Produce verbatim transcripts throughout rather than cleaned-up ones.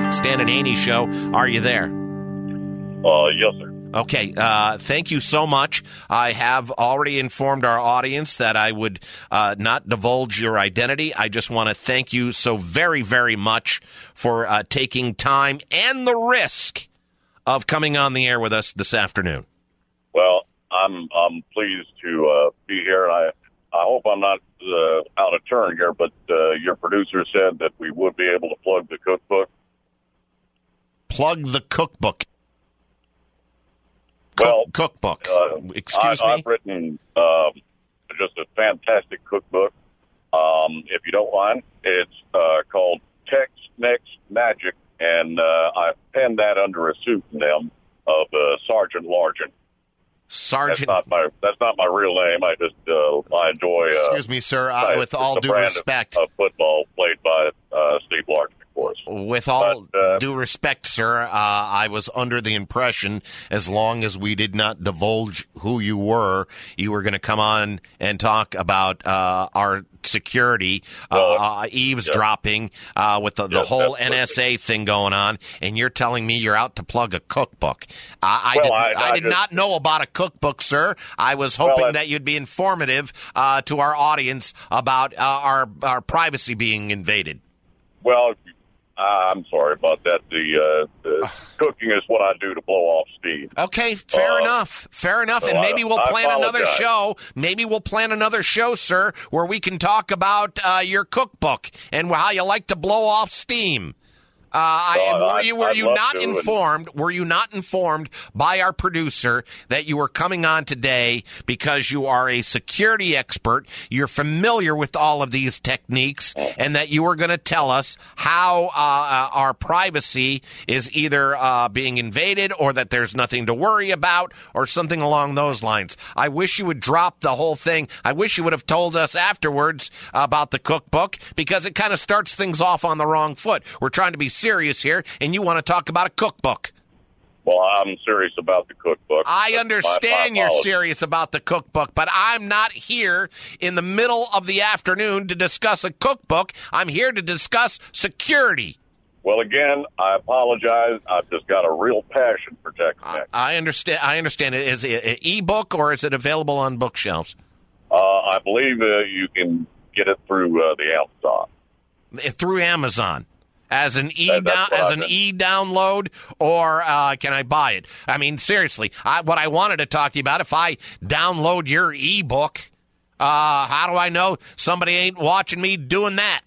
Stan and Haney Show. Are you there? Uh, yes, sir. Okay, uh, thank you so much. I have already informed our audience that I would uh, not divulge your identity. I just want to thank you so very, very much for uh, taking time and the risk of coming on the air with us this afternoon. Well, I'm I'm pleased to uh, be here, and I, I hope I'm not uh, out of turn here, but uh, your producer said that we would be able to plug the cookbook. Plug the cookbook. Cook, well, cookbook. Uh, Excuse I, me? I've written um, just a fantastic cookbook. Um, if you don't mind, it's uh, called Tex-Mex Magic, and uh, I penned that under a pseudonym of uh, Sergeant Largent. Sergeant. That's not my. That's not my real name. I just uh, I enjoy. Uh, Excuse me, sir. Uh, with all due respect, of, of football played by uh, Steve Largent. With all but, uh, due respect, sir, uh, I was under the impression as long as we did not divulge who you were, you were going to come on and talk about uh, our security, well, uh, eavesdropping uh, with the, the yes, whole N S A thing going on, and you're telling me you're out to plug a cookbook. I, I well, did, I, I I did just, not know about a cookbook, sir. I was hoping well, that you'd be informative uh, to our audience about uh, our, our privacy being invaded. Well, I'm sorry about that. The, uh, the cooking is what I do to blow off steam. Okay, fair uh, enough. Fair enough. So and maybe we'll I, plan I another show. Maybe we'll plan another show, sir, where we can talk about uh, your cookbook and how you like to blow off steam. Uh, I, No, were I'd- you were I'd you love not to, and- informed? Were you not informed by our producer that you were coming on today because you are a security expert? You're familiar with all of these techniques, and that you were going to tell us how uh, our privacy is either uh, being invaded, or that there's nothing to worry about, or something along those lines. I wish you would drop the whole thing. I wish you would have told us afterwards about the cookbook, because it kind of starts things off on the wrong foot. We're trying to be serious here, and you want to talk about a cookbook. Well, I'm serious about the cookbook. I That's understand my, my you're policy. serious about the cookbook, but I'm not here in the middle of the afternoon to discuss a cookbook. I'm here to discuss security. Well, again, I apologize. I've just got a real passion for Tex-Mex. I, I understand. I understand. Is it an e-book, or is it available on bookshelves? Uh, I believe uh, you can get it through uh, the Amazon. Through Amazon. As an e That- down, that's what as I an meant. e download, or uh, can I buy it? I mean, seriously, I, what I wanted to talk to you about, if I download your ebook, uh, how do I know somebody ain't watching me doing that?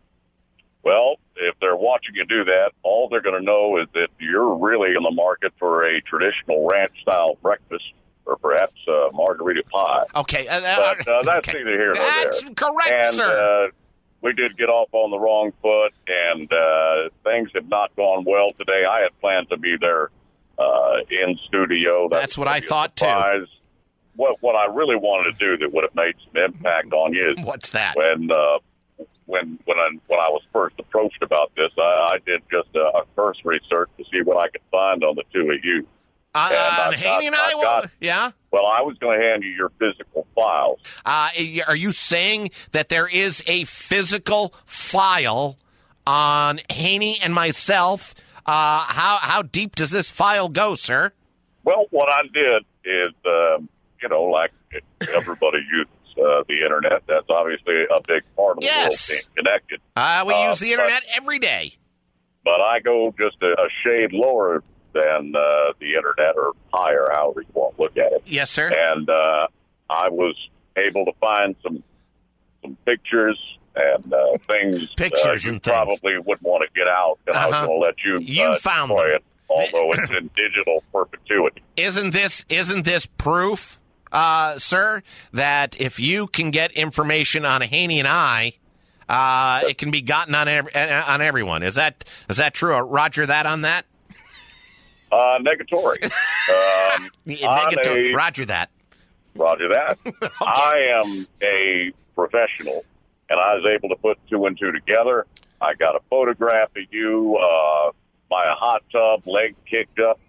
Well, if they're watching you do that, all they're going to know is that you're really in the market for a traditional ranch-style breakfast, or perhaps uh, margarita pie. Okay, uh, But uh, that's okay. neither here nor there. That's correct, and, sir. Uh, we did get off on the wrong foot, and uh, things have not gone well today. I had planned to be there uh, in studio. That That's was what I gonna be a thought, too. surprise. What what I really wanted to do that would have made some impact on you is What's that? when uh, when when I when I was first approached about this, I, I did just a, a first research to see what I could find on the two of you. Uh, and uh, I've Haney and got- I, I've will, got- yeah? Well, I was going to hand you your physical files. Uh, are you saying that there is a physical file on Haney and myself? Uh, how how deep does this file go, sir? Well, what I did is, um, you know, like everybody uses uh, the internet. That's obviously a big part of Yes. the world being connected. Uh, we Uh, use the but- internet every day. But I go just a, a shade lower than uh, the internet, or higher, however you want to look at it. Yes, sir. And uh, I was able to find some some pictures and uh, things Pictures uh, you and things. probably wouldn't want to get out, and I was Uh-huh. going to let you, You uh, found destroy them. it, although it's in digital perpetuity. Isn't this isn't this proof, uh, sir, that if you can get information on Haney and I, uh, it can be gotten on ev- on everyone? Is that is that true? Roger that on that. Uh, negatory. Um, I'm Negatory. a- Roger that. Roger that. I am a professional, and I was able to put two and two together. I got a photograph of you uh, by a hot tub, leg kicked up.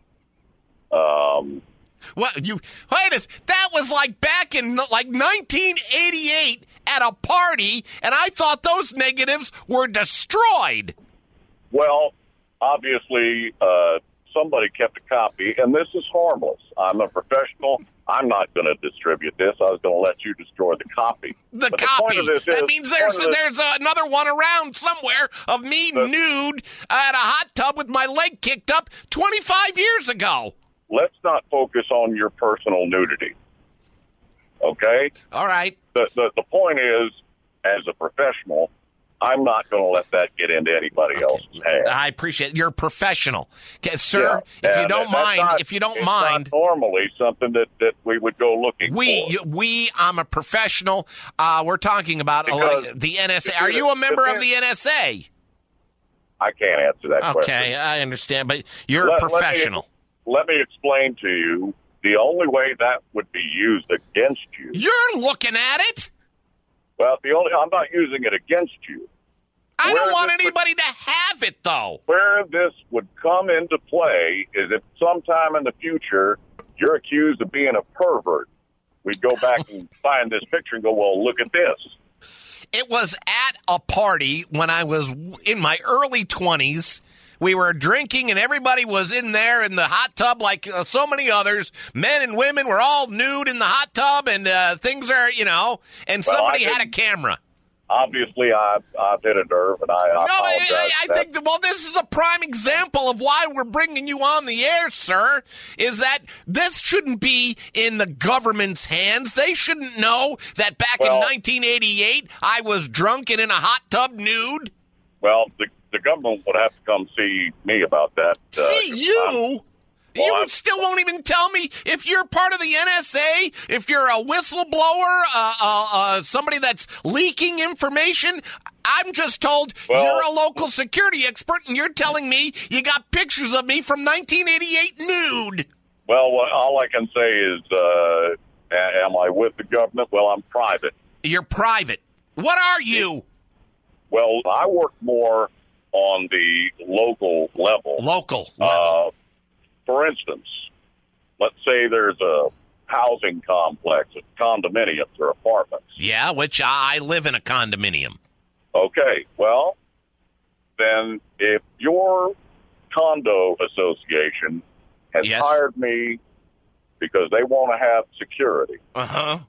Um, What you wait a s- that was like back in like nineteen eighty-eight at a party, and I thought those negatives were destroyed. well, obviously, uh, somebody kept a copy, and this is harmless. I'm a professional. I'm not going to distribute this. I was going to let you destroy the copy. The but copy. The point of this that is, means there's this, there's another one around somewhere of me the, nude at a hot tub with my leg kicked up twenty-five years ago. Let's not focus on your personal nudity. Okay? All right. The, the, the point is, as a professional, I'm not going to let that get into anybody okay. else's hands. I appreciate it. You're a professional. Okay, sir, yeah. if you and don't mind, not, if you don't it's mind. Not normally something that, that we would go looking we, for. You, we, I'm a professional. Uh, we're talking about because uh, the N S A. Are you a member of the N S A? I can't answer that okay, question. Okay, I understand, but you're let, a professional. Let me, let me explain to you the only way that would be used against you. You're looking at it? Well, the only I'm not using it against you. I where don't want anybody would, to have it, though. Where this would come into play is if sometime in the future you're accused of being a pervert. We'd go back and find this picture and go, well, look at this. It was at a party when I was in my early twenties. We were drinking, and everybody was in there in the hot tub like uh, so many others. Men and women were all nude in the hot tub, and uh, things are, you know, and well, somebody had a camera. Obviously, I've, I've hit a nerve, and I, I no, apologize. I, I think, that, well, this is a prime example of why we're bringing you on the air, sir, is that this shouldn't be in the government's hands. They shouldn't know that back well, in nineteen eighty-eight, I was drunk and in a hot tub nude. Well, the, the government would have to come see me about that. Uh, see you? I'm, you well, still won't even tell me if you're part of the N S A, if you're a whistleblower, uh, uh, uh, somebody that's leaking information. I'm just told well, you're a local security expert, and you're telling me you got pictures of me from nineteen eighty-eight nude. Well, what, all I can say is, uh, am I with the government? Well, I'm private. You're private. What are you? Well, I work more on the local level. Local level. Uh, for instance, let's say there's a housing complex, condominiums or apartments. Yeah, which I live in a condominium. Okay, well, then if your condo association has yes. hired me because they want to have security, uh-huh.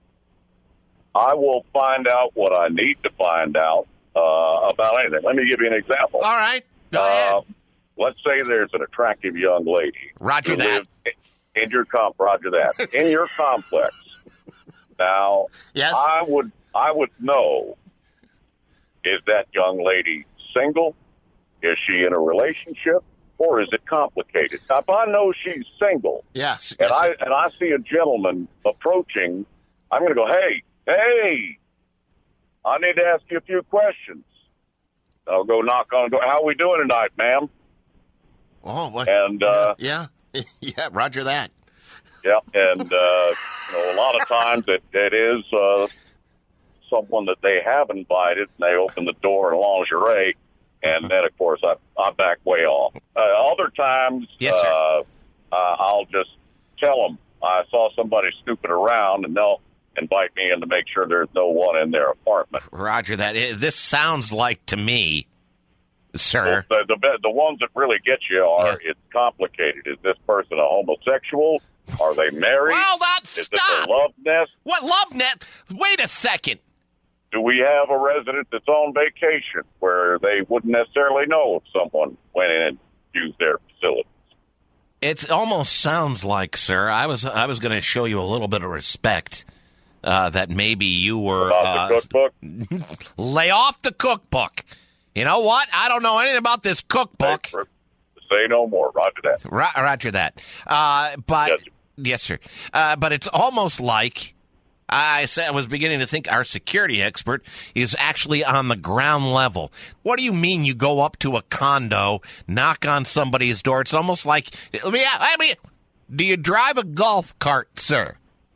I will find out what I need to find out uh, about anything. Let me give you an example. All right, go ahead. Uh, let's say there's an attractive young lady. Roger that. In your comp, Roger that. In your complex. Now, yes. I would I would know, is that young lady single? Is she in a relationship? Or is it complicated? Now, if I know she's single, yes, and yes, I and I see a gentleman approaching, I'm going to go, hey, hey, I need to ask you a few questions. I'll go knock on the door. How are we doing tonight, ma'am? Oh, what? And uh, yeah, yeah, Roger that. Yeah, and uh, you know, a lot of times it, it is uh, someone that they have invited, and they open the door in lingerie, and then, of course, I, I back way off. Uh, other times, yes, sir. Uh, uh, I'll just tell them I saw somebody snooping around, and they'll invite me in to make sure there's no one in their apartment. Roger that. This sounds like, to me, sir. Well, the, the, the ones that really get you are, yeah. It's complicated. Is this person a homosexual? Are they married? Well, that's Is stop. it a love nest? What love nest? Wait a second. Do we have a resident that's on vacation where they wouldn't necessarily know if someone went in and used their facilities? It almost sounds like, sir, I was I was going to show you a little bit of respect. Uh, that maybe you were about uh, the cookbook. Lay off the cookbook. You know what? I don't know anything about this cookbook. Say, say no more. Roger that. Ro- roger that. Uh, but yes, yes sir. Uh, but it's almost like I said. I was beginning to think our security expert is actually on the ground level. What do you mean? You go up to a condo, knock on somebody's door? It's almost like. Let me. I mean, do you drive a golf cart, sir?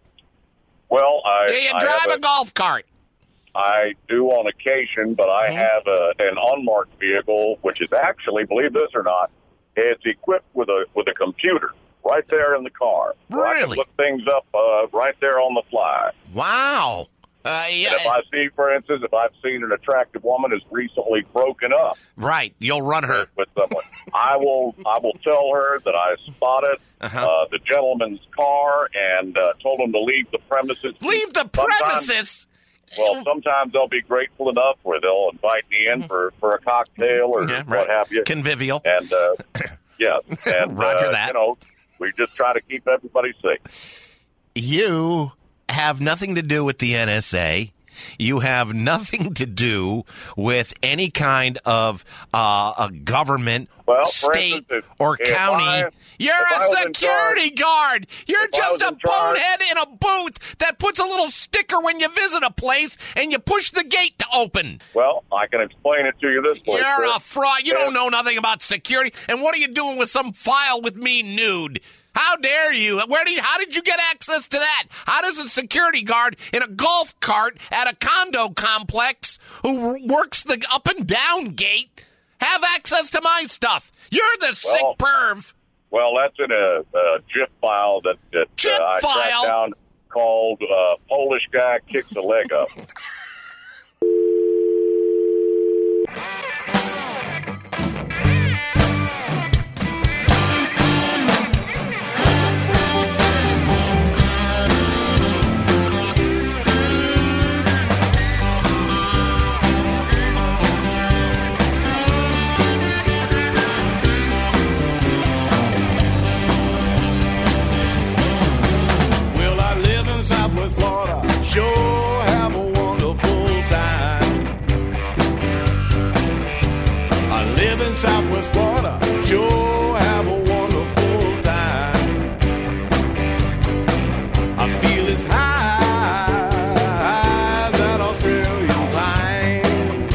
Well, I. Do you I drive a, a golf cart? I do on occasion, but I mm-hmm. have a, an unmarked vehicle, which is actually, believe this or not, it's equipped with a with a computer right there in the car. Really? I can look things up uh, right there on the fly. Wow. Uh, yeah. And if I see, for instance, if I've seen an attractive woman who's recently broken up, right, you'll run her with someone, I will I will tell her that I spotted Uh-huh. uh, the gentleman's car and uh, told him to leave the premises. Leave the Sometimes- premises? Well, sometimes they'll be grateful enough where they'll invite me in for, for a cocktail or Yeah, what right. have you. Convivial. And, uh, yeah. And, Roger uh, that. you know, we just try to keep everybody safe. You have nothing to do with the N S A. You have nothing to do with any kind of uh, a government, Well, for state, instance, if- or if county. I- You're if I a was in security guard. You're if I just was a in charge- bonehead in a booth that puts a little sticker when you visit a place and you push the gate to open. Well, I can explain it to you this way. You're Chris. a fraud. You If- don't know nothing about security. And what are you doing with some file with me nude? How dare you? Where do you, how did you get access to that? How does a security guard in a golf cart at a condo complex who works the up and down gate have access to my stuff? You're the sick Well- perv. Well, that's in a, a GIF file that, that GIF uh, I file? tracked down called uh, Polish Guy Kicks a Leg Up. Well, I live in Southwest Florida, sure have a wonderful time. I live in Southwest Florida, sure have a wonderful time. I feel as high as that Australian pine.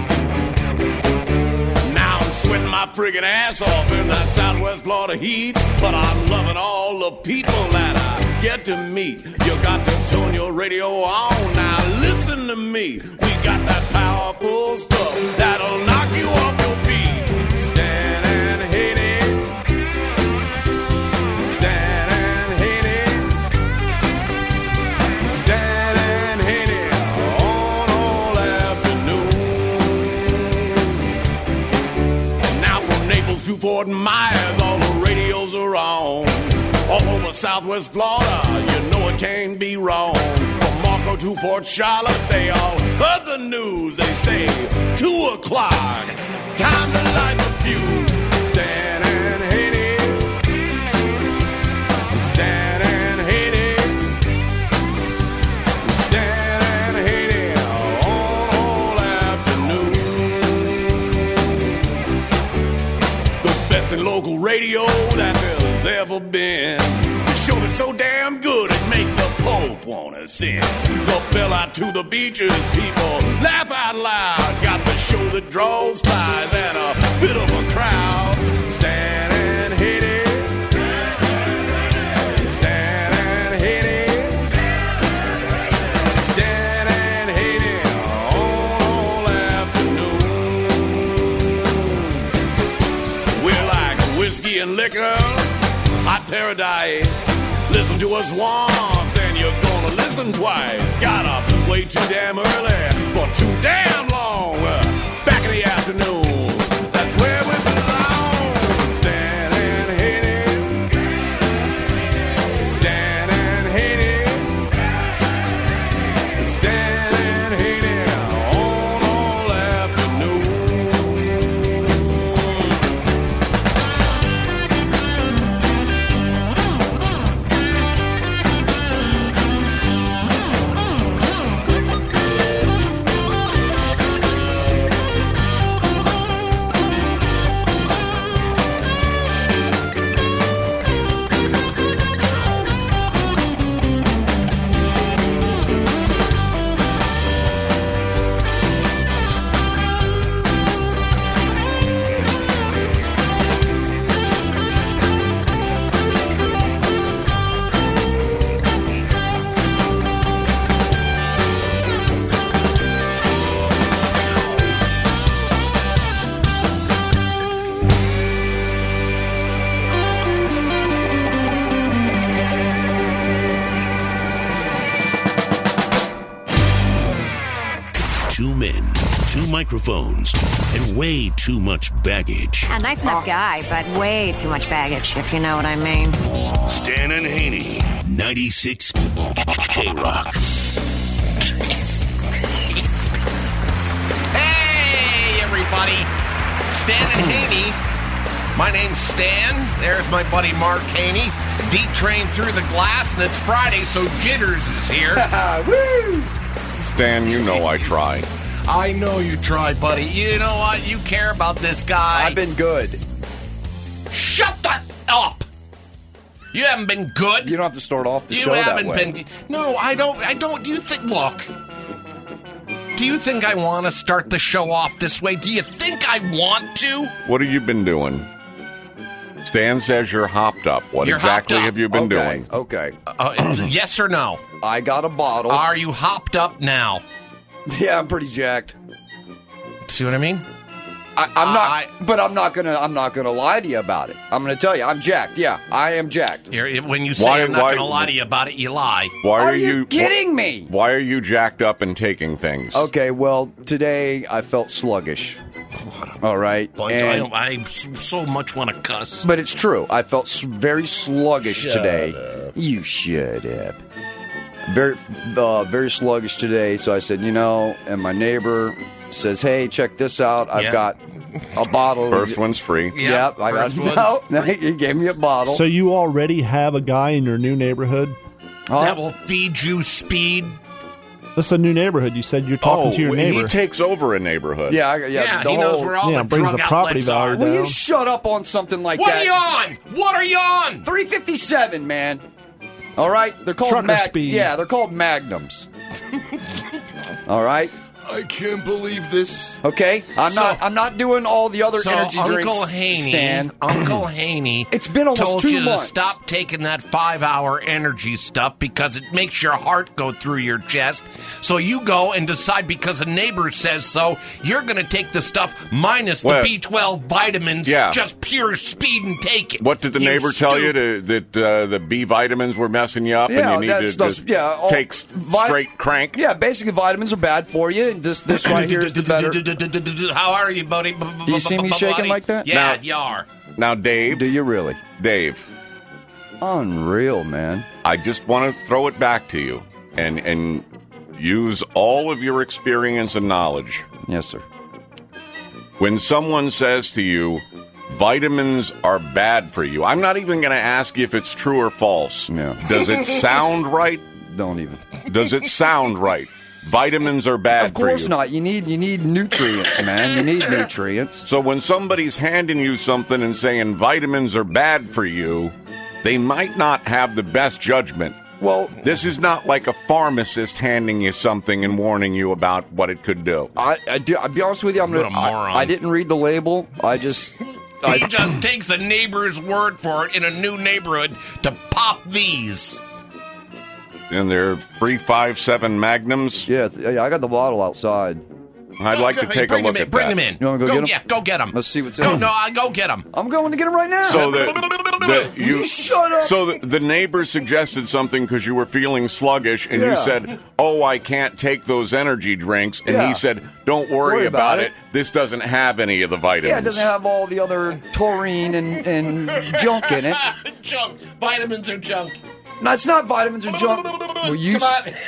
Now I'm sweating my friggin' ass off in that Southwest Florida heat, but I'm loving all the people that I get to meet. You got to tune your radio on. Now listen to me. We got that powerful stuff that'll knock you off your feet. Stand and hate it. Stand and hate it. Stand and hate it on all afternoon. Now from Naples to Fort Myers, all the radios are on. All over Southwest Florida, you know it can't be wrong. From Marco to Port Charlotte, they all heard the news. They say, two o'clock, time to light the fuse. Stand and hate it. Stand and hate it. Stand and hate it on all afternoon. The best in local radio that there's ever been. The show is so damn good it makes the Pope wanna sing. Go fell out to the beaches, people laugh out loud. Got the show that draws flies and a bit of a crowd. Stand and hit it. Stand and hit it. Stand and hit it all afternoon. We're like whiskey and liquor, hot paradise. Listen to us once, then you're gonna listen twice. Got up way too damn early for too damn long. Back in the afternoon, that's where we belong. Stand and hit it. Stand and hit it. Stand and hit it on all afternoon. microphones, and way too much baggage. A nice enough guy, but way too much baggage, if you know what I mean. Stan and Haney, ninety-six K-Rock. Hey, everybody. Stan and Haney. My name's Stan. There's my buddy Mark Haney. D-Train through the glass, and it's Friday, so Jitters is here. Woo! Stan, you know I try. I know you try, buddy. You know what? You care about this guy. I've been good. Shut that up. You haven't been good. You don't have to start off the you show that haven't way. been. No, I don't. I don't. Do you think? Look. Do you think I want to start the show off this way? Do you think I want to? What have you been doing? Stan says you're hopped up. What You're exactly hopped up. have you been okay, doing? Okay. Uh, yes or no? I got a bottle. Are you hopped up now? Yeah, I'm pretty jacked. See what I mean? I, I'm not, I- but I'm not gonna. I'm not gonna lie to you about it. I'm gonna tell you, I'm jacked. Yeah, I am jacked. You're, when you say Why- I'm not why- going to lie to you about it, you lie. Why Are are, you kidding me? Why are you jacked up and taking things? Okay, well, today I felt sluggish. All right, Boy, and- I, I so much want to cuss. but it's true. I felt s- very sluggish Shut today. up. You shut up. Very, uh, very sluggish today. So I said, you know, and my neighbor says, "Hey, check this out. I've Yeah. got a bottle." First one's free. Yeah, Yep, I got first one's no. free. He gave me a bottle. So you already have a guy in your new neighborhood? Huh? That will feed you speed. That's a new neighborhood. You said you're talking Oh, to your he neighbor. takes over a neighborhood. Yeah, I, yeah. Yeah, the he knows whole- where all Yeah, the brings drug the property outlets are. value Will you down. shut up on something like What that? are you on? What are you on? three fifty-seven, man. All right, they're called Trucker mag- speed. Yeah, they're called magnums. All right. I can't believe this. Okay, I'm So- not. I'm not doing all the other So energy Uncle drinks. Haney, Stan. Uncle Haney, It's been almost told two you months. to stop taking that five-hour energy stuff because it makes your heart go through your chest. So you go and decide because a neighbor says so. You're going to take the stuff minus the Well, B twelve vitamins, yeah. just pure speed and take it. What did the You neighbor tell you stupid- to, that uh, the B vitamins were messing you up Yeah, and you that need to stuff's- just yeah, all- take s- vi- straight crank? Yeah, basically vitamins are bad for you, and this this right here is the better. How are you, buddy? Do you see me shaking like that? Yeah, Now- you are. Now, Dave, Do you really? Dave, Unreal, man. I just want to throw it back to you and and use all of your experience and knowledge. Yes, sir. When someone says to you, vitamins are bad for you, I'm not even going to ask you if it's true or false. Yeah. Does it sound right? Don't even. Does it sound right? Vitamins are bad Of course for you. not. You need you need nutrients, man. You need nutrients. So when somebody's handing you something and saying vitamins are bad for you, they might not have the best judgment. Well, This is not like a pharmacist handing you something and warning you about what it could do. I, I do. I'll be honest with you. I'm What gonna. a moron. I, I didn't read the label. I just. He just takes a neighbor's word for it in a new neighborhood to pop these. And they're three five seven Magnums. Yeah, th- yeah, I got the bottle outside. I'd like to Go- take a bring look him in, at Bring that. him in. You wanna go get 'em? Yeah, go get him. Let's see what's in go, 'em. No, I go get him. I'm going to get him right now. So the, the you, You shut up. So the, the neighbor suggested something because you were feeling sluggish, and you Yeah. said, "Oh, I can't take those energy drinks." And Yeah. he said, "Don't worry, Worry about, about it. it. This doesn't have any of the vitamins." yeah, it doesn't have all the other taurine and, and junk in it. Junk. Vitamins are junk. No, it's not vitamins or junk. Well, you Come on.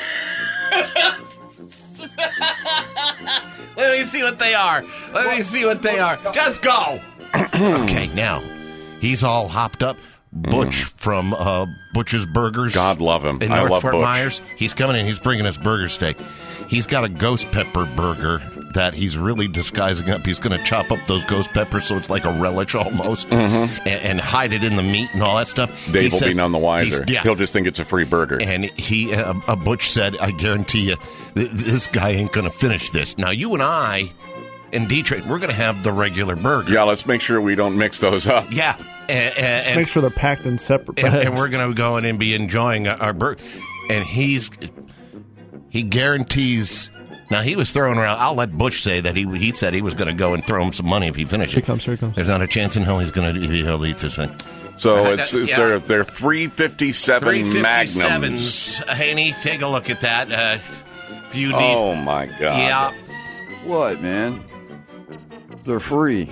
Let me see what they are. Let me see what they are. Just go. Okay, now he's all hopped up. Butch from uh, Butch's Burgers. God love him. In I North love Fort Butch. Myers. He's coming in. He's bringing us burger steak. He's got a ghost pepper burger that he's really disguising up. He's going to chop up those ghost peppers so it's like a relish almost, and, and hide it in the meat and all that stuff. Mm-hmm. Dave He will says- be none the wiser. he's- Yeah. He'll just think it's a free burger. And he, uh, uh, Butch said, I guarantee you, th- this guy ain't going to finish this. Now, you and I, in Detroit, we're going to have the regular burger. Yeah, let's make sure we don't mix those up. Yeah. And, and, Just make sure they're packed in separate and, bags. and we're going to go in and be enjoying our burger. And he's, he guarantees. Now, he was throwing around. I'll let Butch say that he he said he was going to go and throw him some money if he finished Here it. he comes, here he comes. There's not a chance in hell he's going to he'll eat this thing. So Uh, it's, yeah. it's they're they're three fifty seven three Magnums. fifty-sevens. Haney, take a look at that. Uh, if you need. Oh my God! Yeah. What, man? They're free.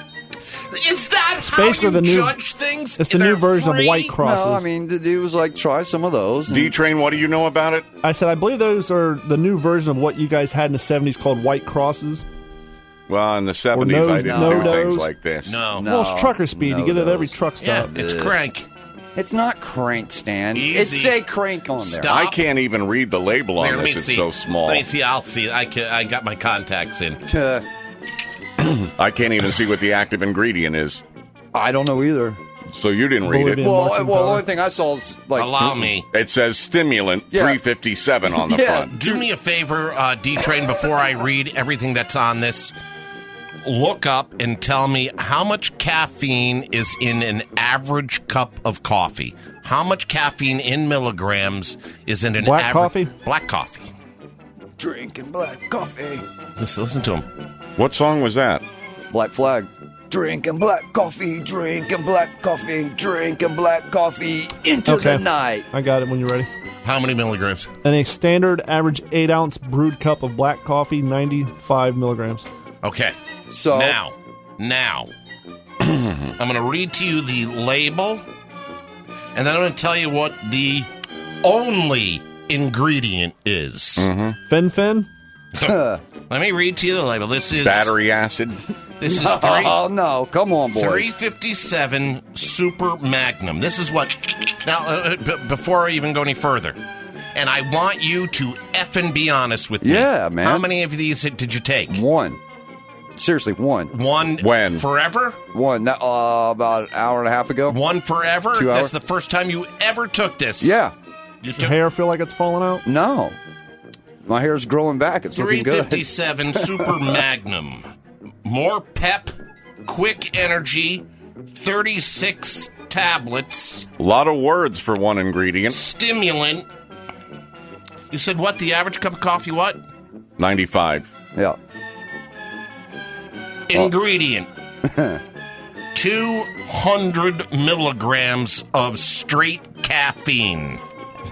Is that It's how basically you the new- judge things? It's the They're new version free? of White Crosses. No, I mean, the dude was like, try some of those. and- D-Train, what do you know about it? I said I believe those are the new version of what you guys had in the seventies called White Crosses. Well, in the seventies, I nose- didn't no do things nose. like this. No. No. Well, it's trucker speed. no you get it at every those. truck Yeah, stop. it's Ugh. crank. It's not crank, Stan. Easy. It say crank on there. Stop. I can't even read the label on Here, let me this. It's see. so small. Let me see. I'll see. I can, I got my contacts in. Uh, I can't even see what the active ingredient is. I don't know either. So you didn't read Bolivian it. Well, mushroom well, the powder. only thing I saw is like Allow me. It says stimulant Yeah. three fifty-seven on the Yeah. front. Do me a favor, uh, D-Train, before I read everything that's on this. Look up and tell me how much caffeine is in an average cup of coffee. How much caffeine in milligrams is in an Black average coffee? Black coffee. drinking black coffee. Listen, listen to him. What song was that? Black flag. Drinking black coffee, drinking black coffee, drinking black coffee into Okay. the night. I got it when you're ready. How many milligrams? And a standard average eight ounce brewed cup of black coffee, ninety-five milligrams. Okay. So Now, now, I'm going to read to you the label, and then I'm going to tell you what the only ingredient is. Fen Fen? Let me read to you the label. This is Battery acid. This is three. Oh no! Come on, boys. three fifty-seven Super Magnum. This is what. Now, uh, b- before I even go any further, and I want you to effing be honest with me. Yeah, man. How many of these did you take? One. Seriously, one. One. When? Forever? One. That, uh, about an hour and a half ago. One forever? Two That's hours. the first time you ever took this. Yeah. You Your took hair feel like it's falling out? No. My hair's growing back. It's looking three good. fifty-seven Super Magnum. More pep, quick energy, thirty-six tablets, A lot of words for one ingredient. stimulant. You said what? The average cup of coffee, what? ninety-five. Yeah. Ingredient. two hundred milligrams of straight caffeine.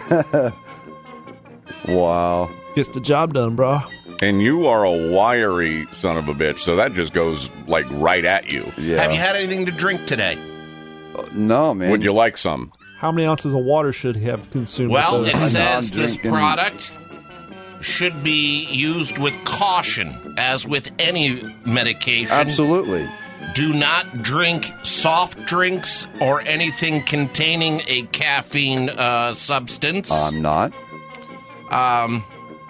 Wow. Gets the job done, bro. And you are a wiry son of a bitch, so that just goes like right at you. Yeah. Have you had anything to drink today? No, man. Would you like some? How many ounces of water should he have consumed? Well, with it those? says I'm this drinking- product should be used with caution, as with any medication. Absolutely. Do not drink soft drinks or anything containing a caffeine uh, substance. I'm not. Um.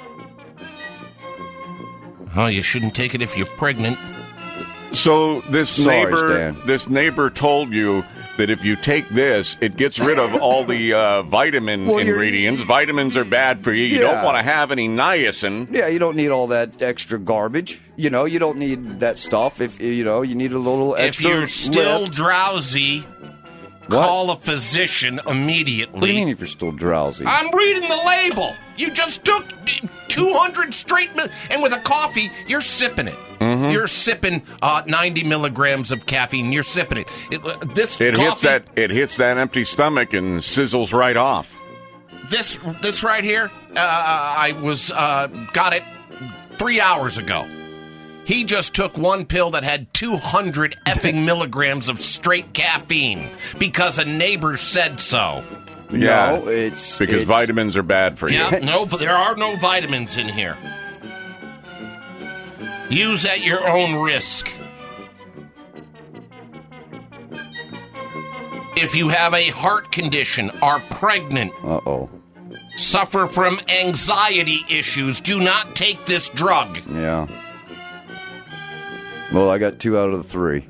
Oh, you shouldn't take it if you're pregnant. So this Sorry, neighbor, Stan. this neighbor told you that if you take this, it gets rid of all the uh, vitamin Well, you're- ingredients. Vitamins are bad for you. You Yeah. don't want to have any niacin. Yeah, you don't need all that extra garbage. You know, you don't need that stuff. If you know, you need a little If extra. you're still lift. drowsy, What? call a physician immediately. What do you mean if you're still drowsy? I'm reading the label. You just took two hundred straight, mil- and with a coffee, you're sipping it. Mm-hmm. You're sipping uh, ninety milligrams of caffeine. You're sipping it. it uh, this It coffee, hits that. It hits that empty stomach and sizzles right off. This this right here. Uh, I was uh, got it three hours ago. He just took one pill that had two hundred effing milligrams of straight caffeine because a neighbor said so. Yeah, no, it's because it's, vitamins are bad for you. Yeah, no, there are no vitamins in here. Use at your own risk. If you have a heart condition, are pregnant, Uh oh. suffer from anxiety issues, do not take this drug. Yeah. Well, I got two out of the three.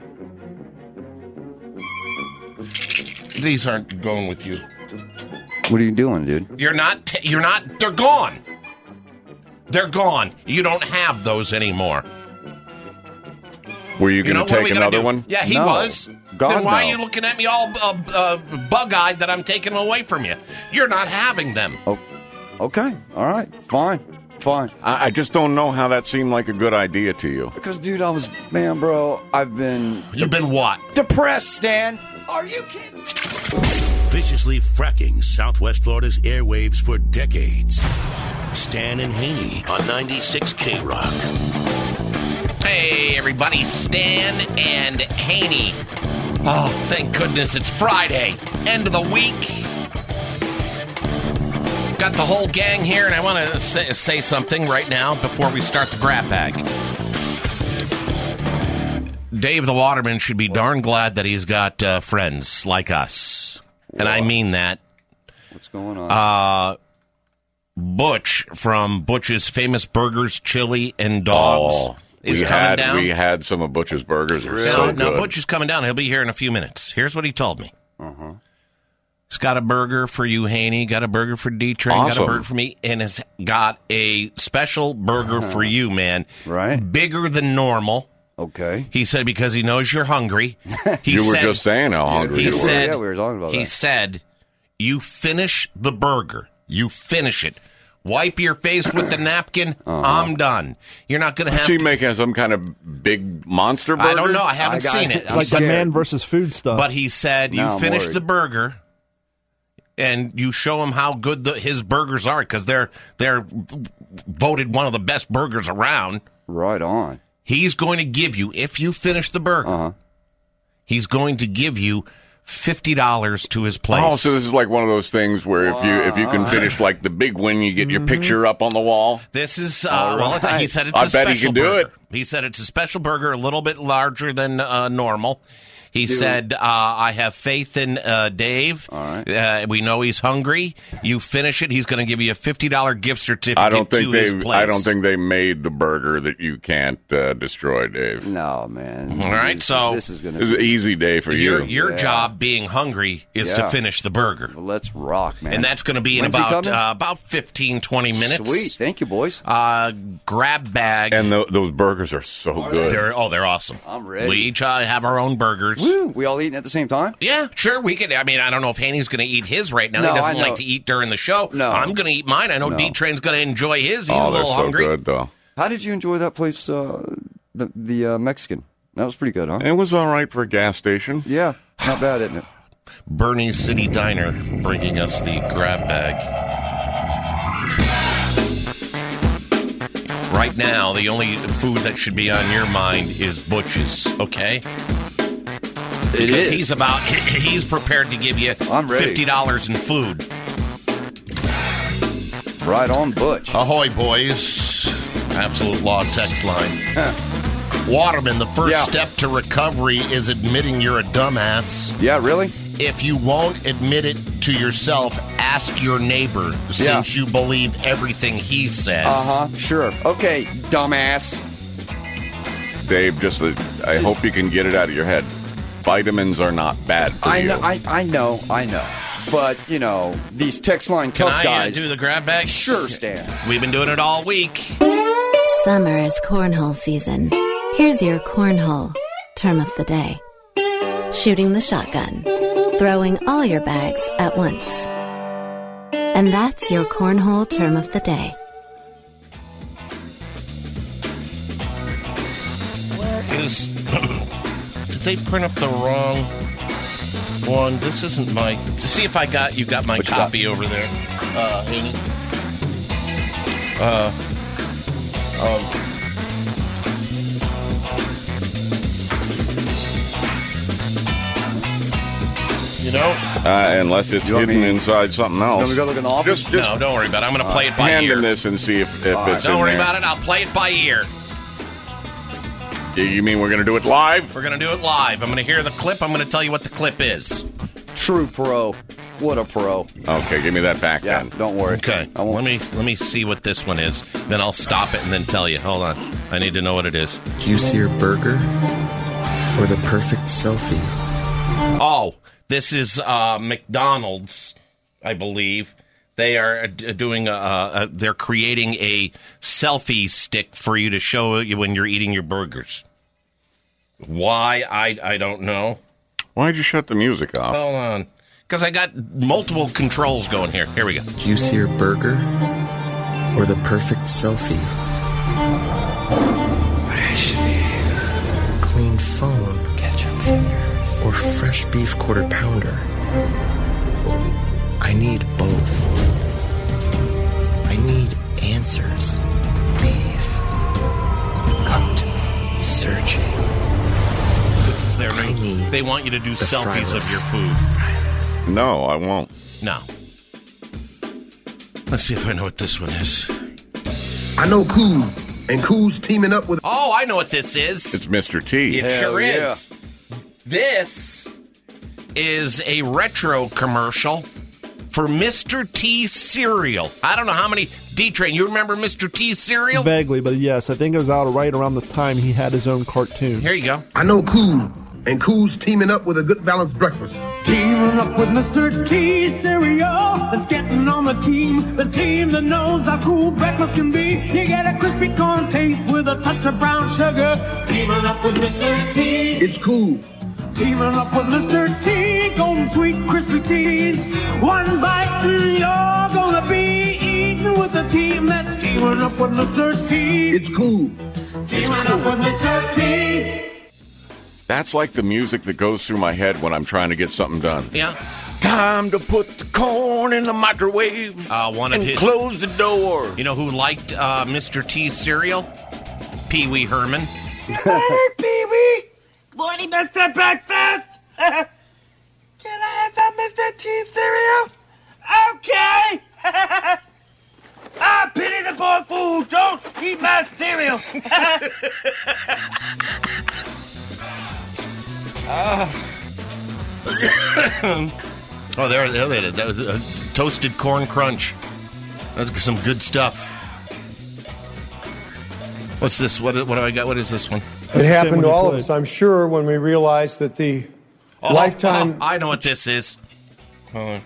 These aren't going with you. What are you doing, dude? You're not. T- you're not. They're gone. They're gone. You don't have those anymore. Were you You going know to what are we take gonna another do? one? Yeah, he No. was. God, then why no. are you looking at me all uh, uh, bug-eyed that I'm taking them away from you? You're not having them. Oh, okay. All right. Fine. Fine. I, I just don't know how that seemed like a good idea to you. Because, dude, I was, man, bro, I've been You've been what? depressed, Stan. Are you kidding? Viciously fracking Southwest Florida's airwaves for decades. Stan and Haney on ninety-six K Rock. Hey, everybody, Stan and Haney. Oh, thank goodness it's Friday, end of the week. Got the whole gang here, and I want to say, say something right now before we start the grab bag. Dave the Waterman should be darn glad that he's got uh, friends like us. Whoa. And I mean that. What's going on? Uh, Butch from Butch's Famous Burgers, Chili, and Dogs oh, is we coming had, down. We had some of Butch's burgers. They're Really? so No, good. no, Butch is coming down. He'll be here in a few minutes. Here's what he told me. Uh-huh. He's got a burger for you, Haney. Got a burger for D-Train. Awesome. Got a burger for me. And has got a special burger for you, man. Right. Bigger than normal. Okay. He said because he knows you're hungry. He you said, were just saying how hungry he you were. said, Yeah, we were talking about He that. said, you finish the burger. You finish it. Wipe your face with the napkin. Uh-huh. I'm done. You're not going to have Is he to. making some kind of big monster burger? I don't know. I haven't I got seen it. it. I'm Like the scared. man versus food stuff. But he said you Now I'm finish worried. the burger and you show him how good the, his burgers are because they're they're voted one of the best burgers around. Right on. He's going to give you, if you finish the burger, Uh-huh. he's going to give you fifty dollars to his place. Oh, so this is like one of those things where if you if you can finish like the big win, you get your picture up on the wall. This is, uh, All well, right. he said it's I a bet special he can do burger. it. He said it's a special burger, a little bit larger than uh, normal. He said, uh, I have faith in uh, Dave. All right. Uh, we know he's hungry. You finish it, he's going to give you a fifty dollars gift certificate I don't think to they. his place. I don't think they made the burger that you can't uh, destroy, Dave. No, man. All right, This- so- this is going It was to an easy day for Your, you. your Yeah. job being hungry is Yeah. to finish the burger. Well, let's rock, man. And that's going to be in When's he about coming? uh, about fifteen, twenty minutes. Sweet. Thank you, boys. Uh, grab bag. And tho- those burgers are so good. They're, oh, they're awesome. I'm ready. We each uh, have our own burgers. Woo! We all eating at the same time? Yeah, sure. We could. I mean, I don't know if Haney's going to eat his right now. No, he doesn't I know. like to eat during the show. No. I'm going to eat mine. I know No. D-Train's going to enjoy his. He's oh, a they're little so hungry. good, though. How did you enjoy that place, uh, the the uh, Mexican? That was pretty good, huh? It was all right for a gas station. Yeah, not bad, isn't it? Bernie's City Diner bringing us the grab bag. Right now, the only food that should be on your mind is Butch's, okay? It Because is. he's about, he's prepared to give you I'm ready. fifty dollars in food. Right on, Butch. Ahoy, boys. Absolute Law text line. Waterman, the first Yeah. step to recovery is admitting you're a dumbass. Yeah, really? If you won't admit it to yourself, ask your neighbor, since you believe everything he says. Uh-huh, sure. Okay, dumbass. Dave, just uh, I hope you can get it out of your head. Vitamins are not bad for I you. know, I, I know, I know. But, you know, these text line Can tough I uh, guys. do the grab bag? Sure, Stan. We've been doing it all week. Summer is cornhole season. Here's your cornhole term of the day. Shooting the shotgun. Throwing all your bags at once. And that's your cornhole term of the day. Where is... Did they print up the wrong one? This isn't my... To see if I got... You got my What you copy over there. Uh, Haney. Uh... Um... You know? Uh, unless it's You want hidden me- inside something else. Want me to go look in the office? Just, just No, don't worry about it. I'm going to play it by hand ear. him this and see if, if right. it's Don't in worry there. about it. I'll play it by ear. You- You mean we're going to do it live? We're going to do it live. I'm going to hear the clip. I'm going to tell you what the clip is. True pro. What a pro. Okay, give me that back Yeah, then. don't worry. Okay. I won't. Let me let me see what this one is. Then I'll stop it and then tell you. Hold on. I need to know what it is. Juicier burger or the perfect selfie? Oh, this is uh, McDonald's, I believe. They are uh, doing a, uh, they're creating a selfie stick for you to show you when you're eating your burgers. Why? I I don't know. Why'd you shut the music off? Hold on. Because I got multiple controls going here. Here we go. Juicier burger or the perfect selfie? Fresh beef. Clean phone. Ketchup fingers. Or fresh beef quarter pounder? I need both. I need answers. Beef. Cut. searching. This is their new. They want you to do the selfies of Fryless. your food. No, I won't. No. Let's see if I know what this one is. I know Cool, and Cool's teaming up with... Oh, I know what this is. It's Mister T. It Hell sure yeah. is. This is a retro commercial for Mister T cereal. I don't know how many... D-Train, you remember Mister T cereal? Vaguely, but yes, I think it was out right around the time he had his own cartoon. Here you go. I know Cool, and Cool's teaming up with a good balanced breakfast. Teaming up with Mister T cereal. It's getting on the team. The team that knows how cool breakfast can be. You get a crispy corn taste with a touch of brown sugar. Teaming up with Mister T. It's Cool. Teaming up with Mister T. Golden sweet crispy teas. One bite and you're gonna be eating with the team that's teaming up with Mister T. It's Cool. Teaming up with Mister T. That's like the music that goes through my head when I'm trying to get something done. Yeah. Time to put the corn in the microwave Uh, one of and his... close the door. You know who liked uh, Mister T cereal? Pee Wee Herman. Hey, Pee-wee! Morning, Mister Breakfast! Can I have some Mister T cereal? Okay! I pity the poor fool! Don't eat my cereal! Oh, there, there it is. That was a toasted corn crunch. That's some good stuff. What's this? What, what do I got? What is this one? It happened to all of us, I'm sure, when we realized that the Oh, lifetime... oh, I know what this is. Hold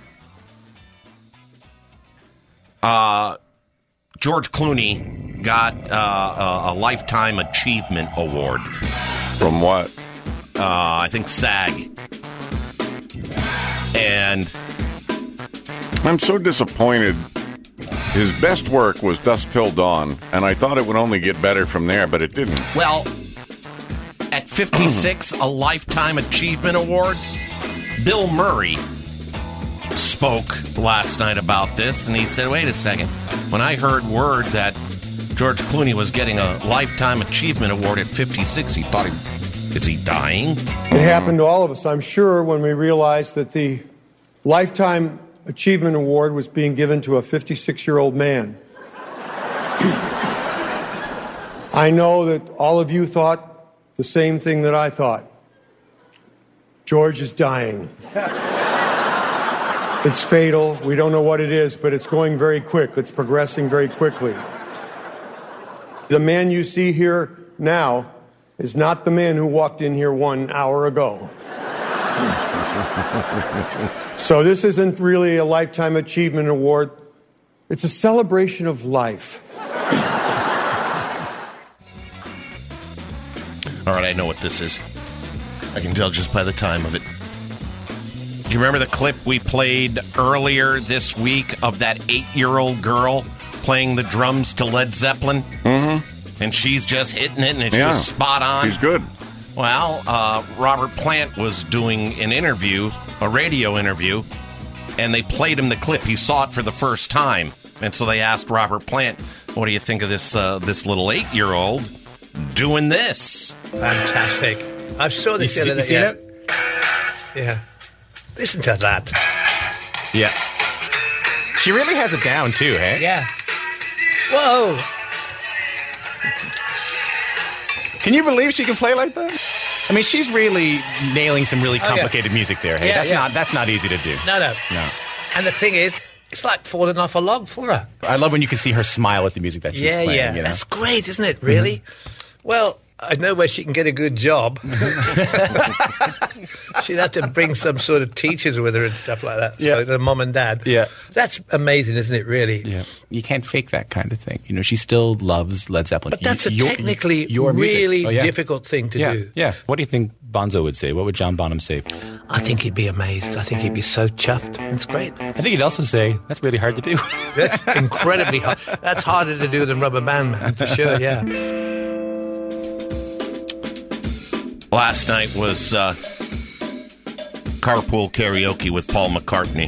on. Uh, George Clooney got uh, a, a Lifetime Achievement Award. From what? Uh, I think SAG. And I'm so disappointed. His best work was Dusk Till Dawn, and I thought it would only get better from there, but it didn't. Well, at fifty-six, a Lifetime Achievement Award. Bill Murray spoke last night about this, and he said, wait a second. When I heard word that George Clooney was getting a Lifetime Achievement Award at fifty-six, he thought, he, is he dying? It happened to all of us, I'm sure, when we realized that the Lifetime Achievement Award was being given to a fifty-six-year-old man. I know that all of you thought the same thing that I thought. George is dying. It's fatal. We don't know what it is, but it's going very quick. It's progressing very quickly. The man you see here now is not the man who walked in here one hour ago. So this isn't really a Lifetime Achievement Award. It's a celebration of life. All right, I know what this is. I can tell just by the time of it. You remember the clip we played earlier this week of that eight-year-old girl playing the drums to Led Zeppelin? Mm-hmm. And she's just hitting it, and it's Yeah. just spot on. She's good. Well, uh, Robert Plant was doing an interview, a radio interview, and they played him the clip. He saw it for the first time. And so they asked Robert Plant, what do you think of this uh, this little eight-year-old doing this? Fantastic. I saw this You the other see- day. you Yeah. seen yeah. Listen to that. Yeah. She really has it down, too, eh? Yeah. Whoa. Can you believe she can play like that? I mean, she's really nailing some really Oh, yeah. complicated music there. Hey, Yeah, that's yeah. not that's not easy to do. No, no. No. And the thing is, it's like falling off a log for her. I love when you can see her smile at the music that she's yeah, playing. yeah. You know? That's great, isn't it, really? Mm-hmm. Well, I know where she can get a good job. She'd have to bring some sort of teachers with her and stuff like that. So Yeah. the mom and dad. Yeah. That's amazing, isn't it, really? Yeah. You can't fake that kind of thing. You know, she still loves Led Zeppelin. But that's a Your- technically your music. really Oh, yeah. difficult thing to yeah. do. Yeah. What do you think Bonzo would say? What would John Bonham say? I think he'd be amazed. I think he'd be so chuffed. It's great. I think he'd also say, that's really hard to do. That's incredibly hard. That's harder to do than Rubber Band Man, for sure, yeah. Last night was uh, carpool karaoke with Paul McCartney.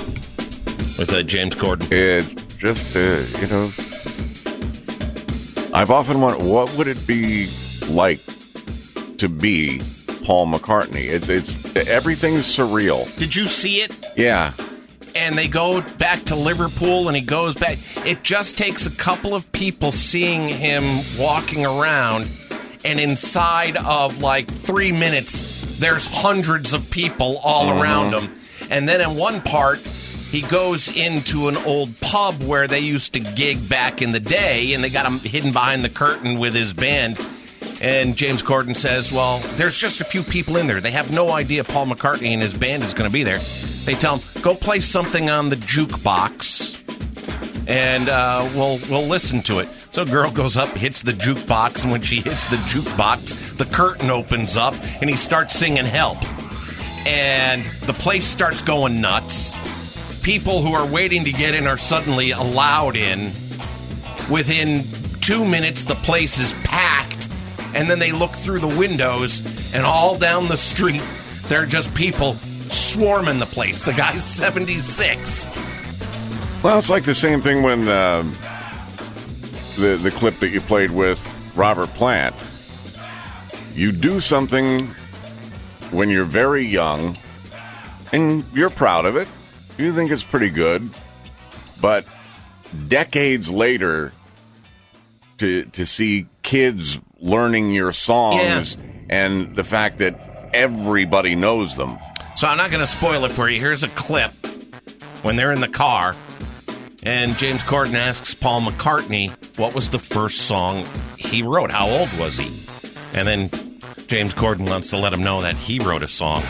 With uh, James Corden. It just, uh, you know, I've often wondered, what would it be like to be Paul McCartney? It's it's everything's surreal. Did you see it? Yeah. And they go back to Liverpool, and he goes back. It just takes a couple of people seeing him walking around, and inside of like three minutes, there's hundreds of people all mm-hmm. around him. And then in one part, he goes into an old pub where they used to gig back in the day, and they got him hidden behind the curtain with his band. And James Corden says, well, there's just a few people in there. They have no idea Paul McCartney and his band is going to be there. They tell him, go play something on the jukebox, and uh, we'll we'll listen to it. So a girl goes up, hits the jukebox, and when she hits the jukebox, the curtain opens up, and he starts singing Help. And the place starts going nuts. People who are waiting to get in are suddenly allowed in. Within two minutes, the place is packed, and then they look through the windows, and all down the street, there are just people swarming the place. The guy's seventy-six. Well, it's like the same thing when uh, the the clip that you played with Robert Plant. You do something when you're very young, and you're proud of it. You think it's pretty good, but decades later, to to see kids learning your songs yeah. and the fact that everybody knows them. So I'm not going to spoil it for you. Here's a clip when they're in the car, and James Corden asks Paul McCartney what was the first song he wrote. How old was he? And then James Corden wants to let him know that he wrote a song.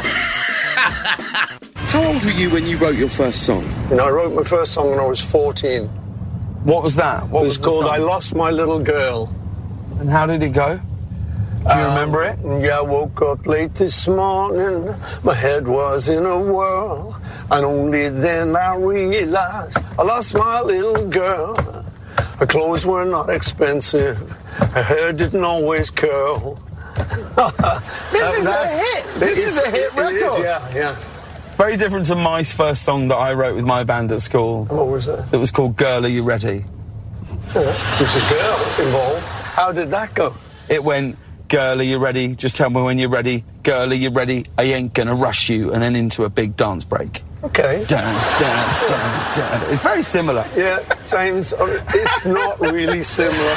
How old were you when you wrote your first song? You know, I wrote my first song when I was fourteen. What was that? What it was, was called song? I Lost My Little Girl. And how did it go? Do you um, remember it? Yeah, I woke up late this morning. My head was in a whirl. And only then I realized I lost my little girl. Her clothes were not expensive. Her hair didn't always curl. This is a hit. This is a hit record. It is, yeah, yeah. Very different to my first song that I wrote with my band at school. What was that? It was called Girl, Are You Ready? Yeah, there's a girl involved. How did that go? It went, girl, are you ready? Just tell me when you're ready. Girl, are you ready? I ain't gonna rush you. And then into a big dance break. Okay. Dun, dun, dun, dun. It's very similar. Yeah, James, it's not really similar.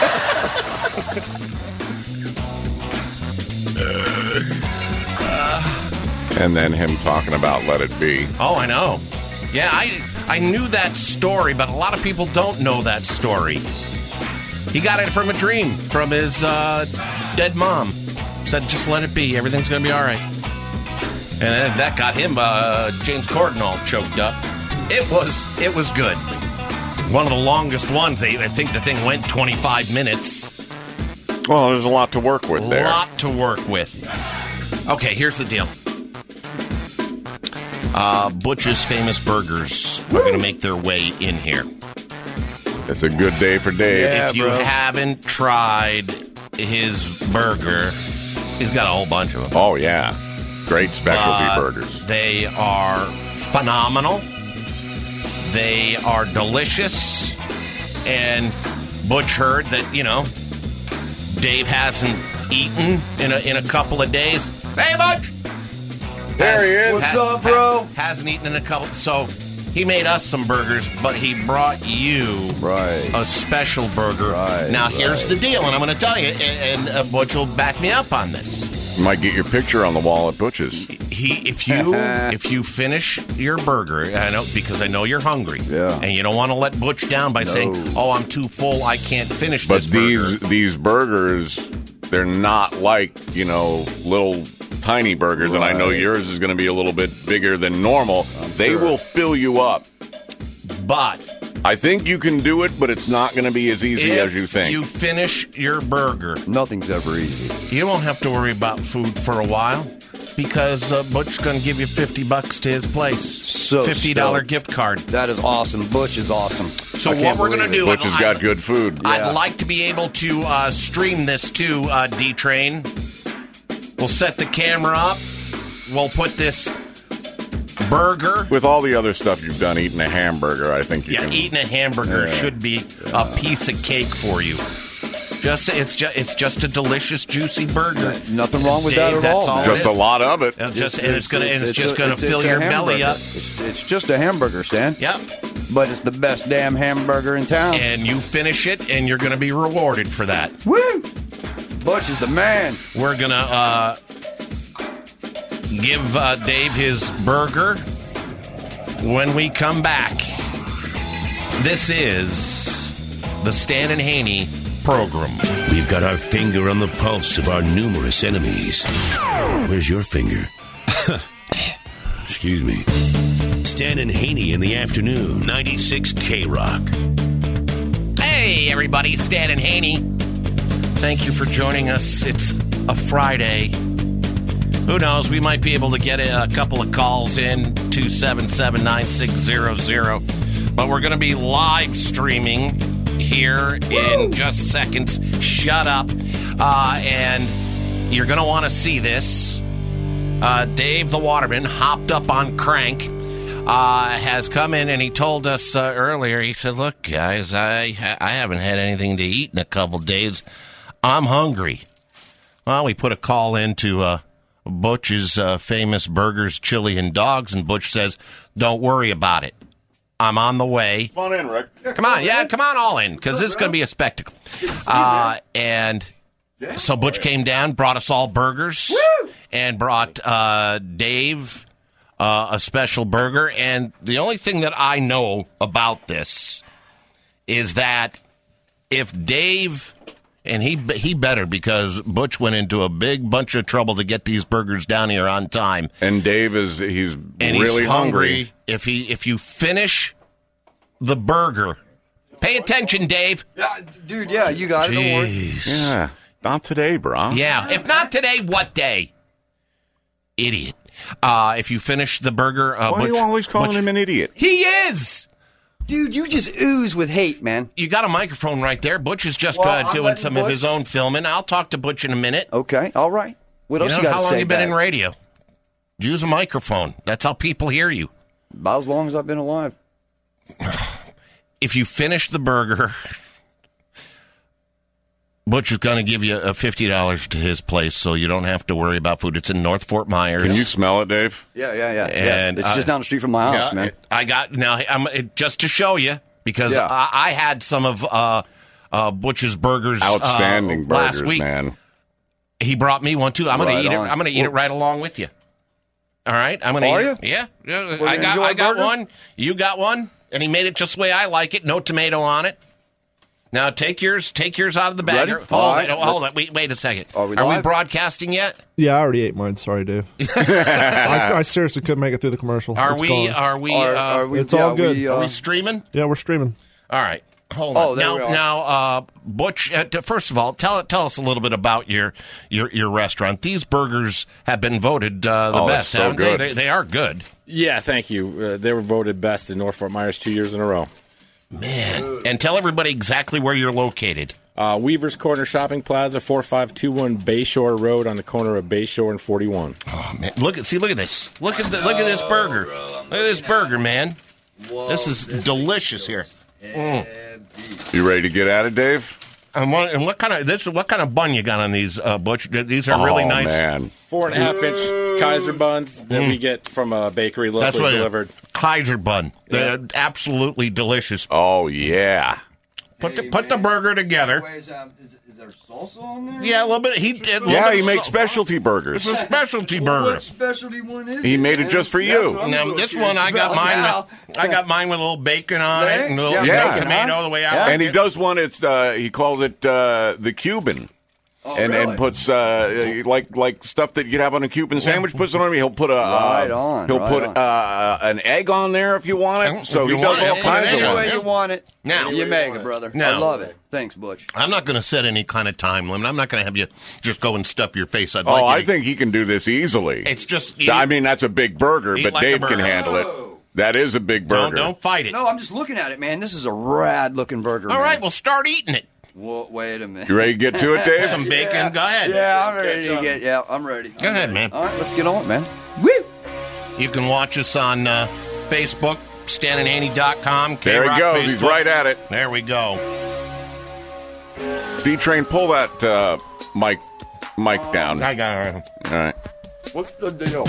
And then him talking about Let It Be. Oh, I know. Yeah, I I knew that story, but a lot of people don't know that story. He got it from a dream from his uh, dead mom. Said, just let it be. Everything's going to be all right. And then that got him, uh, James Corden, all choked up. It was it was good. One of the longest ones. I think the thing went twenty-five minutes. Well, there's a lot to work with there. A lot to work with. Okay, here's the deal. Uh, Butch's Famous Burgers are going to make their way in here. It's a good day for Dave. Yeah, if you bro. haven't tried his burger, he's got a whole bunch of them. Oh, yeah. Great specialty uh, burgers. They are phenomenal. They are delicious. And Butch heard that, you know, Dave hasn't eaten in a, in a couple of days. Hey, Butch! There he is. What's up, bro? Hasn't eaten in a couple. So he made us some burgers, but he brought you right. a special burger. Right, now, right. here's the deal, and I'm going to tell you, and, and uh, Butch will back me up on this. You might get your picture on the wall at Butch's. He, if you if you finish your burger, I know because I know you're hungry, yeah. and you don't want to let Butch down by no. saying, "Oh, I'm too full, I can't finish but this these burger." these burgers, they're not like, you know, little tiny burgers, right. And I know yours is going to be a little bit bigger than normal. I'm they sure. will fill you up. But I think you can do it, but it's not going to be as easy if as you think. You finish your burger. Nothing's ever easy. You won't have to worry about food for a while because uh, Butch's going to give you fifty bucks to his place. So fifty dollars stoked. gift card. That is awesome. Butch is awesome. So I what can't we're going to believe do... it. Butch has I'd, got good food. I'd Yeah. like to be able to uh, stream this too, uh, D-Train. We'll set the camera up. We'll put this burger. With all the other stuff you've done, eating a hamburger, I think you Yeah, can. eating a hamburger Yeah. should be a piece of cake for you. Just it's just it's just a delicious, juicy burger. Nothing wrong with Dave, that at that's all. all Just it a is. lot of it. And just and it's gonna and it's, It's just a- gonna it's- fill it's a your belly hamburger. up. It's, it's just a hamburger, Stan. Yep. But it's the best damn hamburger in town. And you finish it, and you're gonna be rewarded for that. Woo! Butch is the man. We're gonna uh, give uh, Dave his burger when we come back. This is the Stan and Haney program. We've got our finger on the pulse of our numerous enemies. Where's your finger? Excuse me. Stan and Haney in the afternoon, ninety-six K-Rock. Hey, everybody, Stan and Haney. Thank you for joining us. It's a Friday. Who knows? We might be able to get a, a couple of calls in, two seven seven, nine six zero zero. But we're going to be live streaming here in just seconds. Shut up. Uh, and you're going to want to see this. Uh, Dave the Waterman hopped up on Crank. Uh, has come in and he told us uh, earlier, he said, look, guys, I ha- I haven't had anything to eat in a couple days. I'm hungry. Well, we put a call into uh, Butch's uh, famous burgers, chili, and dogs, and Butch says, don't worry about it. I'm on the way. Come on in, Rick. Come on, yeah, come on all in, because this is going to be a spectacle. Uh, and so Butch came down, brought us all burgers, and brought uh, Dave uh, a special burger. And the only thing that I know about this is that if Dave, and he he better, because Butch went into a big bunch of trouble to get these burgers down here on time. And Dave is he's And really he's hungry. If he if you finish the burger, pay attention, Dave. Yeah, dude, yeah, you got it. Don't worry. Jeez. Yeah, not today, bro. Yeah, if not today, what day? Idiot. Uh, if you finish the burger, uh, Why are Butch, you always calling Butch- him an idiot? He is. Dude, you just ooze with hate, man. You got a microphone right there. Butch is just Well, uh, I'm doing letting some of Butch- his own filming. I'll talk to Butch in a minute. Okay, all right. What else you you, know, got how to long say you been back? in radio? Use a microphone. That's how people hear you. About as long as I've been alive. If you finish the burger, Butch is going to give you a fifty dollars to his place, so you don't have to worry about food. It's in North Fort Myers. Can you smell it, Dave? Yeah, yeah, yeah. And yeah. It's uh, just down the street from my house, yeah, man. I got now. I'm it, just to show you because Yeah. I, I had some of uh, uh, Butch's burgers Outstanding uh, last burgers, week. man. He brought me one too. I'm going Right to eat on. it. I'm going to eat it right along with you. All right, I'm going to Are eat you? it. Yeah, yeah. Well, I you got. enjoy I a got burger? one. You got one, and he made it just the way I like it. No tomato on it. Now take yours. Take yours out of the bag. Ready? Hold All it. right, Hold let's- it. Wait. Wait a second. Are we Are we live? broadcasting yet? Yeah, I already ate mine. Sorry, Dave. I, I seriously couldn't make it through the commercial. Are It's we? gone. Are we? Are, uh, are we it's all yeah, good. We, are uh, we streaming? Yeah, we're streaming. All right. Hold Oh, on. there Now, we are. now, uh, Butch. Uh, t- first of all, tell tell us a little bit about your your, your restaurant. These burgers have been voted uh, the Oh, best, that's so haven't good. they? they? They are good, Yeah, thank you. Uh, they were voted best in North Fort Myers two years in a row. man. And tell everybody exactly where you're located. Uh, Weaver's Corner Shopping Plaza, four five two one Bayshore Road, on the corner of Bayshore and forty-one. Oh man, look at see, look at this. Look at the, look at this burger. Look at this burger, man. This is delicious here. Mm. You ready to get at it, Dave? And what, and what kind of this? What kind of bun you got on these, uh, Butch? These are really oh, nice. man. Four and a half inch Kaiser buns that we get from a bakery locally That's what delivered. Kaiser bun. They're absolutely delicious. Oh, yeah. Put the put the burger together. Is, um, is, is there salsa on there? Yeah, a little bit. He did. a little Yeah, bit he of makes salt. specialty burgers. It's a specialty burger. What specialty one is He it, made it man? just for That's you. what I'm Now a little this curious one I got about mine. now. With, I got mine with a little bacon on Yeah, it and a little yeah. no tomato the way I Yeah. like And he it. does one, it's uh, he calls it uh, the Cuban. Oh, and really? and puts uh, like like stuff that you'd have on a Cuban sandwich. Puts it on. He'll put a Right uh, on, He'll right put on. uh, an egg on there if you want it. If So you he does want all it. kinds of Any Any ones. way you want it. Now- you make it, brother. Now- I love it. Thanks, Butch. I'm not going to set any kind of time limit. I'm not going to have you just go and stuff your face. I'd Oh, like you I to- think he can do this easily. it's just. I mean, that's a big burger, Eat but like a Dave can burger. handle it. That is a big don't, burger. don't fight it. No, I'm just looking at it, man. This is a rad looking burger. All man. right, well, start eating it. Whoa, wait a minute. You ready to get to it, Dave? Some bacon. Yeah. Go ahead. Yeah, I'm ready to get. Yeah, I'm ready. Go ahead, man. All right, let's get on it, man. Woo! You can watch us on uh, Facebook, stan and haney dot com. There he K-Rock goes. Facebook. He's right at it. There we go. D-Train, pull that uh, mic mic down. I got it. All right. What's the deal?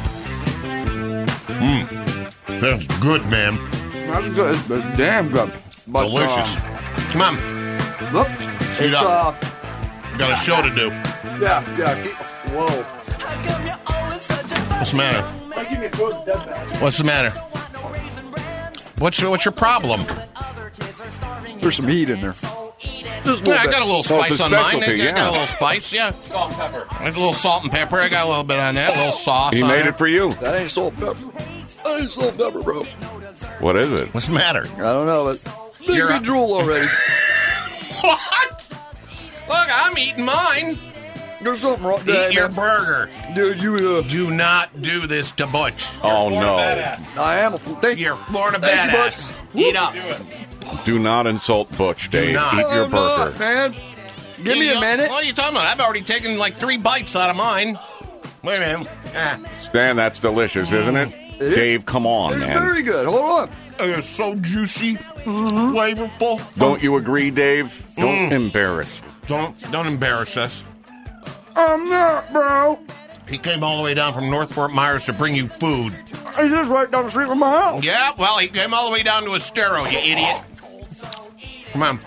Mmm. That's good, man. That's good. It's damn good. But, Delicious. Uh, Come on. Look. Shoot it's, up. Uh, Got a show to do. yeah, yeah. Keep, whoa. What's the matter? Give me a good dead bag. What's the matter? What's your, what's your problem? There's some heat in there. Just a Yeah, little I bit. got a little Oh, it's spice a on mine. specialty, I got, yeah. got a little spice, yeah. Salt and pepper. There's a little salt and pepper. I got a little bit on that. A little sauce He on made it. it for you. That ain't salt and pepper. That ain't salt and pepper, bro. What is it? What's the matter? I don't know, but big You're me a- drool already. What? Look, I'm eating mine. There's something wrong. Eat Hey, your man. burger. Dude, you, uh, Do not do this to Butch. Oh, no. I am a thank you. You're Florida Thank you, badass. Butch. Eat up. Do not insult Butch, Dave. not. Eat your I'm not, burger. man. Give me You a know- minute. What are you talking about? I've already taken like three bites out of mine. Wait a minute. Ah. Stan, that's delicious, isn't it? It is. Dave, come on, It's man. very good. Hold on. It's so juicy, flavorful. Don't you agree, Dave? Don't Mm. embarrass. Don't don't embarrass us. I'm not, bro. He came all the way down from North Fort Myers to bring you food. He's just right down the street from my house. Yeah, well, he came all the way down to Estero, you idiot. Come on.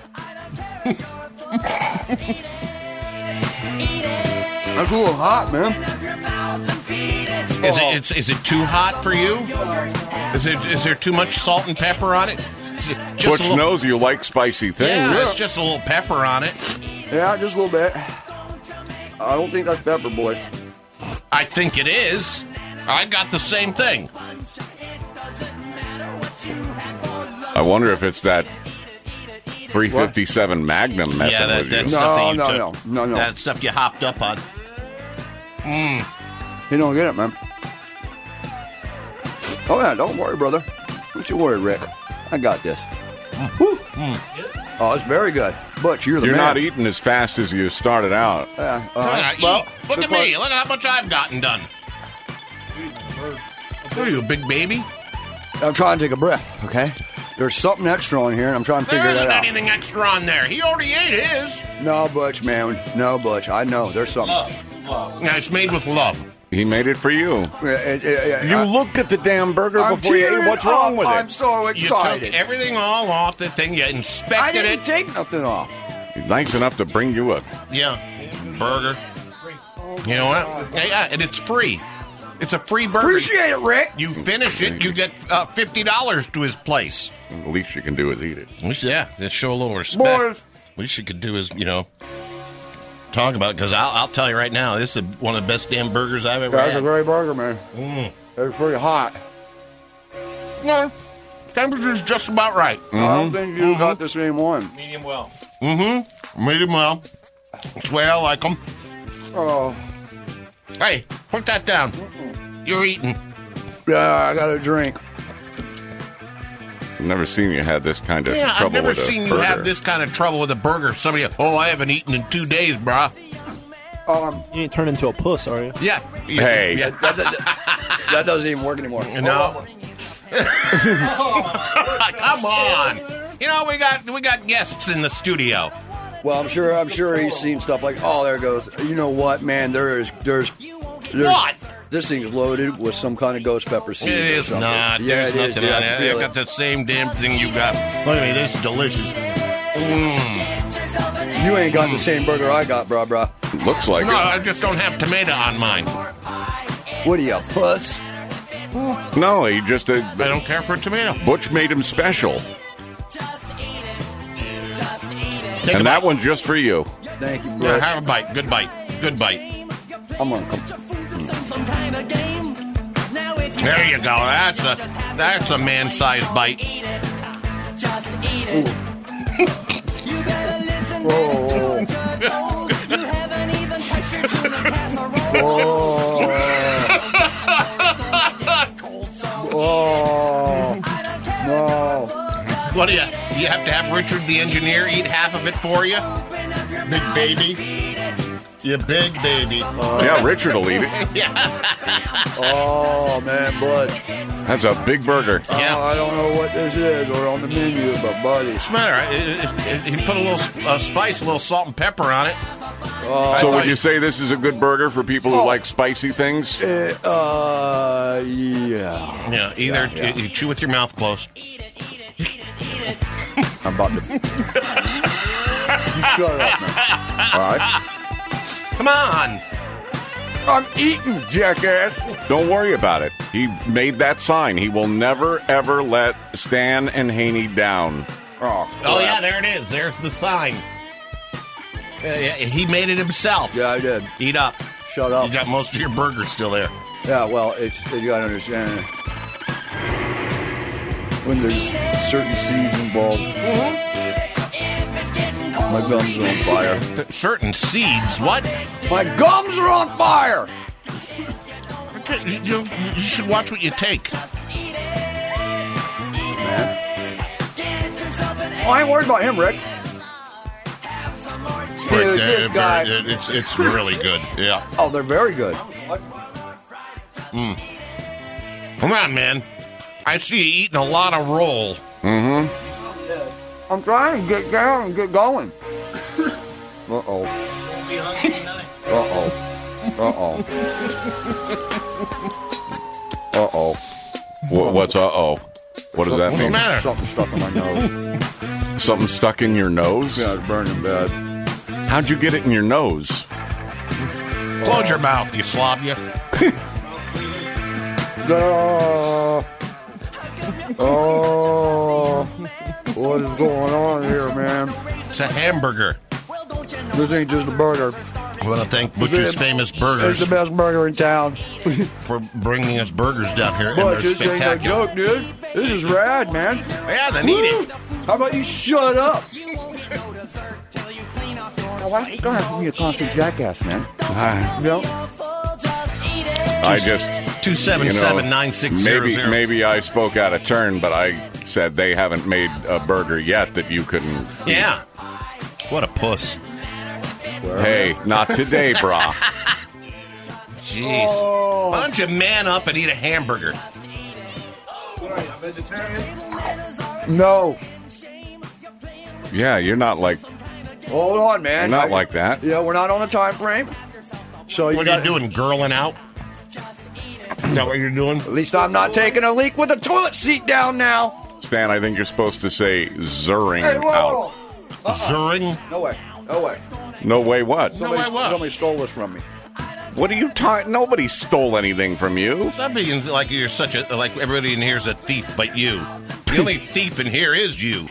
That's a little hot, man. Is it it's, is it too hot for you? Is it is there too much salt and pepper on it? Is it just Butch a little, knows you like spicy things. yeah, it's just a little pepper on it. Yeah, just a little bit. I don't think that's pepper, boy. I think it is. I got the same thing. I wonder if it's that three fifty-seven Magnum messing Yeah, that, with that you. stuff that No, you no, took. no, no, no. That stuff you hopped up on. Mm. You don't get it, man. Oh, yeah, don't worry, brother. Don't you worry, Rick. I got this. Woo. Oh, it's very good. Butch, you're the You're man. not eating as fast as you started out. Uh, Look uh, at, well, eat. Look at because- me. Look at how much I've gotten done. What are you, a big baby? I'm trying to take a breath, okay? There's something extra on here, and I'm trying to There figure isn't that out. anything extra on there. He already ate his. No, Butch, man. No, Butch. I know. There's something. Yeah, it's made with love. He made it for you. Yeah, yeah, yeah, You I- looked at the damn burger I'm before you ate. tearing What's wrong up. with I'm it? so You excited. took everything all off the thing. You I inspected didn't it. take nothing off. He's nice enough to bring you a. Yeah, burger. You know what? Yeah, yeah, and it's free. It's a free burger. Appreciate it, Rick. You finish it, you get uh, fifty dollars to his place. The least you can do is eat it. At least, yeah, just show a little respect. Boys. Least you could do is, you know, talk about it. Because I'll, I'll tell you right now, this is one of the best damn burgers I've ever That's a had. great burger, man. Mm. It's pretty hot. No, temperature's just about right. I don't think you got the same one. Medium well. Mm-hmm. Made him well. That's the way I like them. Oh, Hey, put that down. You're eating. yeah, I got a drink. I've never seen you have this kind of Yeah, I've trouble never with a seen you burger. have this kind of trouble with a burger. Somebody, oh, I haven't eaten in two days, brah. Um, You ain't turned into a puss, are you? Yeah. Hey. Yeah. that, that- that doesn't even work anymore. No. Come on. You know, we got we got guests in the studio. Well, I'm sure. I'm sure he's seen stuff like, oh, there it goes. You know what, man? There is. There's. there's What? This thing's loaded with some kind of ghost pepper seeds. It or is something. not. Yeah, There's it is, nothing dude. on I it. feel I got the same damn thing you got. Look at me. This is delicious. Mm. You ain't got the same burger I got, brah, brah. Looks like No, it. I just don't have tomato on mine. What are you, puss? No, he just. Uh, I don't care for a tomato. Butch made him special. Take a And that bite. one's just for you. Thank you, Yeah, bro. have a bite. Good bite. Good bite. I'm gonna come. There you go. That's a that's a man-sized bite. Oh. Oh. No. What do you? You have to have Richard the engineer eat half of it for you, big baby. You big baby. Uh, Yeah, Richard will eat it. Yeah. Oh, man, bud. That's a big burger. Yeah. Oh, I don't know what this is or on the menu, but buddy. What's the matter? It- it- it- He put a little uh, spice, a little salt and pepper on it. Uh, So would you say this is a good burger for people who Oh. like spicy things? Uh, uh, yeah. Yeah, either Yeah, yeah. You, you chew with your mouth closed. I'm about to. You shut up, man. All right. Come on. I'm eating, jackass. Don't worry about it. He made that sign. He will never, ever let Stan and Haney down. Oh, Oh, yeah, there it is. There's the sign. Uh, yeah, he made it himself. Yeah, I did. Eat up. Shut up. You got most of your burger still there. Yeah, well, it's you gotta understand when there's certain seeds involved. My gums are on fire. Th- certain seeds. What? My gums are on fire. Okay, you, you, you should watch what you take. Man. Oh, I ain't worried about him, Rick. Dude, Right there, this guy. very- It's it's really good. Yeah. Oh, they're very good. Mm. Come on, man. I see you eating a lot of roll. Mm-hmm. I'm trying to get down and get going. Uh-oh. Uh-oh. Uh-oh. Uh-oh. Wha- What's uh-oh? What does that What's the mean? matter? Something stuck in my nose. Something stuck in your nose? Yeah, it's burning bad. How'd you get it in your nose? Close your mouth, you slob you. Uh, oh, what is going on here, man? It's a hamburger. This ain't just a burger. I want to thank Butcher's It's- Famous It's Burgers the best burger in town. for bringing us burgers down here, and But they're this ain't a spectacular. joke, dude. This is rad, man. Yeah, then eat it. How about you shut up? Why don't you go ahead and give me a constant jackass, man? I, No. I just... two seven seven, nine six zero maybe, zero. maybe I spoke out of turn, but I said they haven't made a burger yet that you couldn't... Yeah. What a puss. Hey, not today, brah. Jeez. Oh. Why don't you man up and eat a hamburger? No. Yeah, you're not like... Hold on, man. You're not I- like that. Yeah, we're not on a time frame. So you What got, are you doing, girling out? Is that what you're doing? At least I'm not taking a leak with a toilet seat down now. Stan, I think you're supposed to say zerring Hey, whoa, out. whoa. Uh-uh. Zerring? No way. No way. No way what? Somebody, way what? somebody stole this from me. What are you talking? Nobody stole anything from you. That means like you're such a like everybody in here is a thief, but you. The only thief in here is you.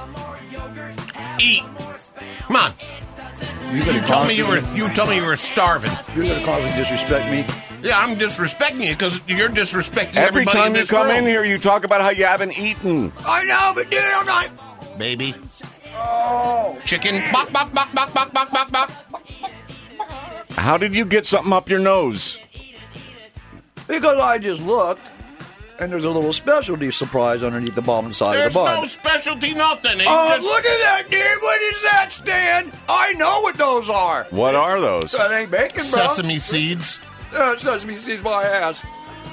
Eat. Come on. You You gonna told me you were constantly- you told me you were starving. You're gonna constantly disrespect me. Yeah, I'm disrespecting you because you're disrespecting Every everybody time in you this come room. in here, you talk about how you haven't eaten. I know, but dude, I'm not. Baby. Oh. Chicken. Bok, bok, bok, bok, bok, bok, bok, bok. How did you get something up your nose? Because I just looked, and there's a little specialty surprise underneath the bottom side There's of the bun. no specialty nothing. Oh, Just- look at that, dude! What is that, Stan? I know what those are. What are those? That ain't bacon, bro. Sesame seeds. Uh, sesame seeds, my ass.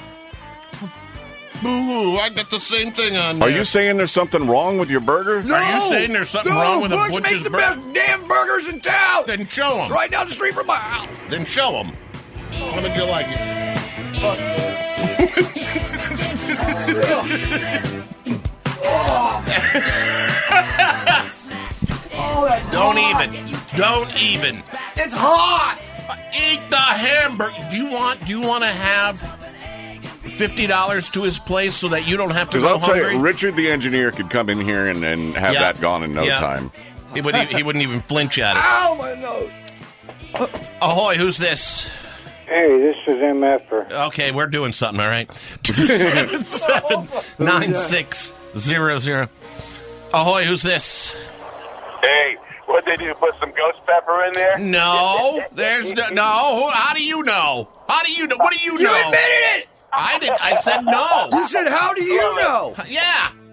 Boo! I got the same thing on Are there. you saying there's something wrong with your burger? No, Are you saying there's something no, wrong with a Butch butcher's makes the bur- best damn burgers in town. Then show It's them. right down the street from my house. Then show them. How did you like it? Oh, that's Don't hot. even. Don't even. It's hot. Eat the hamburger. Do you want? Do you want to have fifty dollars to his place so that you don't have to Because go I'll tell hungry? you, Richard the engineer could come in here and, and have Yeah. that gone in no Yeah. time. He wouldn't. He wouldn't even flinch at it. Ow, my nose. Ahoy! Who's this? Hey, this is M F er. Okay, we're doing something. All right. Two seven seven nine six zero zero. Ahoy! Who's this? Hey, what they do? Put some ghost pepper in there? No, there's no. no. How do you know? How do you know? What do you know? You admitted it. I did. I said no. You said, how do you know? Yeah.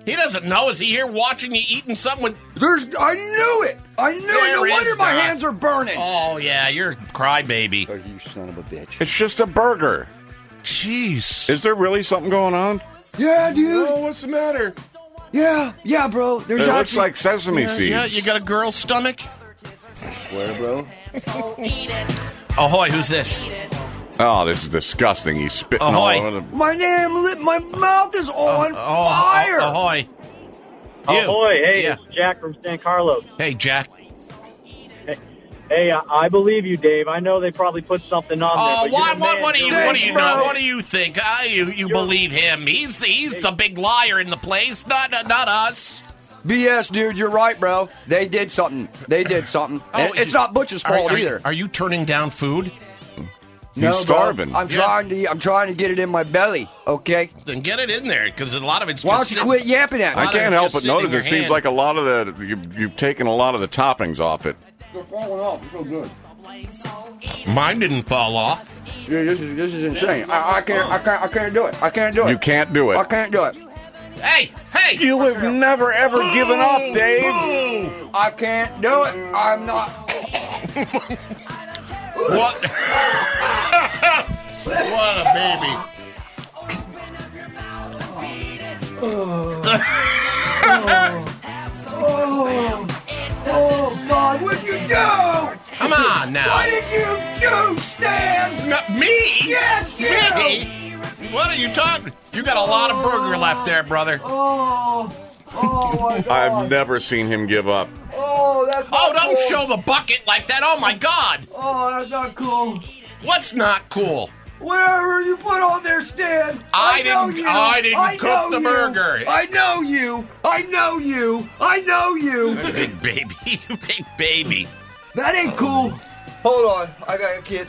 He doesn't know. Is he here watching you eating something with... There's. I knew it. I knew There it. No is wonder my not. hands are burning. Oh, yeah, you're a crybaby. Oh, you son of a bitch. It's just a burger. Jeez. Is there really something going on? Yeah, dude. Oh, what's the matter? Yeah, yeah, bro. There's It looks actually- like sesame Yeah, seeds. yeah, you got a girl's stomach? I swear, bro. Ahoy, who's this? Oh, this is disgusting. He's spitting Ahoy. all over the... My damn lip, my mouth is on Oh, fire. oh, ahoy. You. Ahoy, hey, Yeah. it's Jack from San Carlos. Hey, Jack. Hey, uh, I believe you, Dave. I know they probably put something on Oh, there. but what, you're the what, man. what do you, You're what do the you man. know? What do you think? Uh, you, you believe him? He's the, he's the big liar in the place, not, not, not us. B S, dude. You're right, bro. They did something. They did something. Oh, And it's you- not Butch's Are- fault are you- either. Are you turning down food? He's No, bro. starving. I'm Yeah. trying to. I'm trying to get it in my belly. Okay. Then get it in there, because a lot of it's Why just don't you sit- quit yapping at me? I lot of can't it's help just but sitting in notice your it seems hand. like a lot of the... You've, you've taken a lot of the toppings off it. They're falling off. It's so good. Mine didn't fall off. Dude, this is this is insane. I, I can't. I can't. I can't do it. I can't do it. You can't do it. I can't do it. Hey, hey! You have never, ever given up, Dave. I can't do it. I'm not. What? What a baby. Oh, oh, God, what'd you do? Come on now. What did you do, Stan? Not me? Yes, you. Me? What are you talking? You got a lot of burger left there, brother. Oh, oh my God. I've never seen him give up. Oh, that's Oh, not don't cool. show the bucket like that. Oh, my God. Oh, that's not cool. What's not cool? Whatever you put on there, Stan. I know didn't- you. I didn't I cook know the you. burger. I know you. I know you. I know you. Big baby. Big baby. That ain't cool. Hold on. I got a kid.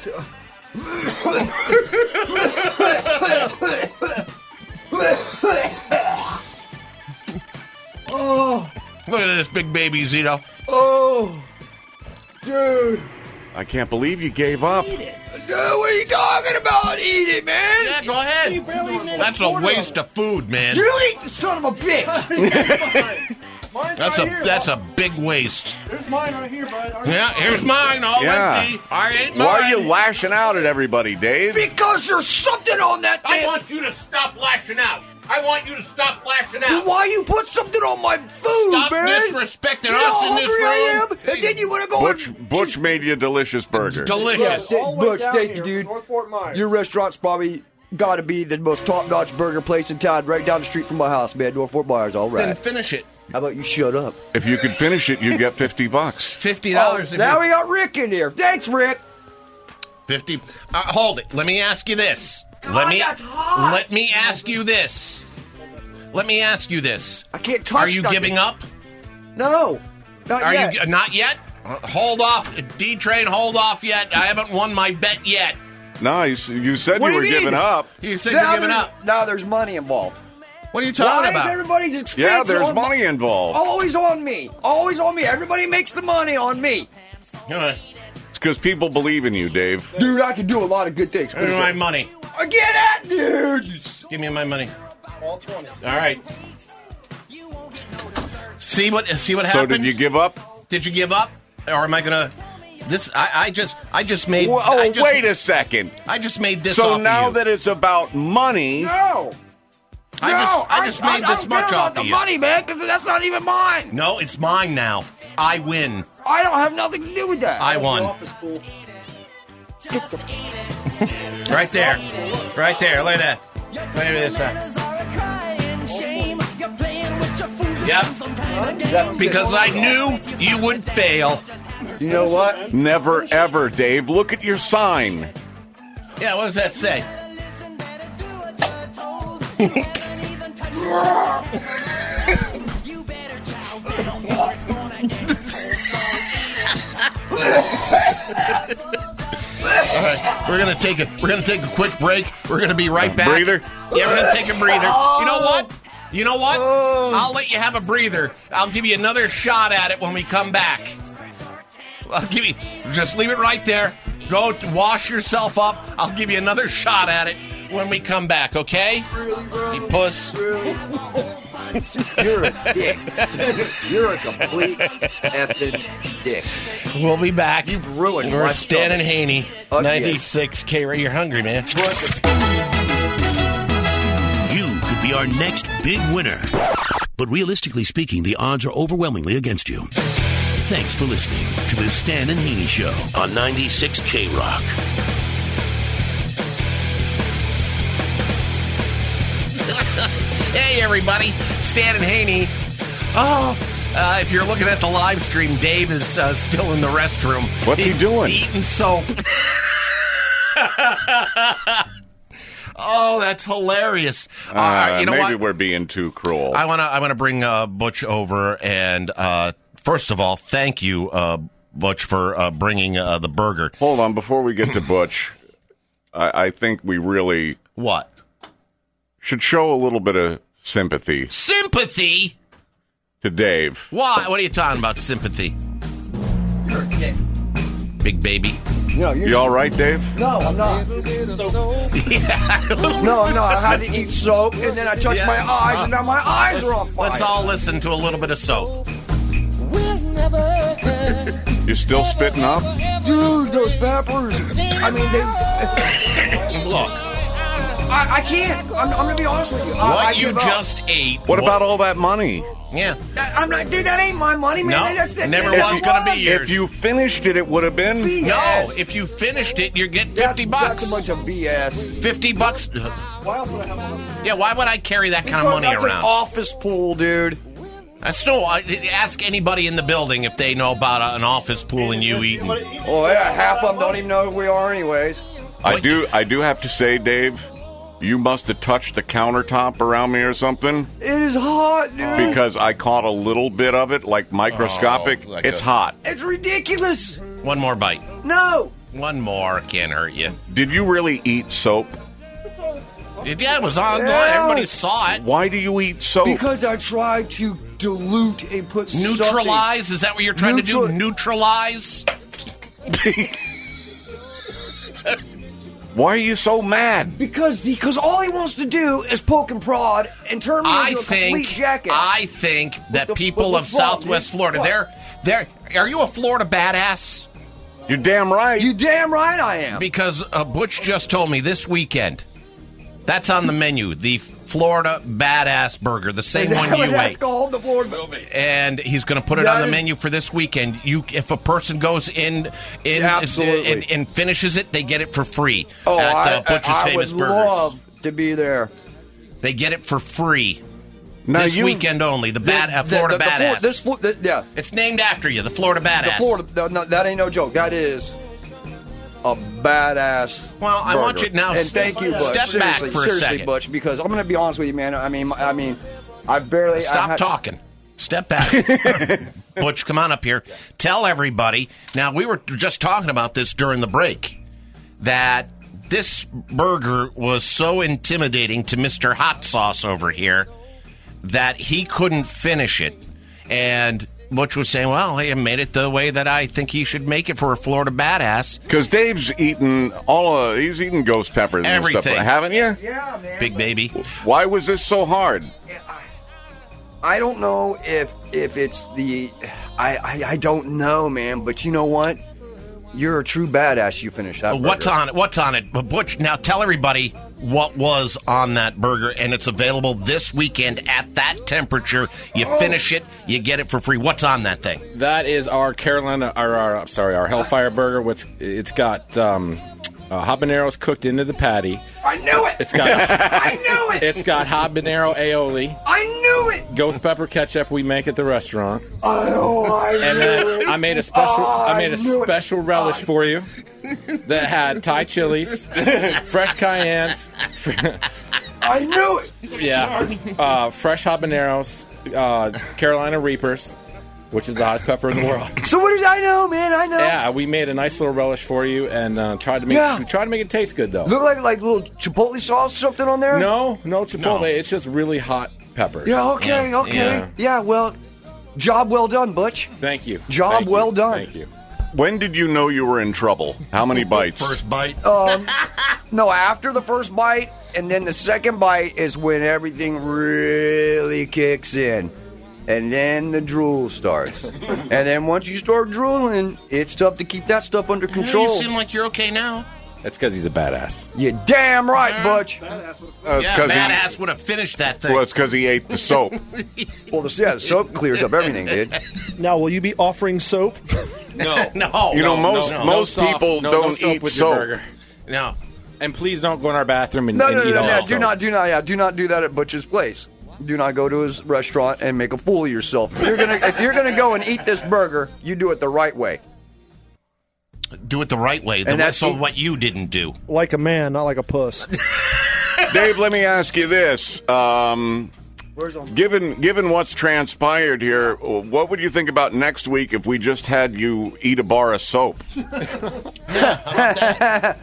Oh. Look at this big baby, Zito. Oh. Dude. I can't believe you gave up. Dude, what are you talking about? Eat it, man. Yeah, go ahead. That's a waste of food, man. You eat, son of a bitch. Mine's That's right a here, that's bud. a big waste. There's mine right here, bud. Yeah, here's mine, all Yeah. empty. I ate mine. Why are you lashing out at everybody, Dave? Because there's something on that I thing. want you to stop lashing out. I want you to stop lashing out. Why you put something on my food, Stop man? disrespecting You know us how in this hungry I room. am? And then you want to go Butch, and... Butch made you a delicious burger. Delicious. Yeah, All the way Butch, down thank here, you, dude. North Fort Myers. Your restaurant's probably got to be the most top-notch burger place in town, right down the street from my house, man. North Fort Myers, all Then right. finish it. How about you shut up? If you could finish it, you'd get fifty bucks. Fifty dollars. Oh, now we got Rick in here. Thanks, Rick. Fifty. Uh, hold it. Let me ask you this. God, let me. that's hot. Let me ask you this. Let me ask you this. I can't touch Are you nothing. giving up? No. Not Are yet. you not yet? Uh, hold off, D Train. Hold off yet. I haven't won my bet yet. No, you, s- you said What you do were you mean? giving up. You said now you're giving there's- up. Now there's money involved. What are you talking Why about? is everybody's expense Yeah, there's on money involved. Always on me. Always on me. Everybody makes the money on me. Uh, It's because people believe in you, Dave. Dude, I can do a lot of good things. Give me my money. Get at, dude. Give me my money. All twenty. All right. See what? See what So happened? did you give up? Did you give up, or am I gonna? This I, I just I just made. Well, oh, I just, wait a second. I just made this. So off now of you. that it's about money, No. I no, just I just I, made I, this I don't much care off about the of you. money, man, because that's not even mine. No, it's mine now. I win. I don't have nothing to do with that. I won. Right there. Right there. Look at that. Look at this. Uh, yep. Because I knew you would fail. You know what? never ever, Dave. Look at your sign. Yeah, what does that say? All right, we're gonna take a we're gonna take a quick break. We're gonna be right back. Breather? Yeah, we're gonna take a breather. You know what? You know what? I'll let you have a breather. I'll give you another shot at it when we come back. I'll give you just leave it right there. Go to wash yourself up. I'll give you another shot at it when we come back, okay? You puss. You're a dick. You're a complete effing dick. We'll be back. You've ruined We're my Stan and stomach. Haney, Again. ninety-six K. Ray, you're hungry, man. You could be our next big winner. But realistically speaking, the odds are overwhelmingly against you. Thanks for listening to the Stan and Haney Show on ninety-six K Rock. Hey, everybody. Stan and Haney. Oh, uh, if you're looking at the live stream, Dave is uh, still in the restroom. What's he doing? Eating soap. Oh, that's hilarious. Uh, Uh, you know maybe what? we're being too cruel. I want to I want to bring uh, Butch over, and uh, first of all, thank you, uh, Butch, for uh, bringing uh, the burger. Hold on, before we get to Butch, I, I think we really what should show a little bit of sympathy sympathy to Dave. Why? What are you talking about? Sympathy? You're a kid. Big baby. No, you're You all right, Dave? No, I'm not. No, no, I had to eat soap, and then I touched Yeah. my eyes, and now my eyes are on fire. Let's all listen to a little bit of soap. You still spitting up? Dude, those peppers. I mean, they... Look. I, I can't. I'm, I'm going to be honest with you. I, What I you give up. just ate. What about all that money? Yeah. I'm not, dude, that ain't my money, man. No, That's, that, never that was gonna be yours. If you finished it, it would have been. B S. No, if you finished it, you get fifty That's- bucks. That's a bunch of B S. Fifty bucks. Yeah, why would I carry that kind of money That's around? an office pool, dude. That's no. I, ask anybody in the building if they know about a, an office pool and you eating. Oh, yeah, half of them don't even know who we are anyways. I do. I do have to say, Dave, you must have touched the countertop around me or something, It is hot, dude. because I caught a little bit of it, like microscopic. Oh, like it's a- hot. It's ridiculous. One more bite. No. One more can't hurt you. Did you really eat soap? Yeah, it was online. Yeah. Everybody saw it. Why do you eat soap? Because I try to dilute and put Neutralize? Is that what you're trying to Neutral- do? Neutralize? Why are you so mad? Because because all he wants to do is poke and prod and turn me I into a complete think. jackass. I think that the- people what- of what's wrong, Southwest dude? Florida, What? they're they're. Are you a Florida badass? You're damn right. You damn right I am. Because uh, Butch just told me this weekend. That's on the menu. The Florida Badass Burger, the same Is that one what you that's ate. called? The Florida. And he's going to put it That on the is- menu for this weekend. You, if a person goes in, in Absolutely. and, and finishes it, they get it for free Oh, at I, uh, Butch's I, I Famous would Burgers. love to be there. They get it for free. Now this you- weekend only. The, bad, uh, The- Florida the- the Flor- Badass. this, Flo- the, yeah, it's named after you, the Florida Badass. the Florida. No, no, that ain't no joke. That is a badass. Well, I want burger. you now. And thank you, Butch. Step seriously, back for a seriously, second. Butch, because I'm going to be honest with you, man. I mean, I mean, I've barely Stop I had, talking. Step back. Butch, come on up here. Tell everybody. Now, we were just talking about this during the break, that this burger was so intimidating to Mister Hot Sauce over here that he couldn't finish it. And Butch was saying, well, he made it the way that I think he should make it for a Florida badass. Because Dave's eaten all. Uh, he's eaten ghost peppers and Everything. stuff, haven't you? Yeah, man. Big baby. Why was this so hard? I don't know if if it's the I, I I don't know, man. But you know what? You're a true badass. You finish that. What's burger. on it? What's on it? But Butch, now tell everybody what was on that burger, and it's available this weekend at that temperature. You Oh. finish it, you get it for free. What's on that thing? That is our Carolina, our, our I'm sorry, our Hellfire Burger. What's it's got um, uh, habaneros cooked into the patty. I knew it. It's got I knew it. it's got habanero aioli, I knew it. ghost pepper ketchup we make at the restaurant, I know. I and knew then it. I made a special Oh, I made a knew it. special relish for you that had Thai chilies, fresh cayennes, I knew it. yeah, uh, fresh habaneros, uh, Carolina Reapers, which is the hottest pepper in the world. So what did I know, man? I know. Yeah, we made a nice little relish for you and uh, tried to make Yeah. we tried to make it taste good though. Look like like little chipotle sauce or something on there. No, no chipotle. No. It's just really hot peppers. Yeah. Okay. Yeah, okay. yeah. Yeah. Well, job well done, Butch. Thank you. Job Thank you. well done. Thank you. when did you know you were in trouble? How many bites? First bite. Um, no, after the first bite, and then the second bite is when everything really kicks in. And then the drool starts. And then once you start drooling, it's tough to keep that stuff under control. You seem like you're okay now. That's because he's a badass. You're damn right, Butch. Uh, yeah, badass would have finished that thing. Well, it's because he ate the soap. Well, the, yeah, the soap clears up everything, dude. Now, will you be offering soap? No. no. You know, no, most no, no. most No people soft, no, don't no soap eat with soap. your burger. No. And please don't go in our bathroom and, No, and no, no, eat no, all no. the Do soap. not, do not, yeah, do not do that at Butch's place. Do not go to his restaurant and make a fool of yourself. If you're gonna, if you're gonna go and eat this burger, you do it the right way. Do it the right way. The And that's so the- what you didn't do. Like a man, not like a puss. Dave, let me ask you this. Um, given given what's transpired here, what would you think about next week if we just had you eat a bar of soap? uh,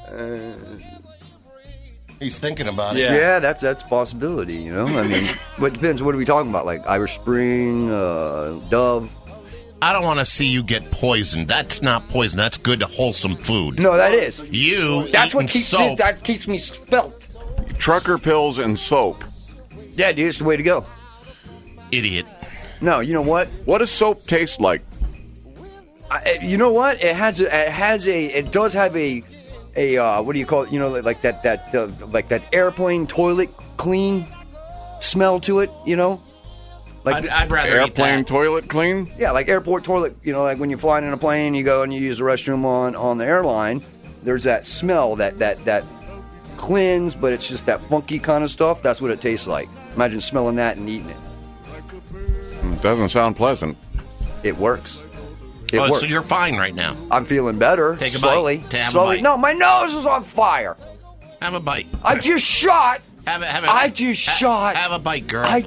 He's thinking about it. yeah. yeah, that's that's a possibility. You know, I mean, but it depends. What are we talking about? Like Irish Spring, uh, Dove. I don't want to see you get poisoned. That's not poison. That's good, wholesome food. No, that is. You That's what eating keeps soap. that keeps me spelt. Trucker pills and soap. Yeah, dude, it's the way to go. Idiot. No, you know what? What does soap taste like? I, you know what? It has a, it has a it does have a a uh, what do you call it? You know, like that that uh, like that airplane toilet clean smell to it. You know, like I'd, I'd rather Airplane eat that. toilet clean? yeah, like airport toilet. You know, like when you're flying in a plane, you go and you use the restroom on on the airline. There's that smell that that that cleanse, but it's just that funky kind of stuff. That's what it tastes like. Imagine smelling that and eating it. It doesn't sound pleasant. It works. It Oh, works. so you're fine right now. I'm feeling better. Take a slowly. bite. Have a slowly. bite. No, my nose is on fire. Have a bite. I just shot. Have a, have a, I just ha- shot. Have a bite, girl. I.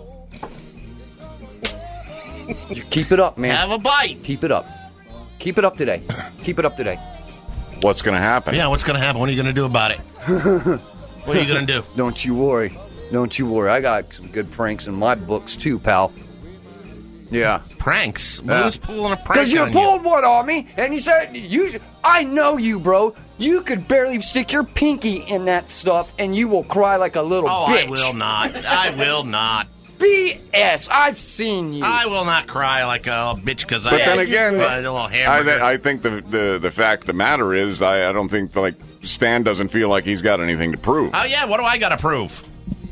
You keep it up, man. Have a bite. Keep it up. Keep it up today. Keep it up today. What's going to happen? Yeah, what's going to happen? What are you going to do about it? What are you going to do? Don't you worry. Don't you worry. I got some good pranks in my books too, pal. Yeah. Pranks? Yeah. Who's pulling a prank Because you on pulled one on me, and you said you. I know you, bro. You could barely stick your pinky in that stuff, and you will cry like a little Oh, bitch. I will not. I will not. B S. I've seen you. I will not cry like a bitch because I But then ate again, a little I, hamburger. th- I think the, the the fact of the matter is, I, I don't think like Stan doesn't feel like he's got anything to prove. Oh yeah, what do I got to prove?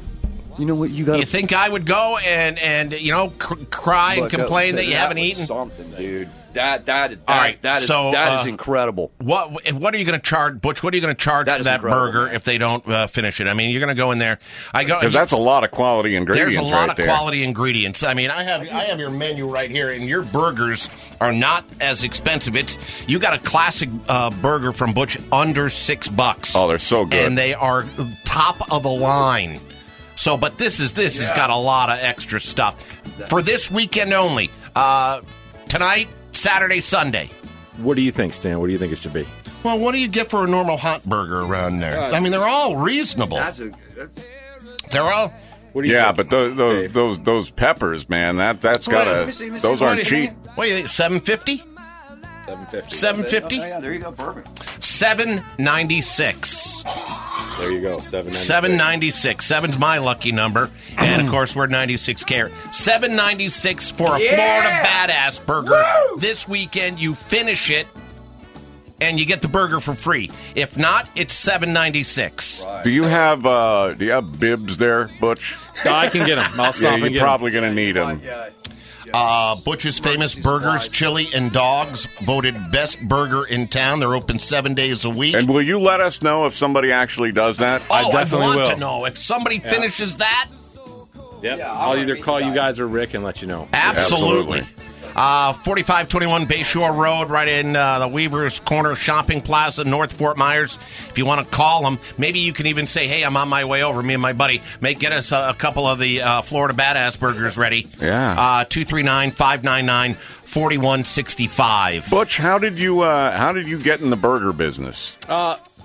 You know what you got? You think I would go and and you know cr- cry and complain that you haven't was eaten? Something, dude. That that that, All right, that is so, that is uh, incredible. What and what are you going to charge, Butch? What are you going to charge That for is that incredible, burger man. if they don't uh, finish it? I mean, you're going to go in there. I go Because that's a lot of quality ingredients. There's a lot right of there. quality ingredients. I mean, I have I have your menu right here, and your burgers are not as expensive. It's you got a classic uh, burger from Butch under six bucks. Oh, they're so good. and they are top of the line. So, but this is this has got a lot of extra stuff for this weekend only. Uh, tonight, Saturday, Sunday. What do you think, Stan? What do you think it should be? Well, what do you get for a normal hot burger around there? Uh, I mean, they're all reasonable. That's a, that's, They're all. What do you Yeah, think, but those those, Dave? those those peppers, man, that that's got let to me see, let me see. those What aren't do you cheap. What do you think? Seven fifty. seven fifty. Seven oh, fifty. yeah, there you go. Perfect. Seven ninety six. There you go. Seven. Seven ninety six. Seven's my lucky number, and of course we're ninety six carat. Seven ninety six for a Yeah! Florida Badass burger. Woo! This weekend you finish it, and you get the burger for free. If not, it's seven ninety six. Do you have uh, do you have bibs there, Butch? No, I can get them. I'll Yeah, stop and you're get 'em. probably going to need them. Yeah. Uh, Butch's Famous Burgers, Chili, and Dogs voted best burger in town. They're open seven days a week. And will you let us know if somebody actually does that? oh, I, definitely want will. to know if somebody finishes that. Yep. Yeah, I I'll wanna either meet call you you guys or Rick and let you know. Absolutely. Absolutely. Uh, forty-five twenty-one Bayshore Road, right in uh, the Weaver's Corner Shopping Plaza, North Fort Myers. If you want to call them, maybe you can even say, hey, I'm on my way over, me and my buddy. Make Get us a, a couple of the uh, Florida Badass burgers ready. Yeah. Uh, two three nine, five nine nine, four one six five. Butch, how did you uh, how did you get in the burger business? Uh,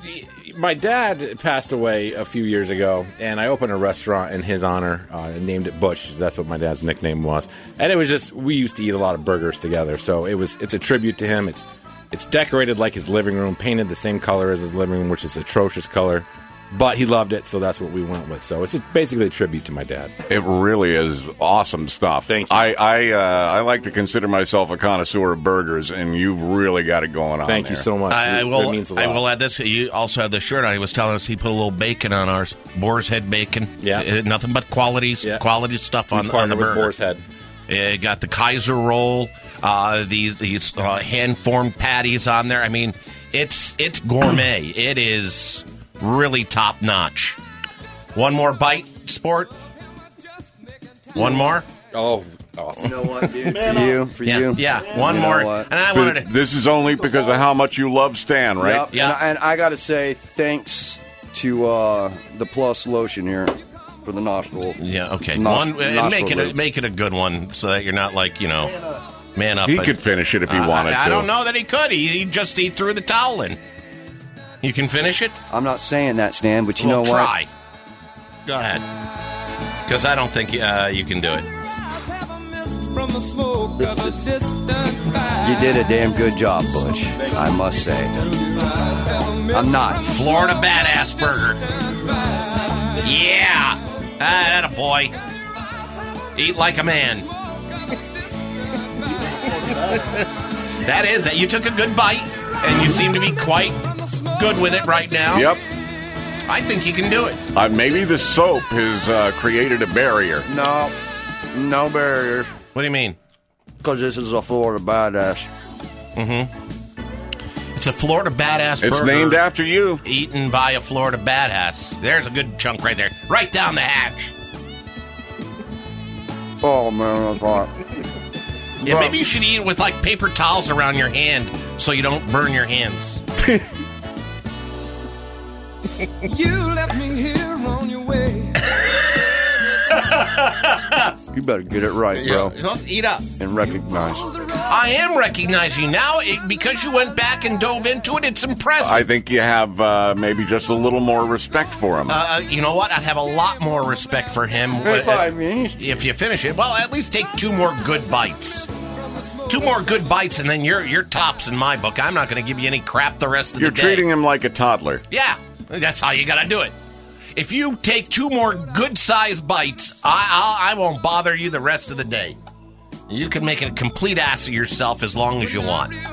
my dad passed away a few years ago, and I opened a restaurant in his honor uh, and named it Butch. That's what my dad's nickname was. And it was just, we used to eat a lot of burgers together. So it was, it's a tribute to him. It's it's decorated like his living room, painted the same color as his living room, which is atrocious color. But he loved it, so that's what we went with. So it's a, basically a tribute to my dad. It really is awesome stuff. Thank you. I I, uh, I like to consider myself a connoisseur of burgers, and you've really got it going on. Thank you there. so much. I, I It- will. it means a I lot. will add this. You also have the shirt on. He was telling us he put a little bacon on ours. Boar's Head bacon. Yeah. Uh, nothing but qualities, Yeah. quality stuff We on, on partnered the with burger. Boar's Head. Uh, got the Kaiser roll. Uh, these these uh, hand formed patties on there. I mean, it's it's gourmet. It is really top notch. One more bite, sport. One more. Oh, awesome. You know what, dude? Man for you, up. for Yeah, you. yeah, one You know more. what? And I But wanted to. this is only because of how much you love Stan, right? Yep. Yeah. And, I- and I got to say thanks to uh, the Plus lotion here for the nostril. Yeah. Okay. Nos- one. And nostril make it a, loop. make it a good one so that you're not like you know, man up. He but- could finish it if he Uh, wanted I, I to. don't know that he could. He, he just he threw the towel in. You can finish it. I'm not saying that, Stan, but you well, know what? try. Go ahead. Because I don't think uh, you can do it. You did a damn good job, Butch. I must say. I'm not. Florida Badass Burger. Yeah. Ah, that a boy. Eat like a man. That is that. You took a good bite, and you seem to be quite good with it right now. Yep. I think you can do it. Uh, maybe the soap has uh, created a barrier. No. No barriers. What do you mean? Because this is a Florida Badass. Mm-hmm. It's a Florida Badass It's burger. named after you. Eaten by a Florida Badass. There's a good chunk right there. Right down the hatch. Oh, man, that's hot. Yeah, maybe you should eat it with like paper towels around your hand so you don't burn your hands. You left me here on your way. You better get it right, bro. Yeah, well, eat up. And recognize. I am recognizing now it, because you went back and dove into it. It's impressive. I think you have uh, maybe just a little more respect for him. Uh, you know what? I'd have a lot more respect for him Hey, uh, five minutes. if you finish it. Well, at least take two more good bites. Two more good bites, and then you're you're tops in my book. I'm not going to give you any crap the rest of You're the day. treating him like a toddler. Yeah, that's how you got to do it. If you take two more good-sized bites, I, I'll, I won't bother you the rest of the day. You can make a complete ass of yourself as long as you want. Go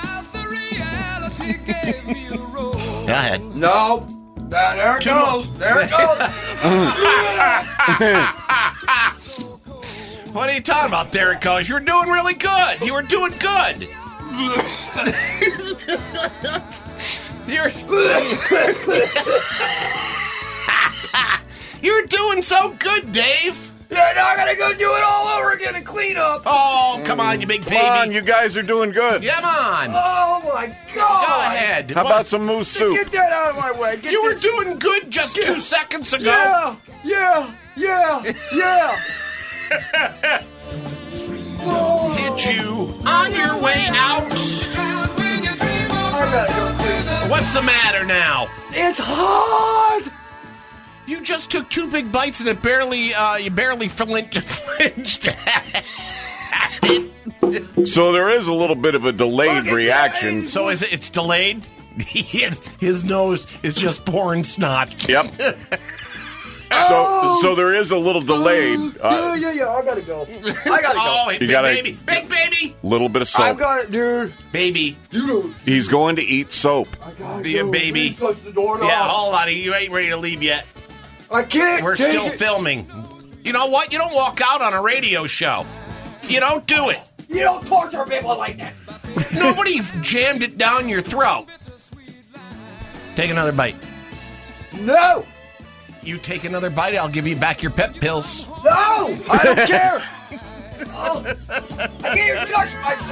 ahead. No. That, there it Two goes. more. There it goes. What are you talking about, there it goes? You were doing really good. You were doing good. You're... You're doing so good, Dave. Yeah, now I gotta go do it all over again and clean up. Oh, come on, you big Come baby. on, you guys are doing good. Come on. Oh my God! Go ahead. How What- about some moose soup? Get that out of my way. Get You were this- doing good just two seconds ago. Yeah, yeah, yeah, yeah. Hit you on your way out. I gotta go clean. What's the matter now? It's hot. You just took two big bites and it barely, uh, you barely flinched. flinched. So there is a little bit of a delayed reaction. So is it? It's delayed. his, his nose is just pouring snot. Yep. So, so there is a little delayed. Yeah, Uh, yeah, yeah. I gotta go. I gotta Oh, go. big You gotta- baby, big baby, little bit of I soap. got it, dude. baby, Dude, He's going to eat soap. I gotta Be a go. baby. Please touch the door. Yeah, hold on. You ain't ready to leave yet. I can't. We're take still it. filming. You know what? You don't walk out on a radio show. You don't do it. You don't torture people like that. Nobody jammed it down your throat. Take another bite. No, You take another bite, I'll give you back your pep pills. no, I don't care. Oh, I can't even touch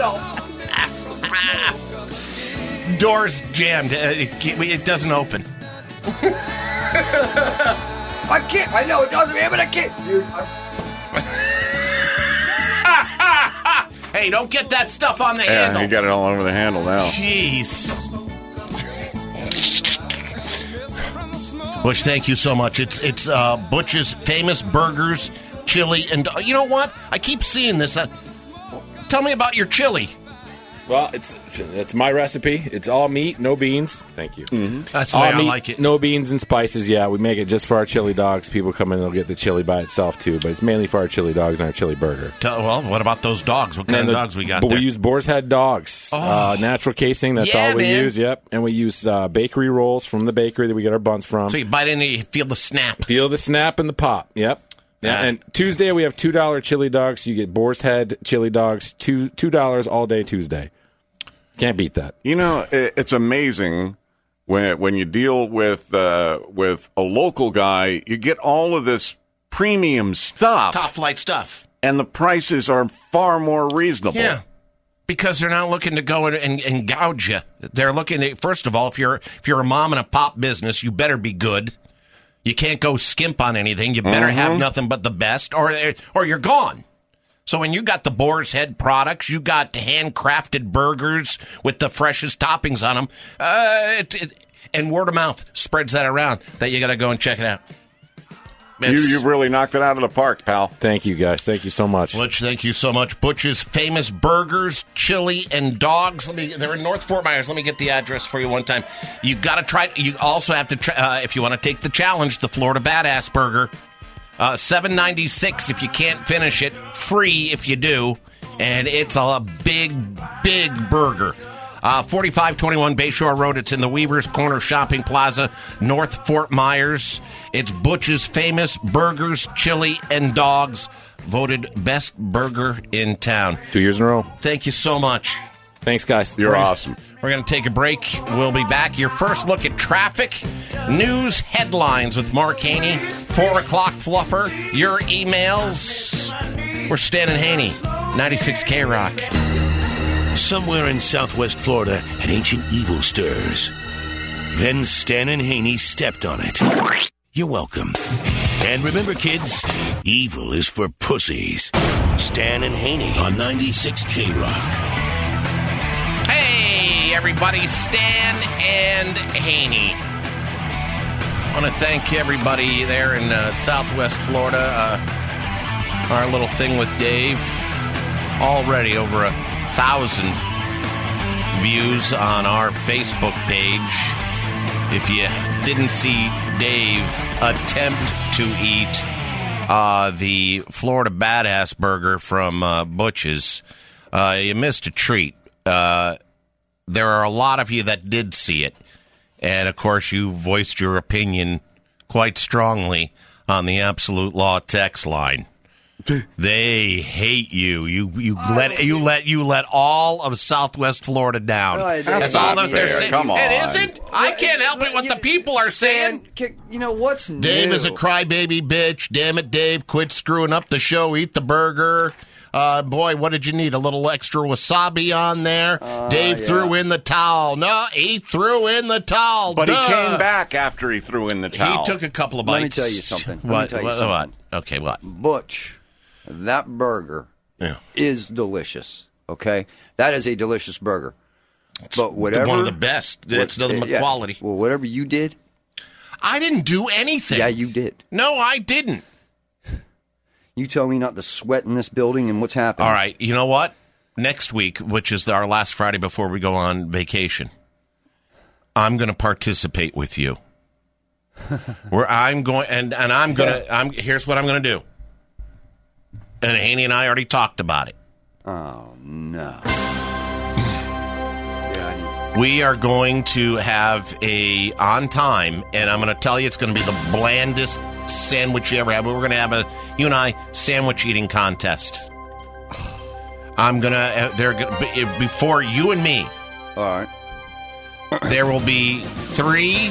myself. Door's jammed. Uh, It, it doesn't open. I can't. I know it doesn't, but I can't. Dude, I, Hey, don't get that stuff on the Yeah, handle. he got it all over the handle now. Jeez. Butch, thank you so much. It's it's uh, Butch's famous burgers, chili, and you know what? I keep seeing this. Uh, tell me about your chili. Well, it's it's my recipe. It's all meat, no beans. Thank you. Mm-hmm. That's the all way I meat, like it. No beans and spices. Yeah, we make it just for our chili dogs. People come in, they'll get the chili by itself too, but it's mainly for our chili dogs and our chili burger. Tell, well, what about those dogs? What kind And of the- dogs we got But there? we use boar's head dogs. Oh. Uh, natural casing. That's Yeah, all we man. use. Yep. And we use uh, bakery rolls from the bakery that we get our buns from. So you bite in and you feel the snap. Feel the snap and the pop. Yep. Yeah, Uh, and Tuesday we have two dollar chili dogs. You get boar's head chili dogs, two two dollars all day Tuesday. Can't beat that. You know, it, it's amazing when when you deal with uh, with a local guy, you get all of this premium stuff, Top flight stuff. and the prices are far more reasonable. Yeah. Because they're not looking to go and, and, and gouge you. They're looking to, first of all, if you're if you're a mom and a pop business, you better be good. You can't go skimp on anything. You better Mm-hmm. have nothing but the best, or or you're gone. So when you got the Boar's Head products, you got handcrafted burgers with the freshest toppings on them, uh, it, it, and word of mouth spreads that around that you got to go and check it out. You, you've really knocked it out of the park, pal. Thank you, guys. Thank you so much. Butch, thank you so much. Butch's famous burgers, chili, and dogs. Let me. They're in North Fort Myers. Let me get the address for you one time. You got to try. You also have to try, uh, if you want to take the challenge, the Florida Badass Burger. Uh, seven ninety-six if you can't finish it. Free if you do. And it's a big, big burger. Uh, forty-five twenty-one Bayshore Road. It's in the Weaver's Corner Shopping Plaza, North Fort Myers. It's Butch's famous burgers, chili, and dogs. Voted best burger in town. Two years in a row. Thank you so much. Thanks, guys. You're We're- awesome. We're going to take a break. We'll be back. Your first look at traffic, news, headlines with Mark Haney. Four o'clock fluffer. Your emails. We're Stan and Haney, ninety-six K Rock. Somewhere in southwest Florida, an ancient evil stirs. Then Stan and Haney stepped on it. You're welcome. And remember, kids, evil is for pussies. Stan and Haney on ninety-six K Rock. Hey, everybody, Stan and Haney. I want to thank everybody there in uh, Southwest Florida. Uh, our little thing with Dave, already over a thousand views on our Facebook page. If you didn't see Dave attempt to eat uh, the Florida Badass Burger from uh, Butch's, uh, you missed a treat. Uh, there are a lot of you that did see it. And, of course, you voiced your opinion quite strongly on the Absolute Law text line. They hate you. You you let you let you let all of Southwest Florida down. No, it- That's That's all not that they're fair. saying. Come on. It isn't. I can't help it what the people are saying. You know what's new? Dave is a crybaby bitch. Damn it, Dave. Quit screwing up the show. Eat the burger. Uh, boy, what did you need? A little extra wasabi on there. Uh, Dave yeah. threw in the towel. No, he threw in the towel. But Duh. he came back after he threw in the towel. He took a couple of bites. Let me tell you something. Let me What? tell you what, something. what? Okay, what? Butch, that burger Yeah. is delicious. Okay, that is a delicious burger. But whatever, one of the best. It's what- nothing but yeah. quality. Well, whatever you did, I didn't do anything. yeah, you did. No, I didn't. You tell me not to sweat in this building and what's happening. All right, you know what? Next week, which is our last Friday before we go on vacation, I'm going to participate with you. Where I'm going, and, and I'm going to. I'm here's what I'm going to do. And Haney and I already talked about it. Oh no. We are going to have a on time, and I'm going to tell you it's going to be the blandest sandwich you ever had. We're going to have a you and I sandwich eating contest. I'm gonna. Uh, they're gonna be, before you and me. All right. There will be three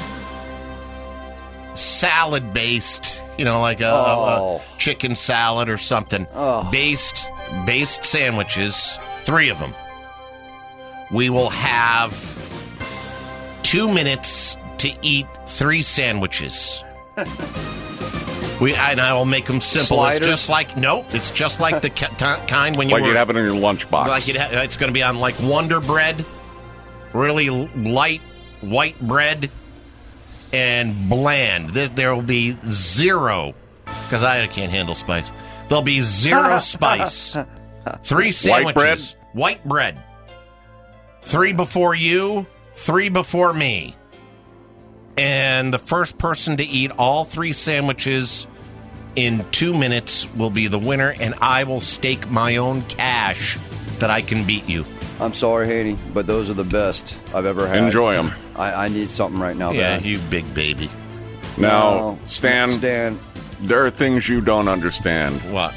salad based, you know, like a, Oh. a, a chicken salad or something. Oh. Based based sandwiches. Three of them. We will have two minutes to eat three sandwiches. We and I will make them simple. Sliders? It's just like nope. It's just like the ki- t- kind when you Like were, you'd have it in your lunchbox. like you'd ha- it's going to be on like Wonder Bread, really l- light white bread, and bland. There, there will be zero, because I can't handle spice. There'll be zero spice. Three sandwiches. White bread? White bread. Three before you, three before me. And the first person to eat all three sandwiches in two minutes will be the winner, and I will stake my own cash that I can beat you. I'm sorry, Haney, but those are the best I've ever had. Enjoy them. I, I need something right now. Yeah, man. you big baby. Now, No, Stan, Stan, there are things you don't understand. What?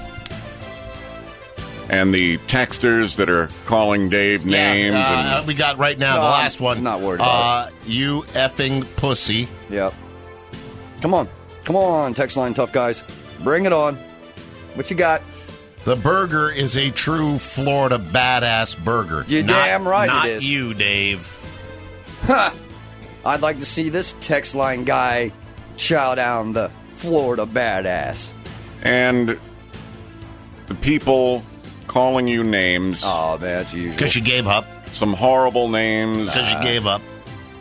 And the texters that are calling Dave names. Uh, and we got right now No, the I'm last one. not worried about uh, You effing pussy. Yep. Come on. Come on, text line tough guys. Bring it on. What you got? The burger is a true Florida badass burger. You're Not- damn right it Not is. you, Dave. Ha! I'd like to see this text line guy chow down the Florida badass. and the people calling you names. Oh, man, that's usual. Because you gave up. Some horrible names. Because you gave up.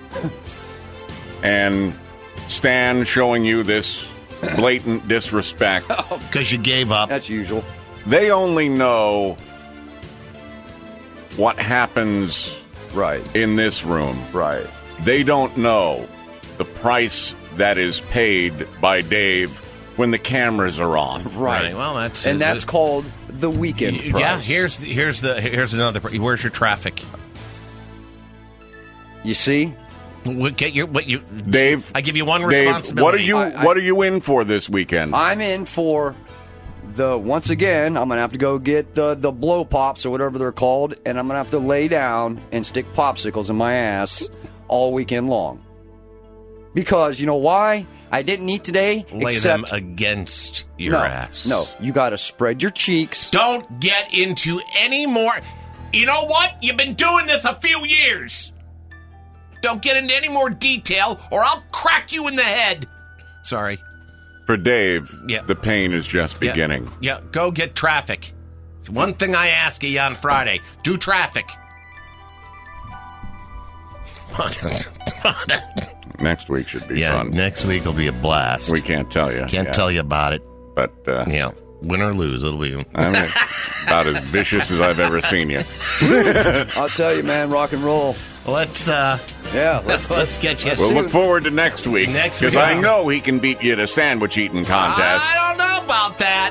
And Stan showing you this blatant disrespect. Because you gave up. That's usual. They only know what happens right in this room. Right. They don't know the price that is paid by Dave when the cameras are on. Right. Well, that's and uh, that's called the weekend price. Yeah. Here's the, here's the here's another. Where's your traffic? You see. What, get your what you Dave. I give you one Dave, responsibility. what are you I- I- what are you in for this weekend? I'm in for the once again. I'm gonna have to go get the the blow pops or whatever they're called, and I'm gonna have to lay down and stick popsicles in my ass all weekend long. Because you know why? I didn't eat today. Lay except, them against your no, ass. No, you got to spread your cheeks. Don't get into any more. You know what? You've been doing this a few years. Don't get into any more detail, or I'll crack you in the head. Sorry. For Dave, Yeah. the pain is just Yeah. beginning. Yeah, go get traffic. It's one thing I ask you on Friday. Do traffic. Next week should be Yeah, fun. next week will be a blast. We can't tell you. Can't Yeah. tell you about it. But, uh, Yeah, win or lose, it'll be. I mean, about as vicious as I've ever seen you. I'll tell you, man, rock and roll. Let's, uh, yeah, let's, let's get you. We'll look forward to next week. Next Because week. I know he can beat you at a sandwich eating contest. I don't know about that.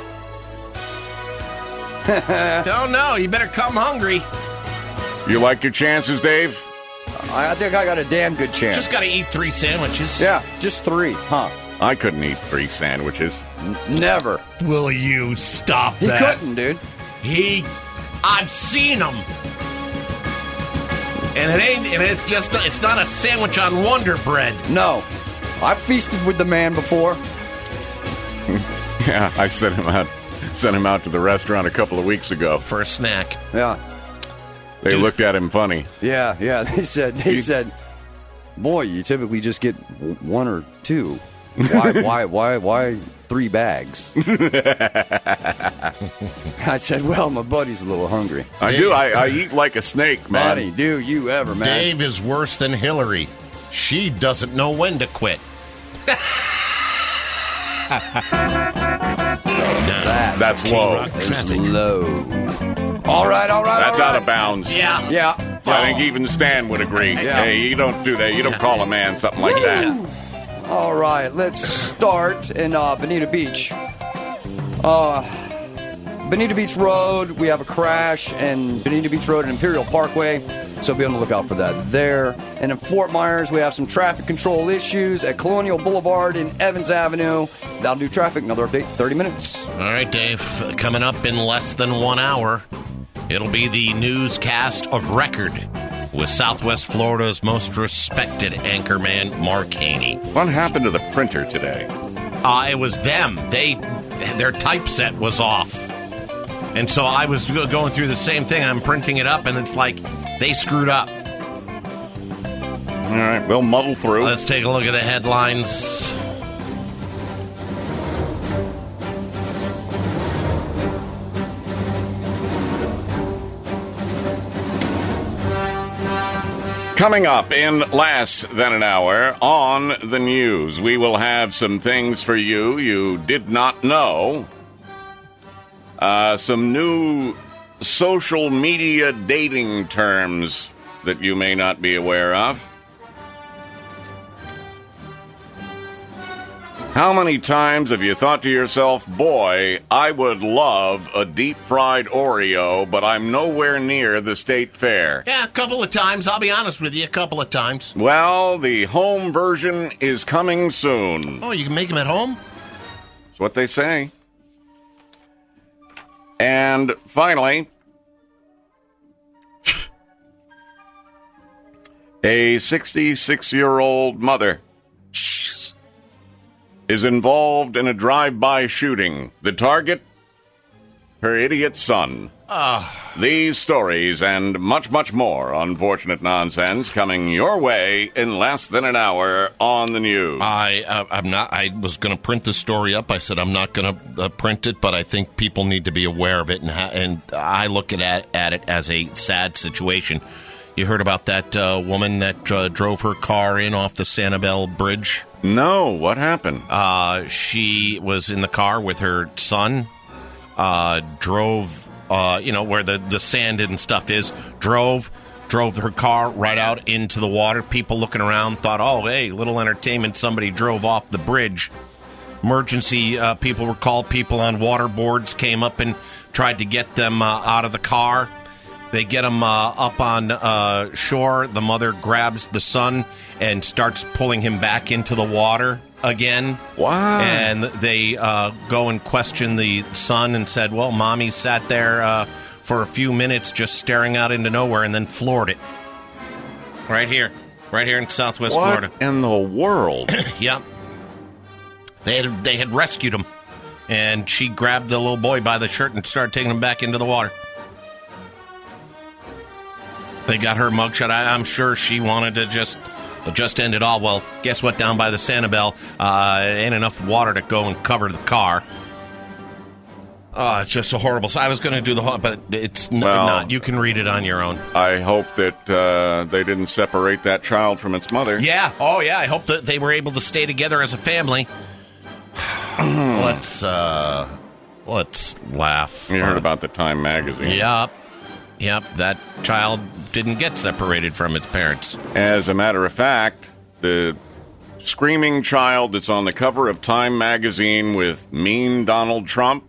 Don't know. You better come hungry. You like your chances, Dave? I, I think I got a damn good chance. Just got to eat three sandwiches. Yeah, just three, huh? I couldn't eat three sandwiches. Never. Will you stop He that? couldn't, dude. He, I've seen him. And it ain't, and it's just, it's not a sandwich on Wonder Bread. No. I've feasted with the man before. Yeah, I sent him out sent him out to the restaurant a couple of weeks ago. For a snack. Yeah. They Dude. looked at him funny. Yeah, yeah. They said, they You- said, boy, you typically just get w- one or two. Why, why, why, why three bags? I said, well, my buddy's a little hungry. I do. I, I eat like a snake, man. Buddy, do you ever, man? Dave is worse than Hillary. She doesn't know when to quit. Now, That's low. K-Rock traffic. Low. All right, all right, That's all out right. of bounds. Yeah. Yeah. I think even Stan would agree. Yeah. Hey, you don't do that. You don't call a man something like that. All right, let's start in uh, Bonita Beach. Uh, Bonita Beach Road, we have a crash, and Bonita Beach Road and Imperial Parkway, so be on the lookout for that there. And in Fort Myers, we have some traffic control issues at Colonial Boulevard and Evans Avenue. That'll do traffic. Another update, thirty minutes. All right, Dave. Coming up in less than one hour, it'll be the newscast of record with Southwest Florida's most respected anchorman, Mark Haney. What happened to the printer today? Uh, it was them. They, their typeset was off. And so I was go- going through the same thing. I'm printing it up, and it's like they screwed up. All right, we'll muddle through. Let's take a look at the headlines. Coming up in less than an hour on the news, we will have some things for you you did not know. Uh, some new social media dating terms that you may not be aware of. How many times have you thought to yourself, boy, I would love a deep-fried Oreo, but I'm nowhere near the state fair? Yeah, a couple of times. I'll be honest with you, a couple of times. Well, the home version is coming soon. Oh, you can make them at home? That's what they say. And finally, a sixty-six-year-old mother is involved in a drive-by shooting. The target, her idiot son. Ah. These stories and much, much more unfortunate nonsense coming your way in less than an hour on the news. I, uh, I'm not. I was going to print the story up. I said I'm not going to uh, print it, but I think people need to be aware of it, and ha- and I look at at, at it as a sad situation. You heard about that uh, woman that uh, drove her car in off the Sanibel Bridge? No, what happened? Uh, she was in the car with her son, uh, drove, uh, you know, where the, the sand and stuff is, drove, drove her car right out into the water. People looking around thought, oh, hey, little entertainment, somebody drove off the bridge. Emergency uh, people were called, people on water boards came up and tried to get them uh, out of the car. They get him uh, up on uh, shore. The mother grabs the son and starts pulling him back into the water again. Wow. And they uh, go and question the son and said, well, Mommy sat there uh, for a few minutes just staring out into nowhere and then floored it. Right here. Right here in Southwest what Florida. in the world? Yep. They had, they had rescued him. And she grabbed the little boy by the shirt and started taking him back into the water. They got her mugshot. I, I'm sure she wanted to just just end it all. Well, guess what? Down by the Sanibel, uh, ain't enough water to go and cover the car. Oh, it's just so horrible. So I was going to do the whole, but it's n- well, not. You can read it on your own. I hope that uh, they didn't separate that child from its mother. Yeah. Oh, yeah. I hope that they were able to stay together as a family. let's uh, let's laugh. You heard about the Time magazine. Yep. Yep, that child didn't get separated from its parents. As a matter of fact, the screaming child that's on the cover of Time magazine with mean Donald Trump,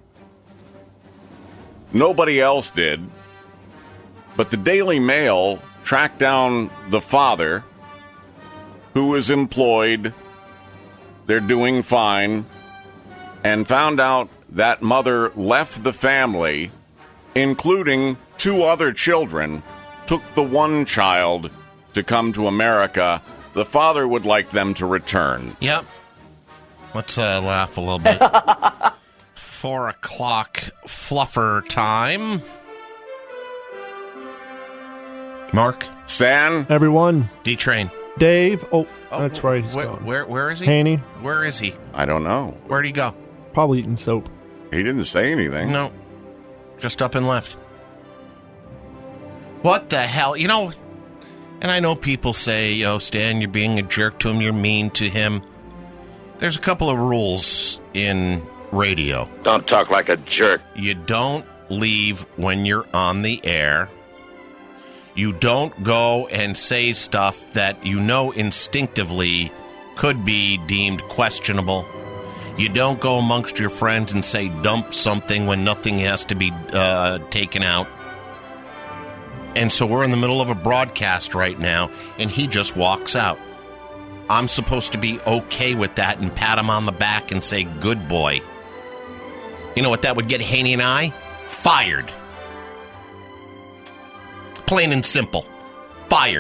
nobody else did. But the Daily Mail tracked down the father, who was employed, they're doing fine, and found out that mother left the family, including two other children, took the one child to come to America. The father would like them to return. Yep. Let's uh, laugh a little bit. Four o'clock fluffer time. Mark? Stan? Everyone. D-Train. Dave. Oh, oh that's right. He's where, gone. where, where is he? Haney. Where is he? I don't know. Where'd he go? Probably eating soap. He didn't say anything. No. Just up and left. What the hell? You know, and I know people say, you know, Stan, you're being a jerk to him, you're mean to him. There's a couple of rules in radio. Don't talk like a jerk. You don't leave when you're on the air. You don't go and say stuff that you know instinctively could be deemed questionable. You don't go amongst your friends and say dump something when nothing has to be uh, taken out. And so we're in the middle of a broadcast right now, and he just walks out. I'm supposed to be okay with that and pat him on the back and say, good boy. You know what that would get Haney and I? Fired. Plain and simple. Fired.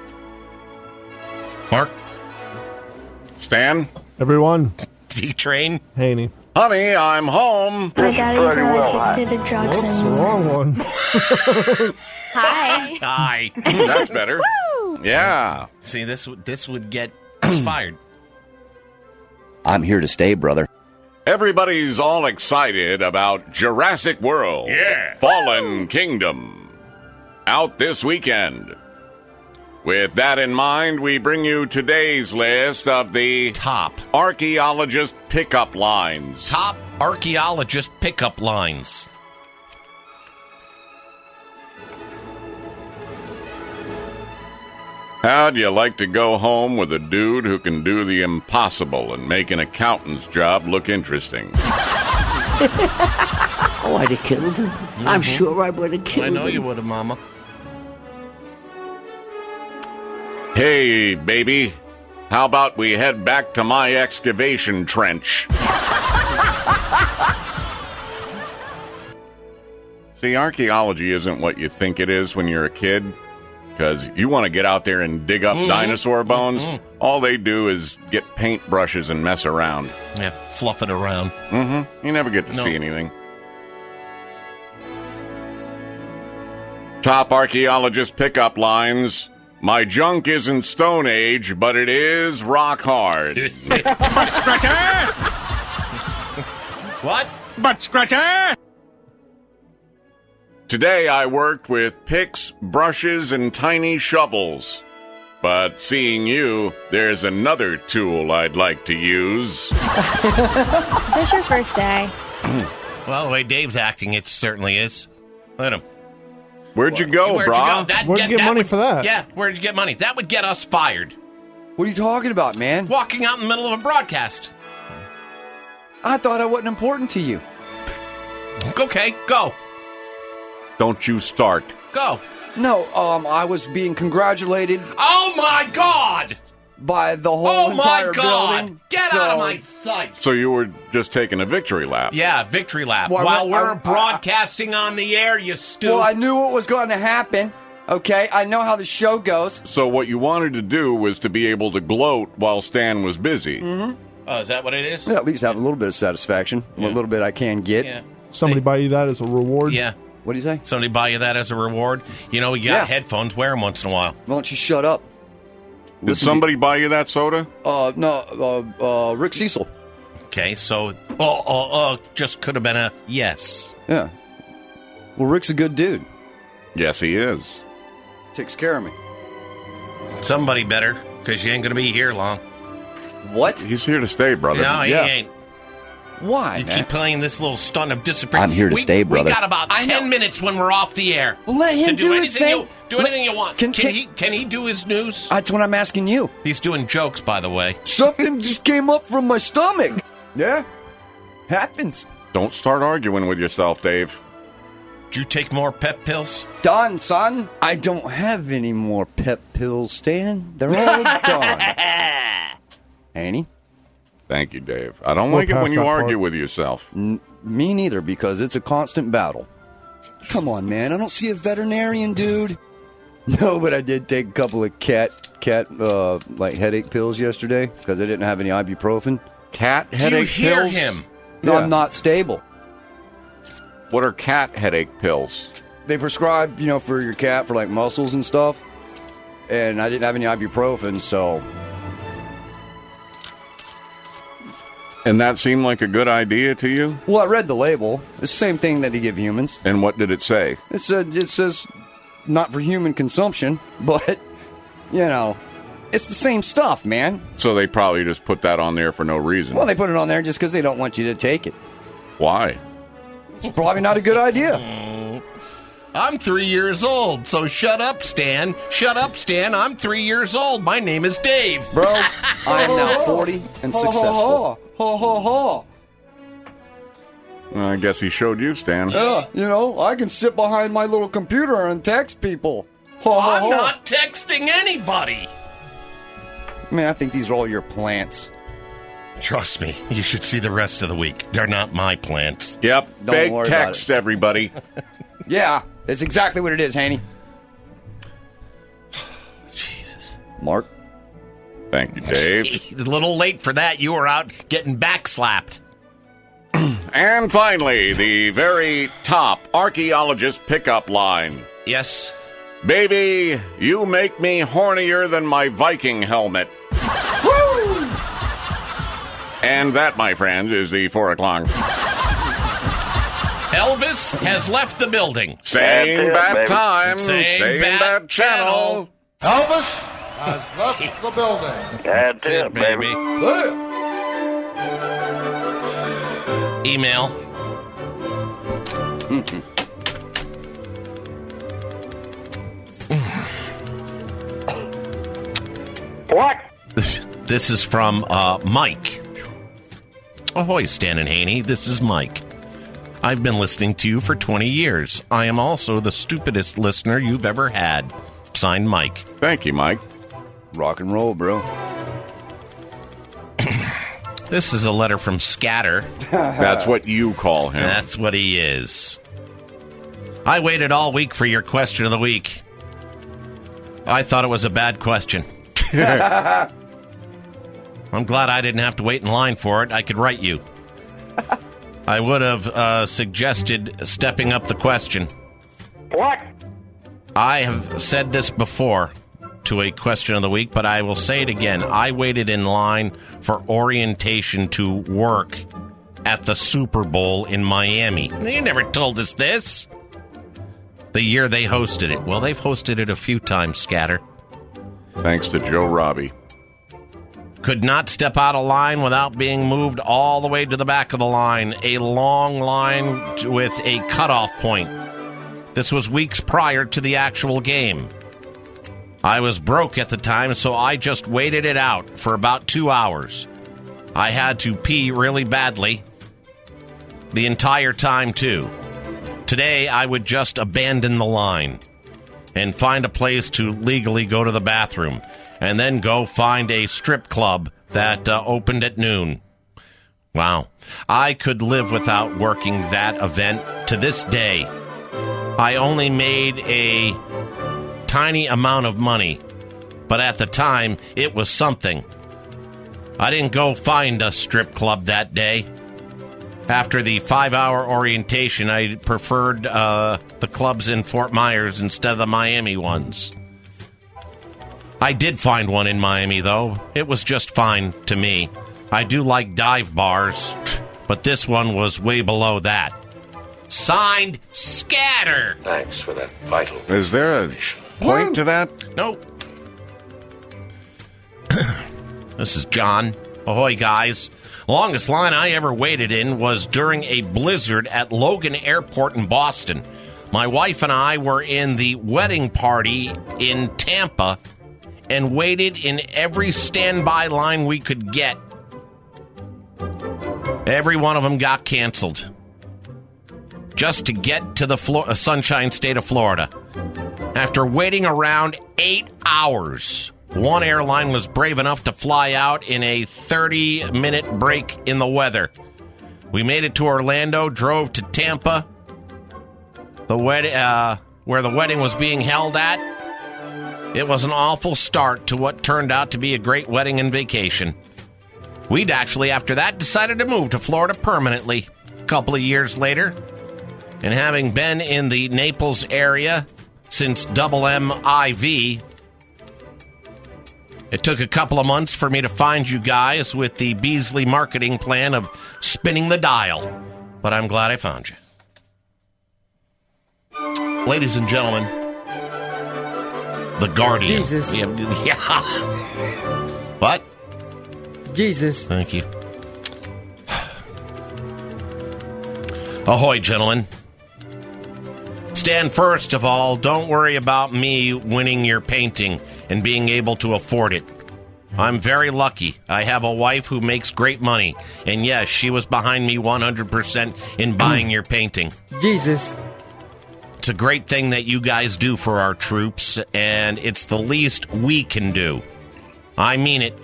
Mark? Stan? Everyone. D-Train? Haney. Honey, I'm home. My daddy's uh, addicted to drugs. Whoops, and the wrong one. Hi. Hi. That's better. Woo! Yeah. See, this this would get us fired. I'm here to stay, brother. Everybody's all excited about Jurassic World. Yeah. Fallen Kingdom. Out this weekend. With that in mind, we bring you today's list of the top archaeologist pickup lines. Top archaeologist pickup lines. How'd you like to go home with a dude who can do the impossible and make an accountant's job look interesting? Oh, I'd have killed him. Mm-hmm. I'm sure I would have killed him. I know him. You would have, Mama. Hey, baby, how about we head back to my excavation trench? See, archaeology isn't what you think it is when you're a kid, because you want to get out there and dig up mm-hmm. dinosaur bones. Mm-hmm. All they do is get paintbrushes and mess around. Yeah, fluff it around. Mm-hmm. You never get to no. see anything. Top archaeologist pickup lines. My junk isn't Stone Age, but it is rock hard. Butt scratcher! What? Butt scratcher! Today I worked with picks, brushes, and tiny shovels. But seeing you, there's another tool I'd like to use. Is this your first day? Well, the way Dave's acting, it certainly is. Let him. Where'd you go, Where'd brah? You go? That Where'd get, you get that money would, for that? Yeah, where'd you get money? That would get us fired. What are you talking about, man? Walking out in the middle of a broadcast. I thought I wasn't important to you. Okay, go. Don't you start. Go. No, um, I was being congratulated. Oh, my God! By the whole oh entire my God. building. Get so, out of my sight. So you were just taking a victory lap. Yeah, victory lap. Well, While I, we're I, broadcasting I, on the air, you stupid. Well, I knew what was going to happen. Okay, I know how the show goes. So what you wanted to do was to be able to gloat while Stan was busy. Mm-hmm. Oh, is that what it is? Yeah, at least have a little bit of satisfaction. Yeah. What little bit I can get. Yeah. Somebody hey. buy you that as a reward? Yeah. What do you say? Somebody buy you that as a reward? You know, you got yeah. headphones. Wear them once in a while. Why don't you shut up? Did Listen somebody buy you that soda? Uh, no, uh, uh, Rick Cecil. Okay, so, oh, oh, oh, just could have been a yes. Yeah. Well, Rick's a good dude. Yes, he is. Takes care of me. Somebody better, because you ain't going to be here long. What? He's here to stay, brother. No, he yeah. ain't. Why, You man? keep playing this little stunt of disappearing. I'm here to we, stay, brother. We got about ten minutes when we're off the air. Well, let him to do, do anything his thing. You, do anything you want. Can, can, can, he, can he do his news? That's what I'm asking you. He's doing jokes, by the way. Something just came up from my stomach. Yeah? Happens. Don't start arguing with yourself, Dave. Did you take more pep pills? Done, son. I don't have any more pep pills, Stan. They're all gone. Annie? Thank you, Dave. I don't We're like it when you argue part. with yourself. N- me neither, because it's a constant battle. Come on, man. I don't see a veterinarian, dude. No, but I did take a couple of cat, cat, uh, like headache pills yesterday because I didn't have any ibuprofen. Cat Do headache you hear pills? him? No, Yeah. I'm not stable. What are cat headache pills? They prescribe, you know, for your cat for like muscles and stuff. And I didn't have any ibuprofen, so. And that seemed like a good idea to you? Well, I read the label. It's the same thing that they give humans. And what did it say? It said it says not for human consumption, but you know, it's the same stuff, man. So they probably just put that on there for no reason. Well, they put it on there just because they don't want you to take it. Why? It's probably not a good idea. I'm three years old, so shut up, Stan. Shut up, Stan. I'm three years old. My name is Dave. Bro, I am now forty and successful. Ho, ho, ho. Well, I guess he showed you, Stan. Yeah, you know, I can sit behind my little computer and text people. Ho, ho, I'm ho. not texting anybody. Man, I think these are all your plants. Trust me, you should see the rest of the week. They're not my plants. Yep, Don't fake worry about text, everybody. Yeah, that's exactly what it is, Hanny. Jesus. Mark? Thank you, Dave. A little late for that. You were out getting backslapped. And finally, the very top archaeologist pickup line. Yes. Baby, you make me hornier than my Viking helmet. Woo! And that, my friends, is the four o'clock. Elvis has left the building. Same That's it, bat baby. time, Same same bat bat channel. Elvis has left Jeez. the building. That's it, it, baby. Email. What? This, this is from uh, Mike. Ahoy, Stan and Haney. This is Mike. I've been listening to you for twenty years. I am also the stupidest listener you've ever had. Signed, Mike. Thank you, Mike. Rock and roll, bro. This is a letter from Scatter. That's what you call him. That's what he is. I waited all week for your question of the week. I thought it was a bad question. I'm glad I didn't have to wait in line for it. I could write you. I would have uh, suggested stepping up the question. What? I have said this before to a question of the week, but I will say it again. I waited in line for orientation to work at the Super Bowl in Miami. You never told us this. The year they hosted it. Well, they've hosted it a few times, Scatter. Thanks to Joe Robbie. Could not step out of line without being moved all the way to the back of the line. A long line with a cutoff point. This was weeks prior to the actual game. I was broke at the time, so I just waited it out for about two hours. I had to pee really badly the entire time, too. Today, I would just abandon the line and find a place to legally go to the bathroom, and then go find a strip club that uh, opened at noon. Wow. I could live without working that event to this day. I only made a tiny amount of money, but at the time, it was something. I didn't go find a strip club that day. After the five-hour orientation, I preferred uh, the clubs in Fort Myers instead of the Miami ones. I did find one in Miami, though. It was just fine to me. I do like dive bars, but this one was way below that. Signed, Scatter. Thanks for that vital. Is there a point to that? Nope. This is John. Ahoy, guys. Longest line I ever waited in was during a blizzard at Logan Airport in Boston. My wife and I were in the wedding party in Tampa and waited in every standby line we could get. Every one of them got canceled just to get to the Flo- Sunshine State of Florida. After waiting around eight hours, one airline was brave enough to fly out in a thirty-minute break in the weather. We made it to Orlando, drove to Tampa, the wed- uh, where the wedding was being held at. It was an awful start to what turned out to be a great wedding and vacation. We'd actually, after that, decided to move to Florida permanently a couple of years later. And having been in the Naples area since Double M I V, it took a couple of months for me to find you guys with the Beasley marketing plan of spinning the dial. But I'm glad I found you. Ladies and gentlemen, The Guardian. Jesus. Yeah. yeah. What? Jesus. Thank you. Ahoy, gentlemen. Stan, first of all, don't worry about me winning your painting and being able to afford it. I'm very lucky. I have a wife who makes great money. And yes, she was behind me one hundred percent in buying your painting. Jesus. It's a great thing that you guys do for our troops, and it's the least we can do. I mean it.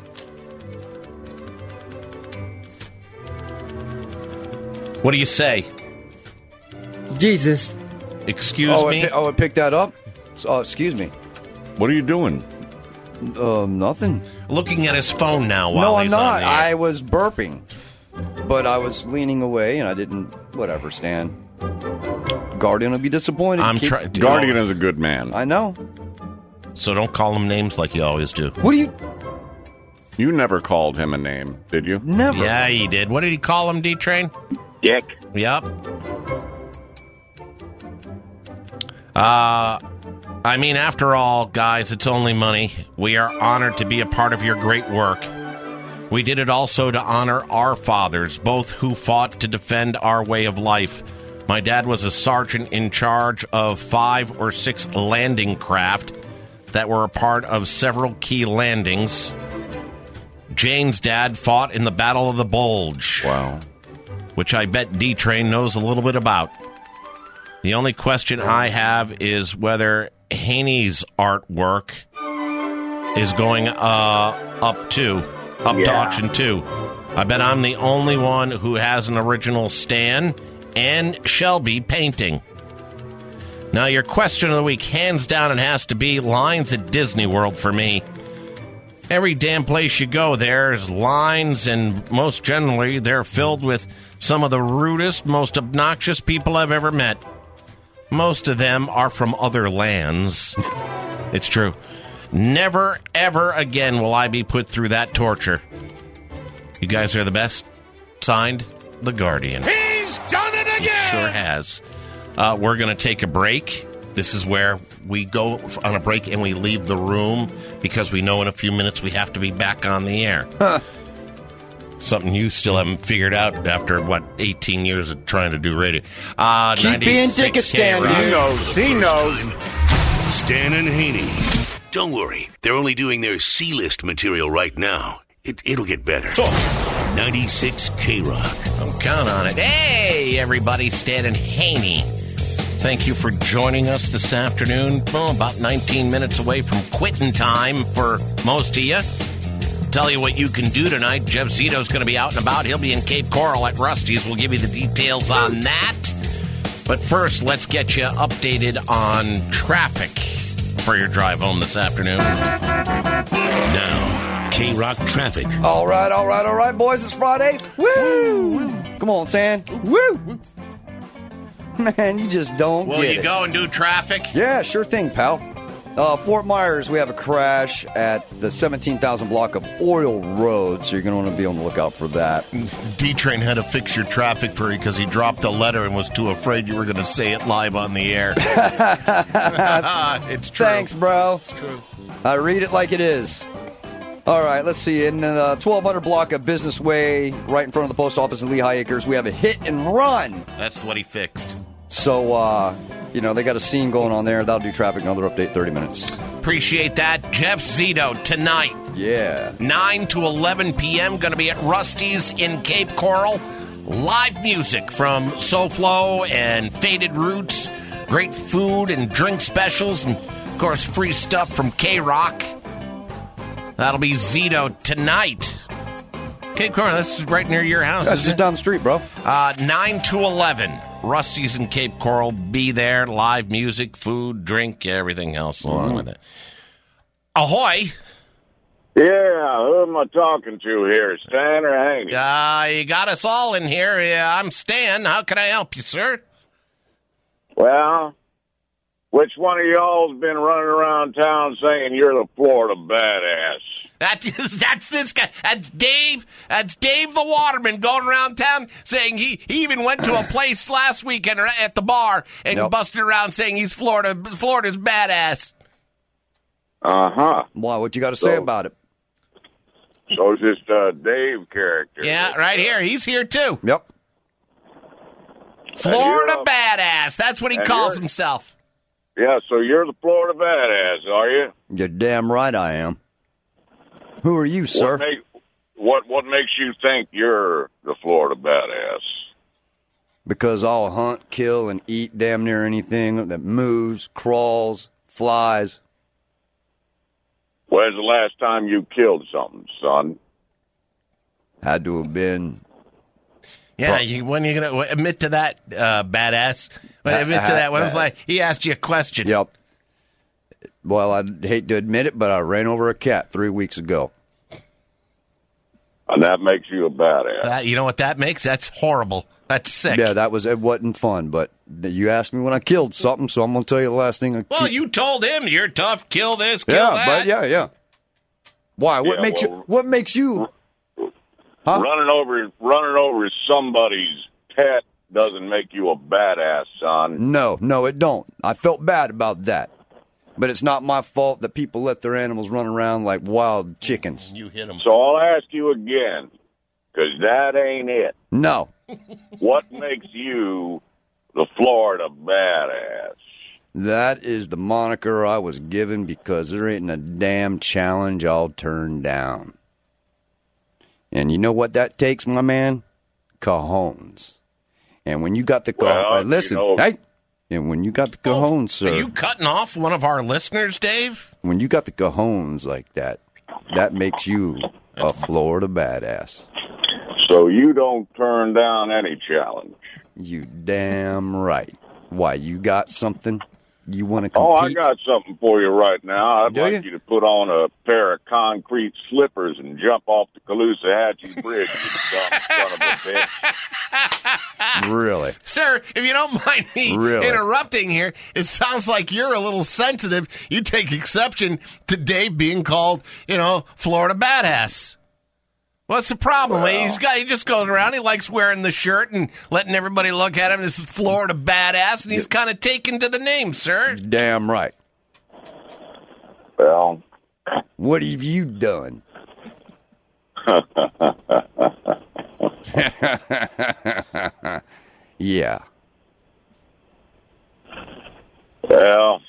What do you say? Jesus. Excuse oh, me? It, oh, it picked that up? Oh, excuse me. What are you doing? Um, nothing. Looking at his phone now while No, I'm he's not. on the air. I was burping. But I was leaning away, and I didn't... Whatever, Stan. Guardian will be disappointed. I'm Keep- trying. Guardian is a good man. I know. So don't call him names like you always do. What do you... You never called him a name, did you? Never. Yeah, he did. What did he call him, D-Train? Dick. Yep. Uh, I mean, after all, guys, it's only money. We are honored to be a part of your great work. We did it also to honor our fathers, both who fought to defend our way of life. My dad was a sergeant in charge of five or six landing craft that were a part of several key landings. Jane's dad fought in the Battle of the Bulge. Wow. Which I bet D-Train knows a little bit about. The only question I have is whether Haney's artwork is going uh, up too, up Yeah. to auction too. I bet I'm the only one who has an original Stan and Shelby painting. Now, your question of the week, hands down, it has to be lines at Disney World for me. Every damn place you go, there's lines, and most generally, they're filled with some of the rudest, most obnoxious people I've ever met. Most of them are from other lands. It's true. Never, ever again will I be put through that torture. You guys are the best. Signed, The Guardian. He's done it again! He sure has. Uh, we're going to take a break. This is where we go on a break and we leave the room because we know in a few minutes we have to be back on the air. Huh. Something you still haven't figured out after, what, eighteen years of trying to do radio. Uh, Keep being dick a stand. He knows. He knows. Stan and Haney. Don't worry. They're only doing their C-list material right now. It, it'll get better. ninety-six K-Rock. Don't count on it. Hey, everybody, Stan and Haney. Thank you for joining us this afternoon. Oh, about nineteen minutes away from quitting time for most of you. Tell you what you can do tonight. Jeff Zito's going to be out and about. He'll be in Cape Coral at Rusty's. We'll give you the details on that. But first, let's get you updated on traffic for your drive home this afternoon. Now, K-Rock traffic. All right, all right, all right, boys. It's Friday. Woo! Come on, Stan. Woo! Man, you just don't Will get you it. go and do traffic? Yeah, sure thing, pal. Uh, Fort Myers, we have a crash at the seventeen thousand block of Oil Road, so you're going to want to be on the lookout for that. D-Train had to fix your traffic for you because he dropped a letter and was too afraid you were going to say it live on the air. It's true. Thanks, bro. It's true. I read it like it is. All right, let's see. In the twelve hundred block of Business Way, right in front of the post office in Lehigh Acres, we have a hit and run. That's what he fixed. So, uh, you know, they got a scene going on there. That'll do traffic. Another update, thirty minutes. Appreciate that. Jeff Zito tonight. Yeah. nine to eleven p.m. Going to be at Rusty's in Cape Coral. Live music from SoFlo and Faded Roots. Great food and drink specials. And, of course, free stuff from K-Rock. That'll be Zito tonight. Cape Coral, that's right near your house. That's isn't just it? down the street, bro. Uh, nine to eleven. Rusty's in Cape Coral. Be there. Live music, food, drink, everything else along with it. Ahoy. Yeah, who am I talking to here, Stan or Haney? Uh, you got us all in here. Yeah, I'm Stan. How can I help you, sir? Well, which one of y'all's been running around town saying you're the Florida badass? That is, that's this guy. That's Dave. That's Dave the Waterman going around town saying he, he even went to a place last weekend at the bar and Yep. busted around saying he's Florida. Florida's badass. Uh-huh. Why? What you got to say So- about it? So it's this uh, Dave character. Yeah, right here. He's here too. Yep. Florida you're a- badass. That's what he and calls you're- himself. Yeah, so you're the Florida badass, are you? You're damn right I am. Who are you, sir? What, make, what, what makes you think you're the Florida badass? Because I'll hunt, kill, and eat damn near anything that moves, crawls, flies. When's the last time you killed something, son? Had to have been. Yeah, you, when are you going to admit to that, uh, badass? When Ha- admit to ha- that. When it was ha- like, he asked you a question. Yep. Well, I'd hate to admit it, but I ran over a cat three weeks ago. And that makes you a badass. Uh, you know what that makes? That's horrible. That's sick. Yeah, that was it. Wasn't fun, but you asked me when I killed something, so I'm going to tell you the last thing. I Well, ki- you told him you're tough. Kill this. Kill yeah, that. but yeah, yeah. Why? What Yeah, makes well- you? What makes you? Huh? Running over, running over somebody's pet doesn't make you a badass, son. No, no, it don't. I felt bad about that. But it's not my fault that people let their animals run around like wild chickens. You hit them. So I'll ask you again, because that ain't it. No. What makes you the Florida badass? That is the moniker I was given because there ain't a damn challenge I'll turn down. And you know what that takes, my man? Cajones. And when you got the cajones, Well, listen, you know- hey, and when you got the cajones, sir, Are you cutting off one of our listeners, Dave? when you got the cajones like that, that makes you a Florida badass. So you don't turn down any challenge. You damn right. Why, you got something you want to Oh, I compete? got something for you right now. I'd Do like you? you to put on a pair of concrete slippers and jump off the Caloosahatchee Bridge, you dumb son of a bitch. Really? Sir, if you don't mind me Really? interrupting here, it sounds like you're a little sensitive. You take exception to Dave being called, you know, Florida badass. What's the problem? Well- He's got, he just goes around, he likes wearing the shirt and letting everybody look at him. This is Florida badass, and he's kind of taken to the name, sir. Damn right. Well, What have you done? Yeah. well,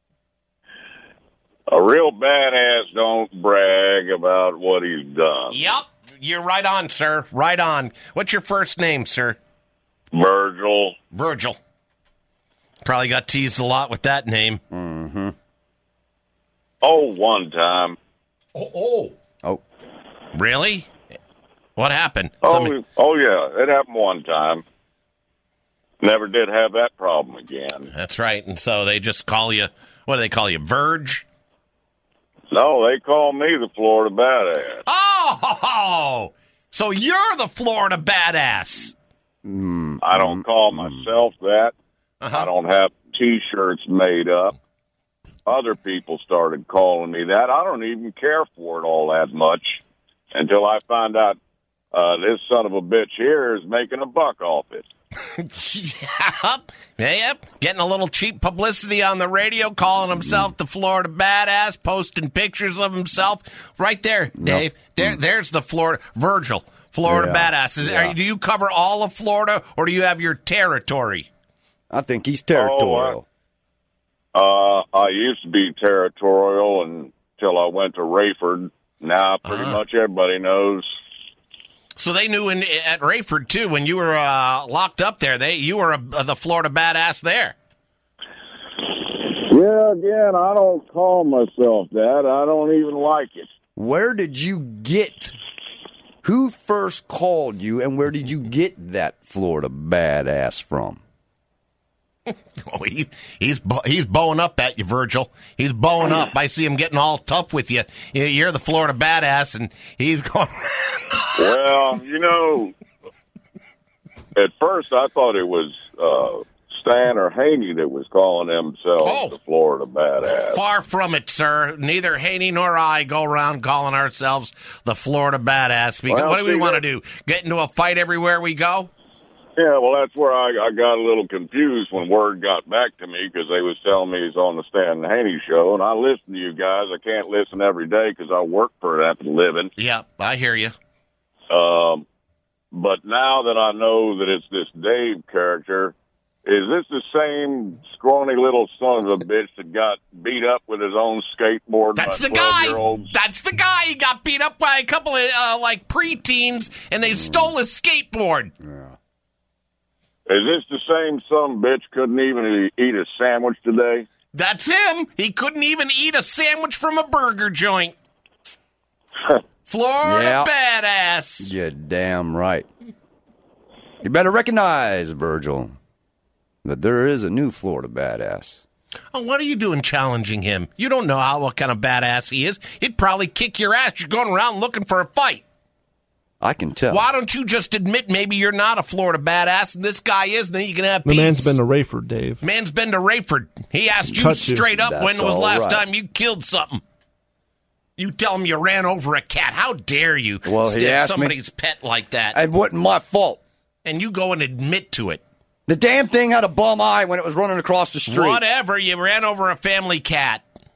a real badass don't brag about what he's done. Yep, you're right on, sir. Right on. What's your first name, sir? Virgil. Virgil. Probably got teased a lot with that name. Mm-hmm. Oh, one time. Oh, oh. Oh. Really? What happened? Oh, Somebody- oh yeah, it happened one time. Never did have that problem again. That's right. And so they just call you, what do they call you, Verge? No, they call me the Florida badass. Oh, so you're the Florida badass. Mm, I don't call myself that. Uh-huh. I don't have T-shirts made up. Other people started calling me that. I don't even care for it all that much until I find out uh, this son of a bitch here is making a buck off it. Yep. Yep. Getting a little cheap publicity on the radio, calling himself the Florida badass, posting pictures of himself. Right there, Dave. There, there's the Florida Virgil, Florida Yeah. badass. Is, Yeah. are, do you cover all of Florida, or do you have your territory? I think he's territorial. Uh, I used to be territorial until I went to Rayford. Now pretty Uh-huh. much everybody knows. So they knew in at Rayford too when you were uh, locked up there. They you were a, the Florida badass there. Yeah, again, I don't call myself that. I don't even like it. Where did you get? Who first called you, and where did you get that Florida badass from? Oh, he, he's bo- he's bowing up at you, Virgil. He's bowing up. I see him getting all tough with you. You're the Florida badass, and he's going. Well, you know, at first I thought it was uh, Stan or Haney that was calling themselves Oh. the Florida badass. Far from it, sir. Neither Haney nor I go around calling ourselves the Florida badass. Because Well, what do we see, want to that- do? Get into a fight everywhere we go? Yeah, well, that's where I, I got a little confused when word got back to me because they was telling me he's on the Stan and Haney show, and I listen to you guys. I can't listen every day because I work for that for a living. Yep, I hear you. Um, but now that I know that it's this Dave character, is this the same scrawny little son of a bitch that got beat up with his own skateboard? That's by the guy. twelve-year-olds? That's the guy. He got beat up by a couple of uh, like preteens, and they stole his skateboard. Is this the same son of a bitch couldn't even eat a sandwich today? That's him. He couldn't even eat a sandwich from a burger joint. Florida Yeah. badass. You're damn right. You better recognize, Virgil, that there is a new Florida badass. Oh, what are you doing challenging him? You don't know how what kind of badass he is. He'd probably kick your ass. You're going around looking for a fight. I can tell. Why don't you just admit maybe you're not a Florida badass and this guy is, and then you can have The peace. man's been to Rayford, Dave. Man's been to Rayford. He asked you Cut you. straight up That's when was the all last right. time you killed something. You tell him you ran over a cat. How dare you Well, he stick asked me- somebody's pet like that? It wasn't my fault. And you go and admit to it. The damn thing had a bum eye when it was running across the street. Whatever, you ran over a family cat.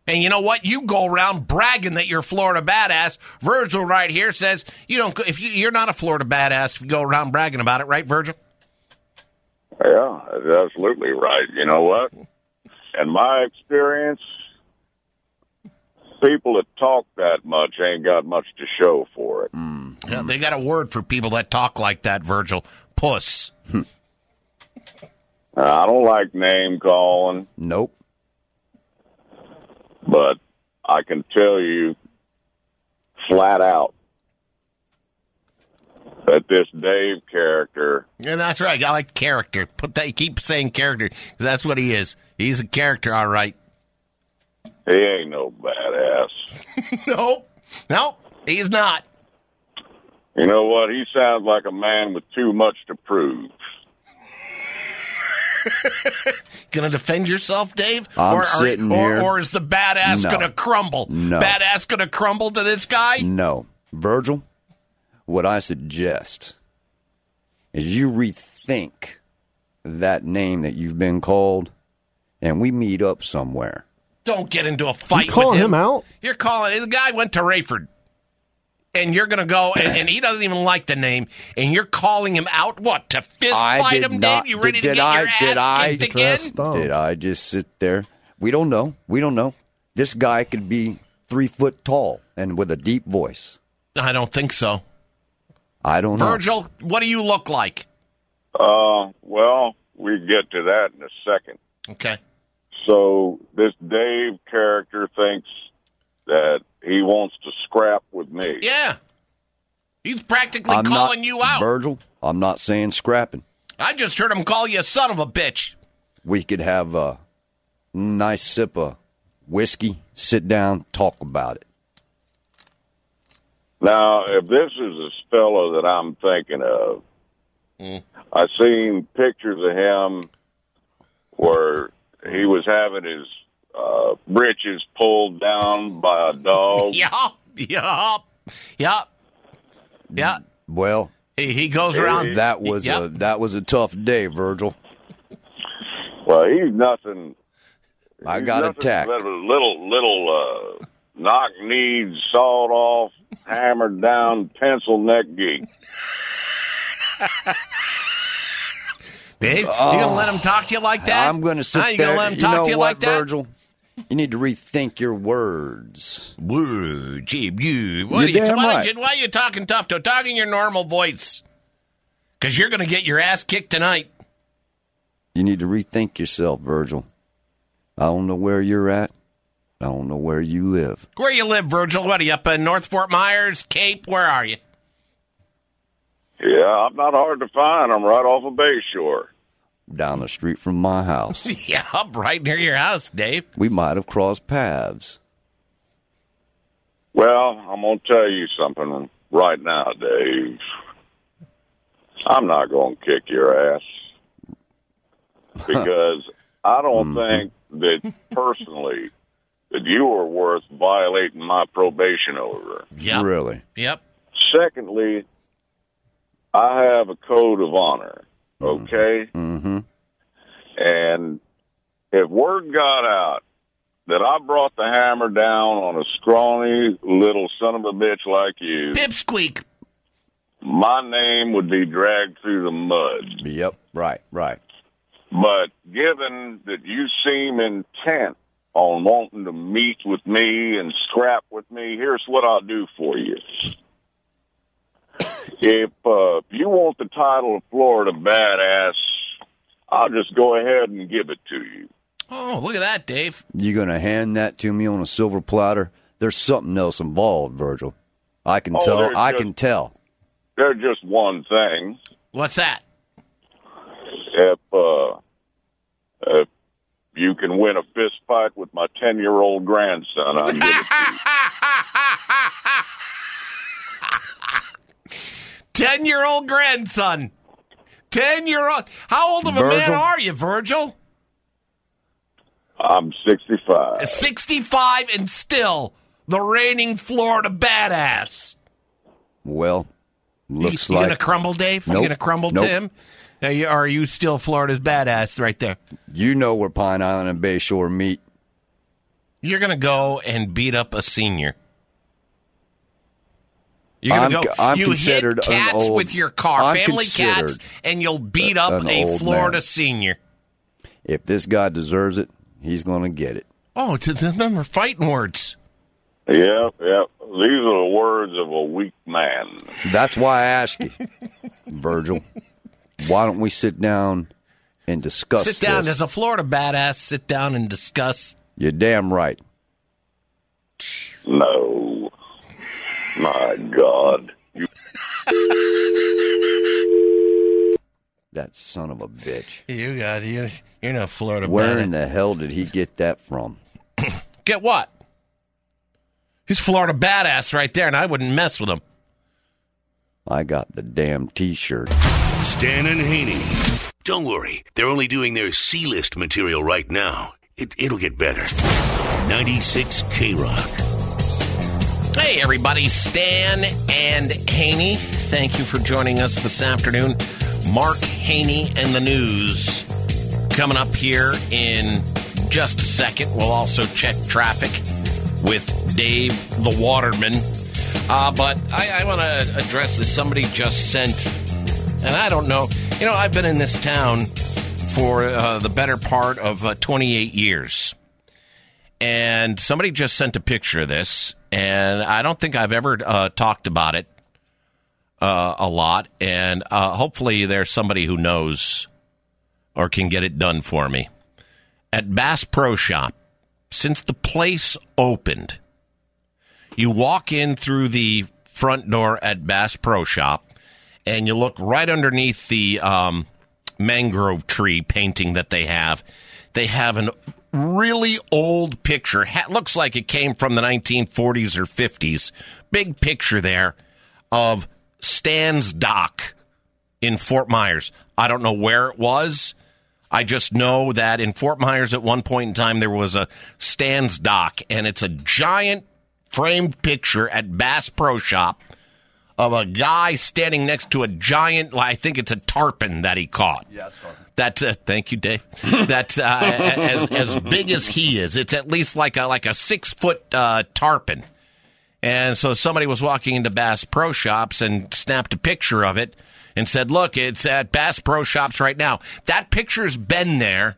And you know what? You go around bragging that you're a Florida badass. Virgil right here says you don't. If you, you're not a Florida badass, if you go around bragging about it, right, Virgil? Yeah, that's absolutely right. You know what? In my experience, people that talk that much ain't got much to show for it. Mm. Yeah, they got a word for people that talk like that, Virgil. Puss. I don't like name calling. Nope. But I can tell you flat out that this Dave character... Yeah, that's right. I like character. Put that. Keep saying character, because that's what he is. He's a character, all right. He ain't no badass. Nope. Nope, he's not. You know what? He sounds like a man with too much to prove. Gonna defend yourself, Dave? I'm or, sitting or, here. Or, or is the badass No. gonna crumble? No. Badass gonna crumble to this guy? No. Virgil, what I suggest is you rethink that name that you've been called, and we meet up somewhere. Don't get into a fight You calling with him. him out? You're calling... The guy went to Rayford. And you're going to go, and, and he doesn't even like the name, and you're calling him out, what, to fist I fight did him, not, Dave? You ready did, to get I, your ass did I, kicked again? Did I just sit there? We don't know. We don't know. This guy could be three foot tall and with a deep voice. I don't think so. I don't know. Virgil, what do you look like? Uh, well, we get to that in a second. Okay. So this Dave character thinks that he wants to scrap with me. Yeah. He's practically I'm calling not, you out. Virgil, I'm not saying scrapping. I just heard him call you a son of a bitch. We could have a nice sip of whiskey, sit down, talk about it. Now, if this is a fellow that I'm thinking of, mm. I seen pictures of him where he was having his uh, britches pulled down by a dog. Yup, yup, yup, yup. Well, he, he goes around. That was yep. a that was a tough day, Virgil. Well, he's nothing. I he's got nothing attacked. but a little, little uh, knock-kneed, sawed-off, hammered-down, pencil-neck geek. Babe, Oh, you gonna let him talk to you like that? I'm going to sit huh? You there. gonna let him you talk know to you what, like that? Virgil? You need to rethink your words. Word, gee, you. What You're are you, damn why, right. don't you, why are you talking tough? To talk in your normal voice, because you're gonna get your ass kicked tonight. You need to rethink yourself, Virgil. I don't know where you're at. I don't know where you live. Where you live, Virgil? What are you up in North Fort Myers, Cape? Where are you? Yeah, I'm not hard to find. I'm right off of Bayshore. Down the street from my house. Yeah, I'm right near your house, Dave. We might have crossed paths. Well, I'm going to tell you something right now, Dave. I'm not going to kick your ass. Because I don't think that personally that you are worth violating my probation over. Yep. Really? Yep. Secondly, I have a code of honor, okay? Mm-hmm. And if word got out that I brought the hammer down on a scrawny little son of a bitch like you, Pipsqueak, my name would be dragged through the mud. Yep, right, right. But given that you seem intent on wanting to meet with me and scrap with me, here's what I'll do for you. If uh, you want the title of Florida Badass, I'll just go ahead and give it to you. Oh, look at that, Dave. You going to hand that to me on a silver platter? There's something else involved, Virgil. I can Oh, tell. there's I just- can tell. There's just one thing. What's that? If, uh, if you can win a fist fight with my ten-year-old grandson, I'll give it to you. Ten-year-old grandson. Ten-year-old. How old of a Virgil? man are you, Virgil? I'm sixty-five. sixty-five and still the reigning Florida badass. Well, looks you, you like gonna crumble, Dave? Nope. You gonna crumble Nope. to him? Are you, are you still Florida's badass right there? you know where Pine Island and Bayshore meet. You're going to go and beat up a senior. You're I'm, going to go. I'm you considered hit cats an old, with your car, I'm family cats, considered and you'll beat up an a old Florida man. senior. If this guy deserves it, he's going to get it. Oh, to them are fighting words. Yeah, yeah. These are the words of a weak man. That's why I ask you, Virgil, why don't we sit down and discuss Sit down. this? As a Florida badass, sit down and discuss. You're damn right. No. My God. You... That son of a bitch. You got you. You're not Florida Where badass. in the hell did he get that from? Get what? He's Florida badass right there, and I wouldn't mess with him. I got the damn T-shirt. Stan and Haney. Don't worry, they're only doing their C-list material right now. It, it'll get better. ninety-six K-Rock. Hey, everybody. Stan and Haney. Thank you for joining us this afternoon. Mark Haney and the news. Coming up here in just a second. We'll also check traffic with Dave the Waterman. Uh, but I, I want to address this. Somebody just sent, and I don't know. You know, I've been in this town for uh, the better part of uh, twenty-eight years. And somebody just sent a picture of this, and I don't think I've ever uh, talked about it uh, a lot. And uh, hopefully there's somebody who knows or can get it done for me. At Bass Pro Shop, since the place opened, you walk in through the front door at Bass Pro Shop, and you look right underneath the um, mangrove tree painting that they have. They have an really old picture. Ha- looks like it came from the nineteen forties or fifties. Big picture there of Stan's Dock in Fort Myers. I don't know where it was. I just know that in Fort Myers at one point in time there was a Stan's Dock, and it's a giant framed picture at Bass Pro Shop of a guy standing next to a giant, I think it's a tarpon that he caught. Yeah, it's tarpon. That's uh, thank you, Dave. That's uh, as as big as he is. It's at least like a like a six foot uh, tarpon. And so somebody was walking into Bass Pro Shops and snapped a picture of it and said, "Look, it's at Bass Pro Shops right now." That picture's been there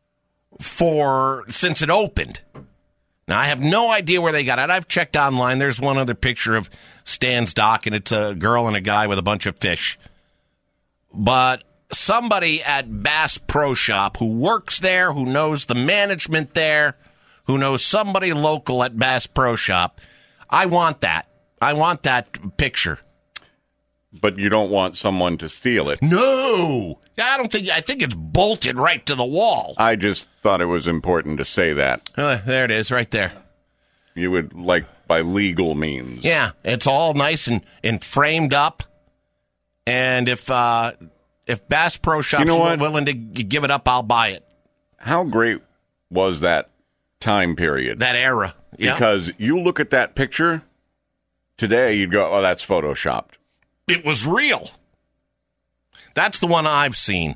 for since it opened. Now I have no idea where they got it. I've checked online. There's one other picture of Stan's Dock, and it's a girl and a guy with a bunch of fish. But somebody at Bass Pro Shop who works there, who knows the management there, who knows somebody local at Bass Pro Shop, I want that. I want that picture. But you don't want someone to steal it. No! I don't think, I think it's bolted right to the wall. I just thought it was important to say that. Uh, there it is, right there. You would, like, by legal means. Yeah, it's all nice and, and framed up. And if uh, if Bass Pro Shop's You know what? willing to g- give it up, I'll buy it. How great was that time period? That era. Yeah. Because you look at that picture today, you'd go, oh, that's photoshopped. It was real. That's the one I've seen.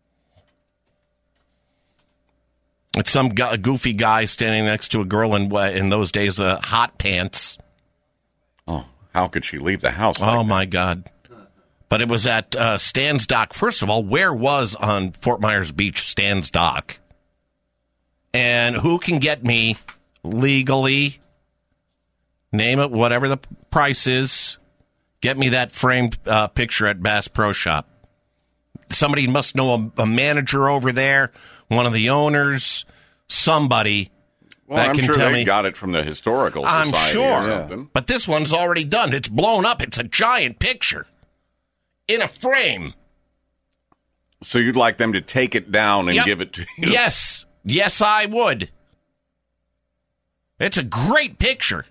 It's some gu- goofy guy standing next to a girl in, uh, in those days, uh, hot pants. Oh, how could she leave the house? Oh, like my God. But it was at uh, Stan's Dock. First of all, where was on Fort Myers Beach Stan's Dock? And who can get me legally, name it, whatever the price is, get me that framed uh, picture at Bass Pro Shop? Somebody must know a, a manager over there, one of the owners, somebody Well, that I'm can sure tell they me. got it from the Historical I'm Society sure. or something. But this one's already done. It's blown up. It's a giant picture in a frame. So you'd like them to take it down and Yep. give it to you? Yes. Yes, I would. It's a great picture.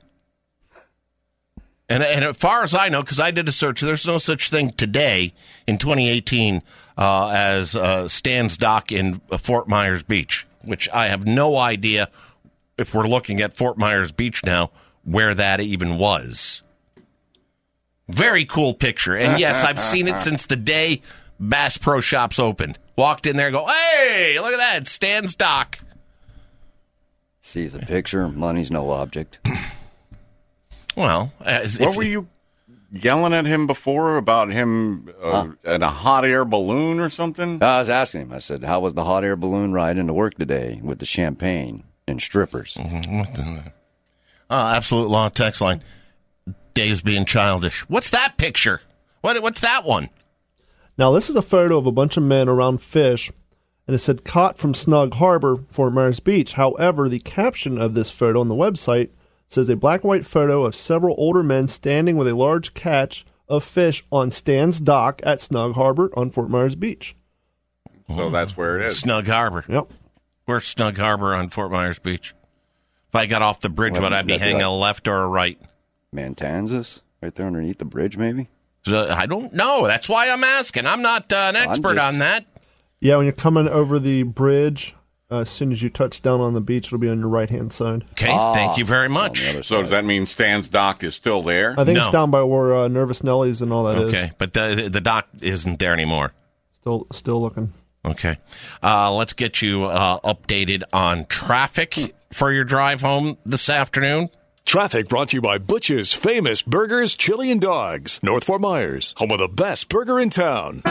And, and as far as I know, because I did a search, there's no such thing today in twenty eighteen uh, as uh, Stan's Dock in uh, Fort Myers Beach, which I have no idea, if we're looking at Fort Myers Beach now, where that even was. Very cool picture. And yes, I've seen it since the day Bass Pro Shops opened. Walked in there and go, hey, look at that, it's Stan's Dock. Sees a picture. Money's no object. Well, as what if were you yelling at him before about him uh, huh? in a hot air balloon or something? I was asking him. I said, how was the hot air balloon ride into work today with the champagne and strippers? Mm-hmm. What the... Uh, absolute law text line. Dave's being childish. What's that picture? What? What's that one? Now, this is a photo of a bunch of men around fish, and it said, caught from Snug Harbor, Fort Myers Beach. However, the caption of this photo on the website says a black and white photo of several older men standing with a large catch of fish on Stan's dock at Snug Harbor on Fort Myers Beach. So that's where it is. Snug Harbor. Yep. Where's Snug Harbor on Fort Myers Beach? If I got off the bridge, well, would I be hanging like a left or a right? Mantanzas? Right there underneath the bridge, maybe? So, I don't know. That's why I'm asking. I'm not uh, an expert just... on that. Yeah, when you're coming over the bridge, uh, as soon as you touch down on the beach, it'll be on your right-hand side. Okay, ah, thank you very much. So does that mean Stan's dock is still there? I think no. it's down by where uh, Nervous Nellies and all that okay, is. Okay, but the the dock isn't there anymore. Still still looking. Okay. Uh, let's get you uh, updated on traffic for your drive home this afternoon. Traffic brought to you by Butch's Famous Burgers, Chili and Dogs. North Fort Myers, home of the best burger in town.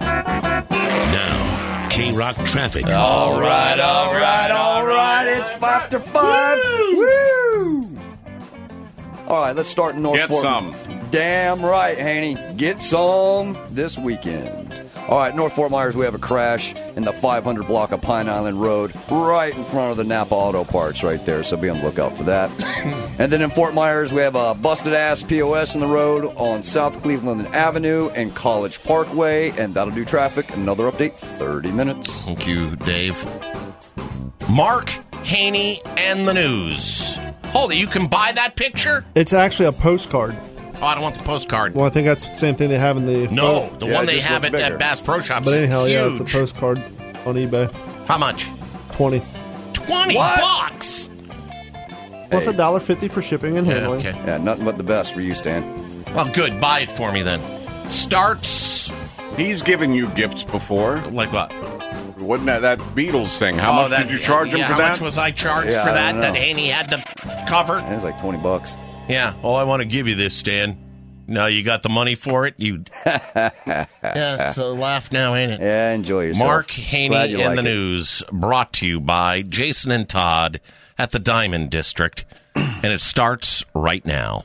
Now, K-Rock traffic. All right, all right, all right. It's five to five. Woo! Woo! All right, let's start in North Get Fort. some. Damn right, Haney. Get some this weekend. All right, North Fort Myers, we have a crash in the five hundred block of Pine Island Road, right in front of the Napa Auto Parts right there, so be on the lookout for that. And then in Fort Myers, we have a busted-ass P O S in the road on South Cleveland Avenue and College Parkway, and that'll do traffic. Another update, thirty minutes. Thank you, Dave. Mark Haney and the news. Hold it, you can buy that picture? It's actually a postcard. Oh, I don't want the postcard. Well, I think that's the same thing they have in the... No, photo. the yeah, one they have at, at Bass Pro Shops. But anyhow, huge. yeah, it's a postcard on eBay. How much? Twenty. Twenty what? bucks? Plus a Hey. dollar fifty for shipping and Yeah, handling. okay. Yeah, nothing but the best for you, Stan. Well, good. Buy it for me then. Starts... He's given you gifts before. Like what? Wasn't that that Beatles thing? How oh, much that, did you charge yeah, him for how that? How much was I charged Yeah, for I that don't that know. Haney had to cover? It was like twenty bucks. Yeah. Oh, I want to give you this, Stan. No, you got the money for it? You. Yeah, it's a laugh now, ain't it? Yeah, enjoy yourself. Mark Haney Glad you in like the it. news, brought to you by Jason and Todd at the Diamond District, and it starts right now.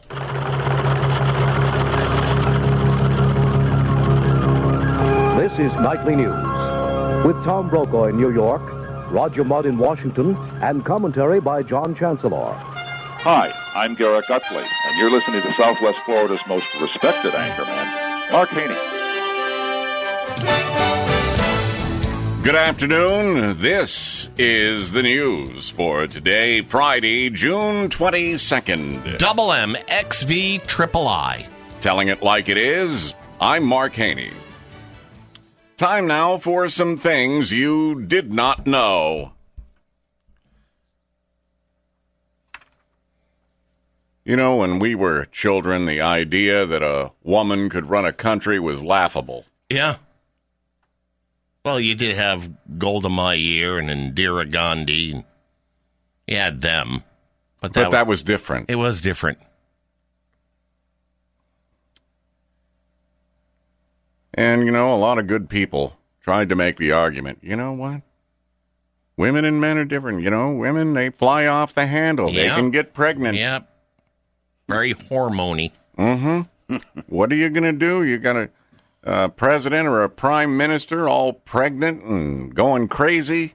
This is Nightly News with Tom Brokaw in New York, Roger Mudd in Washington, and commentary by John Chancellor. Hi, I'm Garrett Gutley, and you're listening to Southwest Florida's most respected anchorman, Mark Haney. Good afternoon. This is the news for today, Friday, June twenty-second. Double M X V Triple I. Telling it like it is, I'm Mark Haney. Time now for some things you did not know. You know, when we were children, the idea that a woman could run a country was laughable. Yeah. Well, you did have Golda Meir and Indira Gandhi. You had them. But that, But that was different. It was different. And, you know, a lot of good people tried to make the argument, you know what? Women and men are different. You know, women, they fly off the handle. They Yep. can get pregnant. Yep. Very hormony. Mm-hmm. What are you going to do? You got a uh, president or a prime minister all pregnant and going crazy?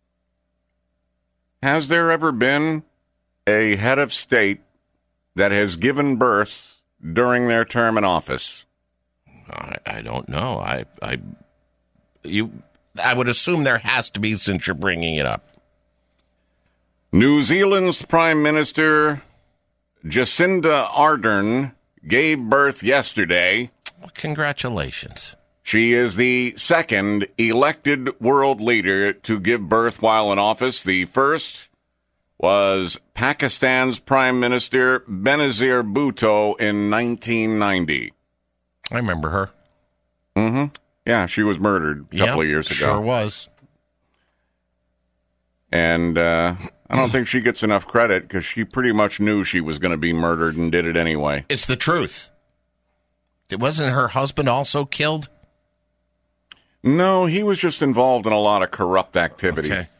Has there ever been a head of state that has given birth during their term in office? I, I don't know. I, I, you, I would assume there has to be since you're bringing it up. New Zealand's Prime Minister Jacinda Ardern gave birth yesterday. Congratulations. She is the second elected world leader to give birth while in office. The first was Pakistan's Prime Minister Benazir Bhutto in nineteen ninety. I remember her. Mm-hmm. Yeah, she was murdered a couple Yep, of years ago. Sure was. And uh, I don't think she gets enough credit because she pretty much knew she was going to be murdered and did it anyway. It's the truth. It wasn't her husband also killed? No, he was just involved in a lot of corrupt activity. Okay.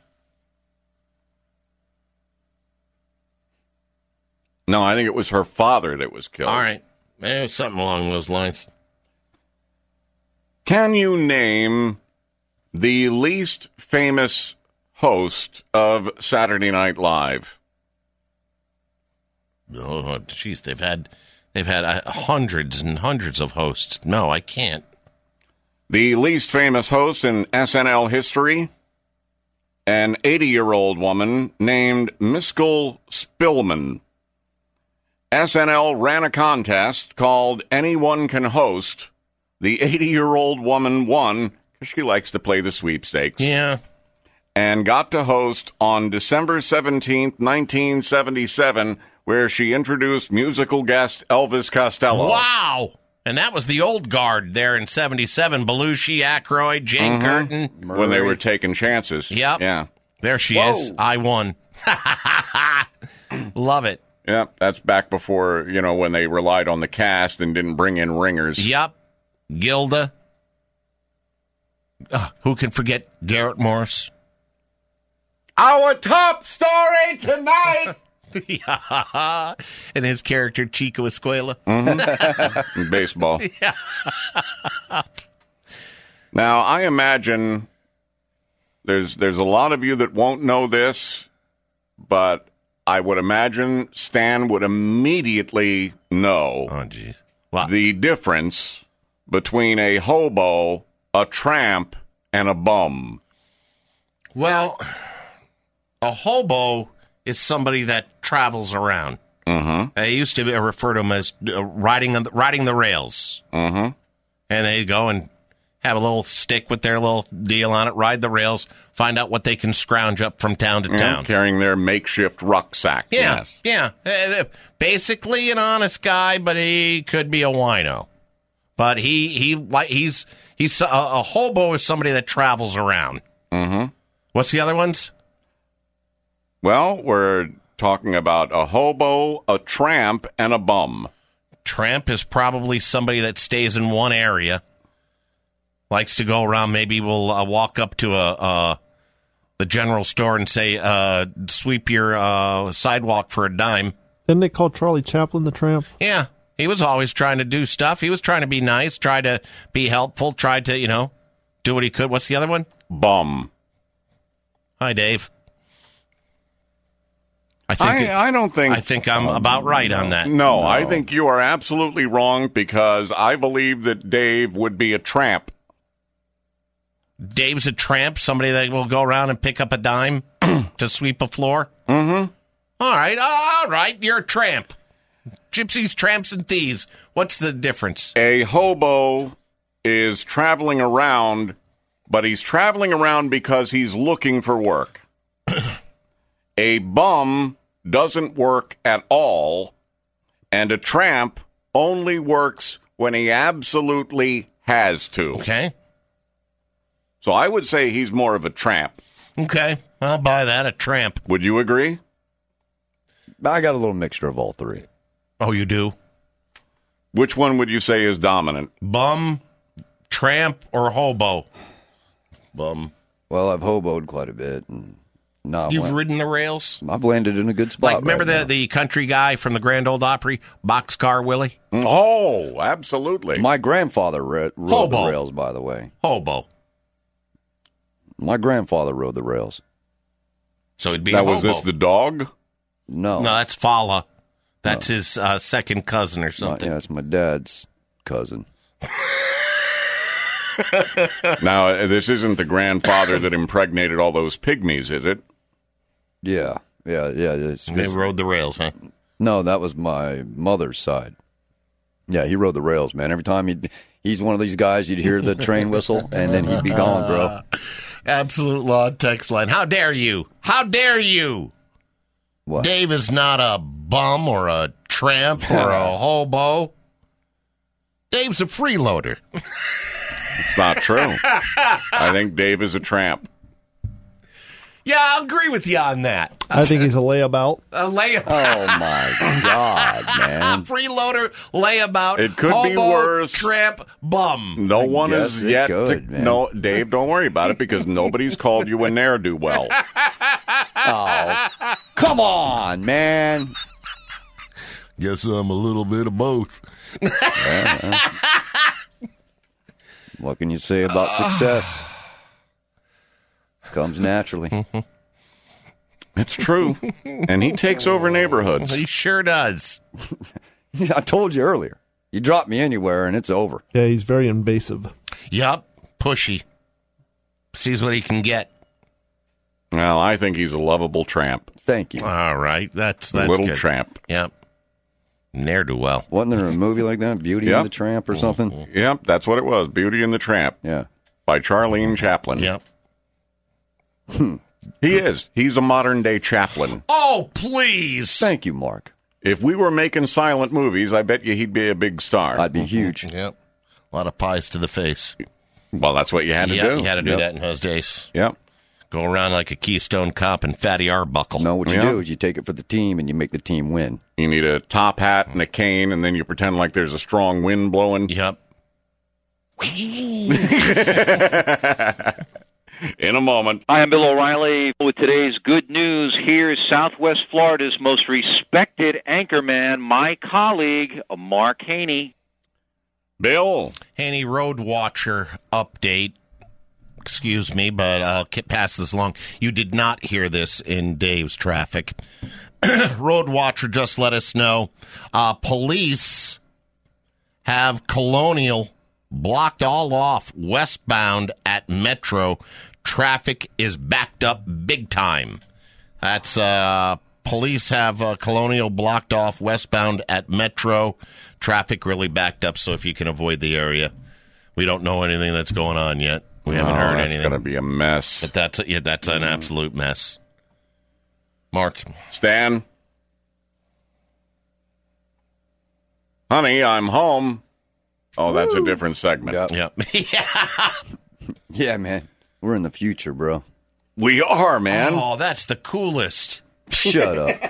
No, I think it was her father that was killed. All right. Eh, something along those lines. Can you name the least famous host of Saturday Night Live? Oh, jeez, they've had they've had uh, hundreds and hundreds of hosts. No, I can't. The least famous host in S N L history? An eighty-year-old woman named Miskel Spillman. S N L ran a contest called Anyone Can Host. The eighty-year-old woman won because she likes to play the sweepstakes. Yeah. And got to host on December seventeenth, nineteen seventy-seven, where she introduced musical guest Elvis Costello. Wow! And that was the old guard there in seventy-seven. Belushi, Aykroyd, Jane Mhm. Curtin. When they were taking chances. Yep. Yeah. There she Whoa. is. I won. Love it. Yep, that's back before, you know, when they relied on the cast and didn't bring in ringers. Yep. Gilda. Uh, who can forget Garrett Morris? Our top story tonight! Yeah. And his character, Chico Escuela. Mm-hmm. Baseball. Yeah. Now, I imagine there's there's a lot of you that won't know this, but I would imagine Stan would immediately know oh, jeez. the difference between a hobo, a tramp, and a bum. Well, a hobo is somebody that travels around. Mm-hmm. They used to refer to them as uh, riding on the, riding the rails. Mm-hmm. And they'd go and have a little stick with their little deal on it, ride the rails, find out what they can scrounge up from town to Yeah, town. carrying their makeshift rucksack. Yeah, Yes. yeah. Uh, basically an honest guy, but he could be a wino. But he he like he's he's a, a hobo is somebody that travels around. Mm-hmm. What's the other ones? Well, we're talking about a hobo, a tramp, and a bum. Tramp is probably somebody that stays in one area, likes to go around. Maybe we'll uh, walk up to a uh, the general store and say, uh, "Sweep your uh, sidewalk for a dime." Didn't they call Charlie Chaplin the tramp? Yeah, he was always trying to do stuff. He was trying to be nice, try to be helpful, tried to you know do what he could. What's the other one? Bum. Hi, Dave. I think I, it- I don't think. I think I'm about right on that. No, I think you are absolutely wrong because I believe that Dave would be a tramp. Dave's a tramp, somebody that will go around and pick up a dime to sweep a floor. Mm-hmm. All right, all right, you're a tramp. Gypsies, tramps, and thieves. What's the difference? A hobo is traveling around, but he's traveling around because he's looking for work. A bum doesn't work at all, and a tramp only works when he absolutely has to. Okay. So I would say he's more of a tramp. Okay, I'll buy that, a tramp. Would you agree? I got a little mixture of all three. Oh, you do? Which one would you say is dominant? Bum, tramp, or hobo? Bum. Well, I've hoboed quite a bit, and no, You've well, ridden the rails? I've landed in a good spot. Like, remember right the, the country guy from the Grand Ole Opry, Boxcar Willie? Oh, absolutely. now. My grandfather ro- rode Hobo. the rails, by the way. Hobo. My grandfather rode the rails. So it'd be Now, a hobo. was this the dog? No, No, that's Fala. That's his uh, second cousin or my, something. yeah, it's my dad's cousin. Now, uh, this isn't the grandfather that impregnated all those pygmies, is it? Yeah, yeah, yeah. It's, They it's- rode the rails, huh? no, that was my mother's side. Yeah, he rode the rails, man. Every time he he's one of these guys, you'd hear the train whistle, and then he'd be gone, bro. Absolute law text line. How dare you? How dare you? What? Dave is not a bum or a tramp or a hobo. Dave's a freeloader. It's not true. I think Dave is a tramp. Yeah, I'll agree with you on that. I think he's a layabout. A layabout. Oh, my God, man. Freeloader, layabout, It could hobo, be worse. tramp, bum. No I one guess is it yet. could, to, man. no, Dave, don't worry about it because nobody's called you a ne'er-do-well. Oh, come on, man. Guess I'm a little bit of both. Yeah. What can you say about success? Comes naturally. It's true. And he takes over neighborhoods. He sure does. I told you earlier. You drop me anywhere and it's over. Yeah, he's very invasive. Yup. Pushy. Sees what he can get. Well, I think he's a lovable tramp. Thank you. All right. That's, that's a little good. tramp. Yep. Ne'er-do-well. Wasn't there a movie like that? Beauty Yep. and the Tramp or something? Yep, that's what it was. Beauty and the Tramp. Yeah. By Charlene Chaplin. Yep. He is. He's a modern-day Chaplin. Oh, please. Thank you, Mark. If we were making silent movies, I bet you he'd be a big star. I'd be huge. Yep. A lot of pies to the face. Well, that's what you had to yeah, do. you had to do Yep. that in those days. Yep. Go around like a Keystone Cop and Fatty Arbuckle. No, what you Yeah. do is you take it for the team and you make the team win. You need a top hat and a cane, and then you pretend like there's a strong wind blowing. Yep. In a moment. I am Bill O'Reilly with today's good news. Here's Southwest Florida's most respected anchorman, my colleague, Mark Haney. Bill. Haney, Road Watcher update. Excuse me, but I'll pass this along. You did not hear this in Dave's traffic. Road Watcher just let us know uh, police have Colonial blocked all off westbound at Metro. Traffic is backed up big time. That's uh, police have uh, Colonial blocked off westbound at Metro. Traffic really backed up, so if you can avoid the area. We don't know anything that's going on yet. We haven't oh, heard that's anything. It's going to be a mess. But that's yeah, that's an absolute mess. Mark. Stan. Honey, I'm home. Oh, that's Woo. a different segment. Yep. yeah. Yeah, man. We're in the future, bro. We are, man. Oh, that's the coolest. Shut up.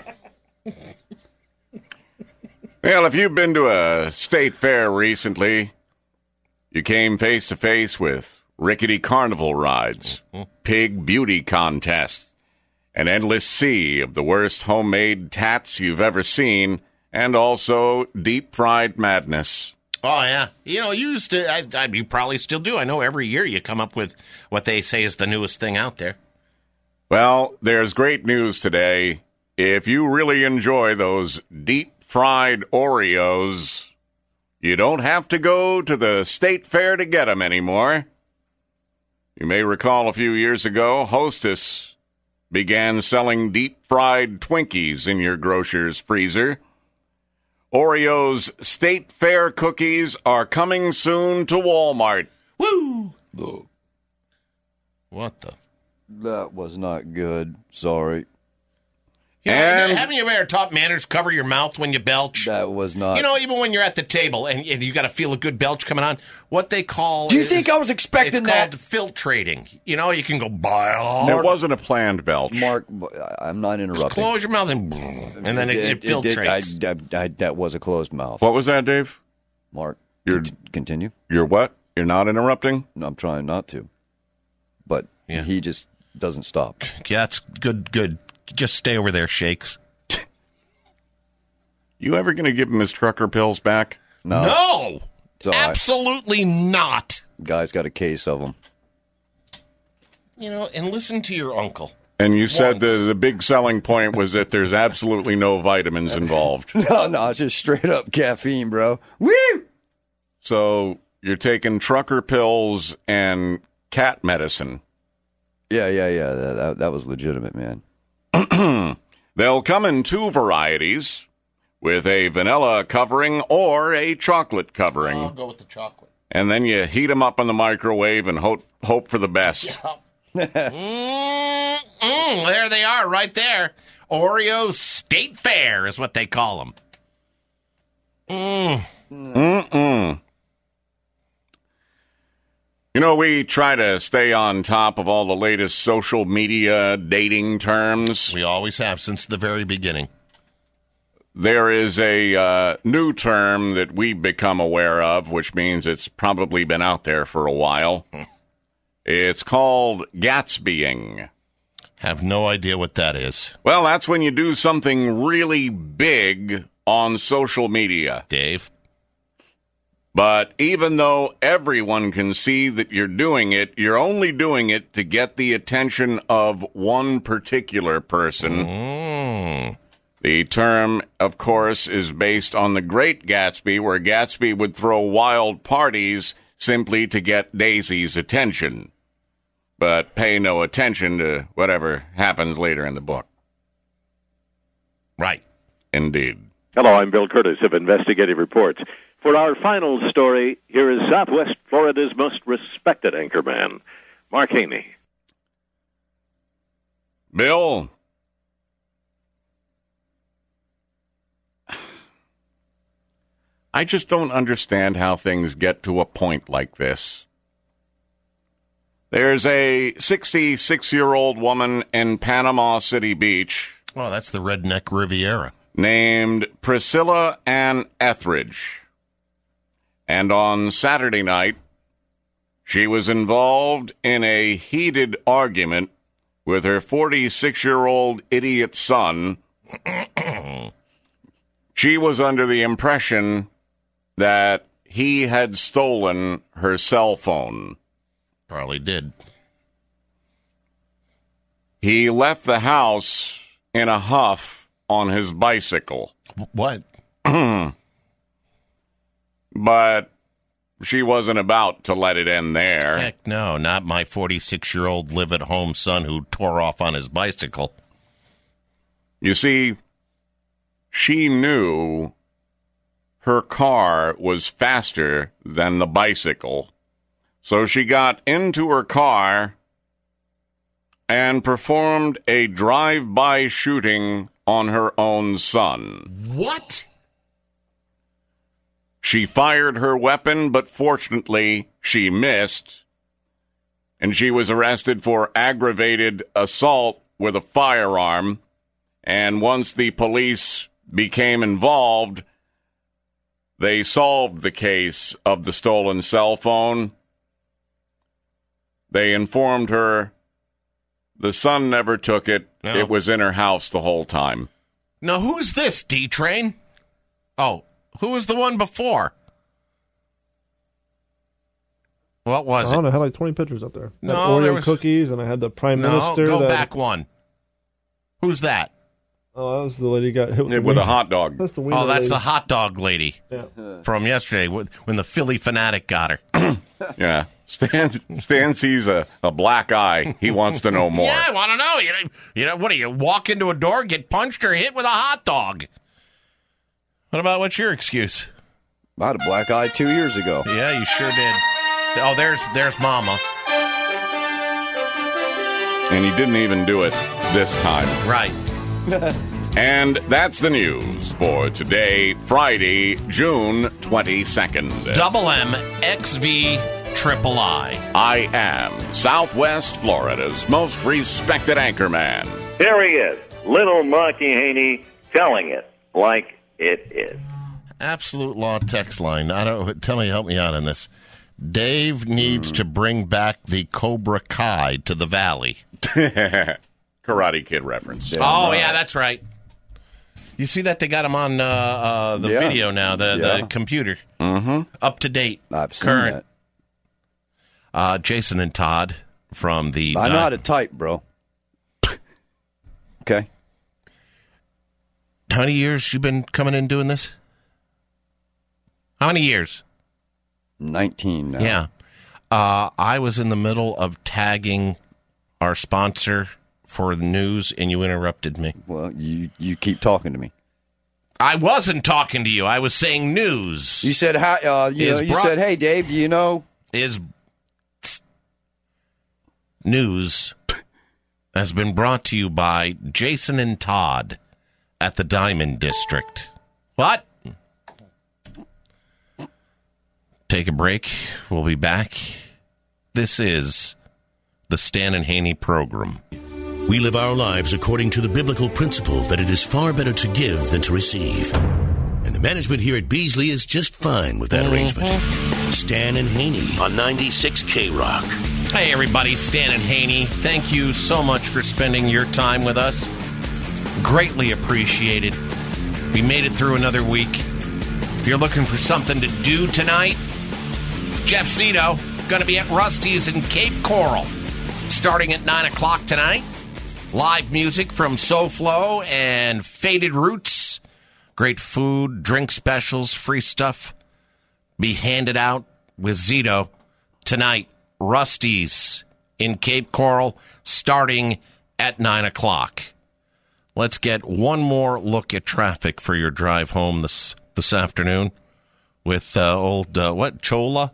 Well, if you've been to a state fair recently, you came face to face with rickety carnival rides, pig beauty contests, an endless sea of the worst homemade tats you've ever seen, and also deep-fried madness. Oh, yeah. You know, you used to, I, I, you probably still do. I know every year you come up with what they say is the newest thing out there. Well, there's great news today. If you really enjoy those deep-fried Oreos, you don't have to go to the state fair to get them anymore. You may recall a few years ago, Hostess began selling deep-fried Twinkies in your grocer's freezer. Oreo's State Fair cookies are coming soon to Walmart. Woo! What the? That was not good. Sorry. You know, And- haven't you ever taught manners cover your mouth when you belch? That was not. You know, even when you're at the table and, and you got to feel a good belch coming on, what they call Do you is, think I was expecting it's that? called filtrating. You know, you can go by It wasn't a planned belch. Mark, I'm not interrupting. close your mouth and and then it, it, did- filtrates. I, I, I, that was a closed mouth. What was that, Dave? Mark, You're, cont- continue. you're what? You're not interrupting? No, I'm trying not to. But Yeah. he just doesn't stop. Yeah, that's good. Good. Just stay over there, Shakes. You ever going to give him his trucker pills back? No. No, It's all right. absolutely not. Guy's got a case of them. You know, and listen to your uncle. And you said Once. the, the big selling point was that there's absolutely no vitamins involved. No, no, it's just straight up caffeine, bro. Woo! So you're taking trucker pills and cat medicine. Yeah, yeah, yeah. That, that, that was legitimate, man. They'll come in two varieties, with a vanilla covering or a chocolate covering. I'll go with the chocolate. And then you heat them up in the microwave and hope, hope for the best. mm, mm, there they are, right there. Oreo State Fair is what they call them. Mm. Mm-mm. You know, we try to stay on top of all the latest social media dating terms. We always have since the very beginning. There is a uh, new term that we've become aware of, which means it's probably been out there for a while. It's called Gatsbying. Have no idea what that is. Well, that's when you do something really big on social media. Dave? But even though everyone can see that you're doing it, you're only doing it to get the attention of one particular person. Mm. The term, of course, is based on The Great Gatsby, where Gatsby would throw wild parties simply to get Daisy's attention, but pay no attention to whatever happens later in the book. Right. Indeed. Hello, I'm Bill Curtis of Investigative Reports. For our final story, here is Southwest Florida's most respected anchorman, Mark Haney. Bill, I just don't understand how things get to a point like this. There's a sixty-six-year-old woman in Panama City Beach. Well, that's the Redneck Riviera. Named Priscilla Ann Etheridge. And on Saturday night, she was involved in a heated argument with her forty-six-year-old idiot son. She was under the impression that he had stolen her cell phone. Probably did. He left the house in a huff on his bicycle. What? But she wasn't about to let it end there. Heck no, not my forty-six-year-old live-at-home son who tore off on his bicycle. You see, she knew her car was faster than the bicycle, so she got into her car and performed a drive-by shooting on her own son. What? She fired her weapon, but fortunately, she missed, and she was arrested for aggravated assault with a firearm. And once the police became involved, they solved the case of the stolen cell phone. They informed her the son never took it. No. It was in her house the whole time. Now, who's this, D-Train? Oh, who was the one before? What was I don't it? know. I had like twenty pictures up there. No, I had Oreo there was- cookies, and I had the prime No, minister. go that, back one. Who's that? Oh, that was the lady who got hit with, Yeah, the with a wiener. hot dog. That's the wiener Oh, that's lady. the hot dog lady Yeah. from yesterday with- when the Philly fanatic got her. Yeah. Stan, Stan sees a, a black eye. He wants to know more. Yeah, I want to know. You know, you know, what do you walk into a door, get punched or hit with a hot dog? What about what's your excuse? I had a black eye two years ago. Yeah, you sure did. Oh, there's there's Mama. And he didn't even do it this time. Right. And that's the news for today, Friday, June twenty-second. Double M X V Triple I. I am Southwest Florida's most respected anchorman. There he is, little Marky Haney, telling it like it is. Absolute Law text line. I don't. Tell me, help me out on this. Dave needs to bring back the Cobra Kai to the Valley. Karate Kid reference. Oh yeah, that's right. You see that they got him on uh, uh, the Yeah. video now, the Yeah. the computer, Mm-hmm. up to date, I've seen current. that. Uh, Jason and Todd from the. I know how to type, bro. Okay. How many years you been coming in doing this? How many years? nineteen now. Yeah. Uh, I was in the middle of tagging our sponsor for the news, and you interrupted me. Well, you, you keep talking to me. I wasn't talking to you. I was saying news. You said, hi, uh, you, Is know, you brought- said, hey, Dave, do you know? Is news has been brought to you by Jason and Todd at the Diamond District. What? Take a break. We'll be back. This is the Stan and Haney program. We live our lives according to the biblical principle that it is far better to give than to receive. And the management here at Beasley is just fine with that Mm-hmm. arrangement. Stan and Haney on ninety-six K Rock. Hey, everybody, Stan and Haney. Thank you so much for spending your time with us. Greatly appreciated. We made it through another week. If you're looking for something to do tonight, Jeff Zito going to be at Rusty's in Cape Coral starting at nine o'clock tonight. Live music from SoFlo and Faded Roots. Great food, drink specials, free stuff. Be handed out with Zito tonight. Rusty's in Cape Coral starting at nine o'clock. Let's get one more look at traffic for your drive home this this afternoon with uh, old, uh, what, Chola?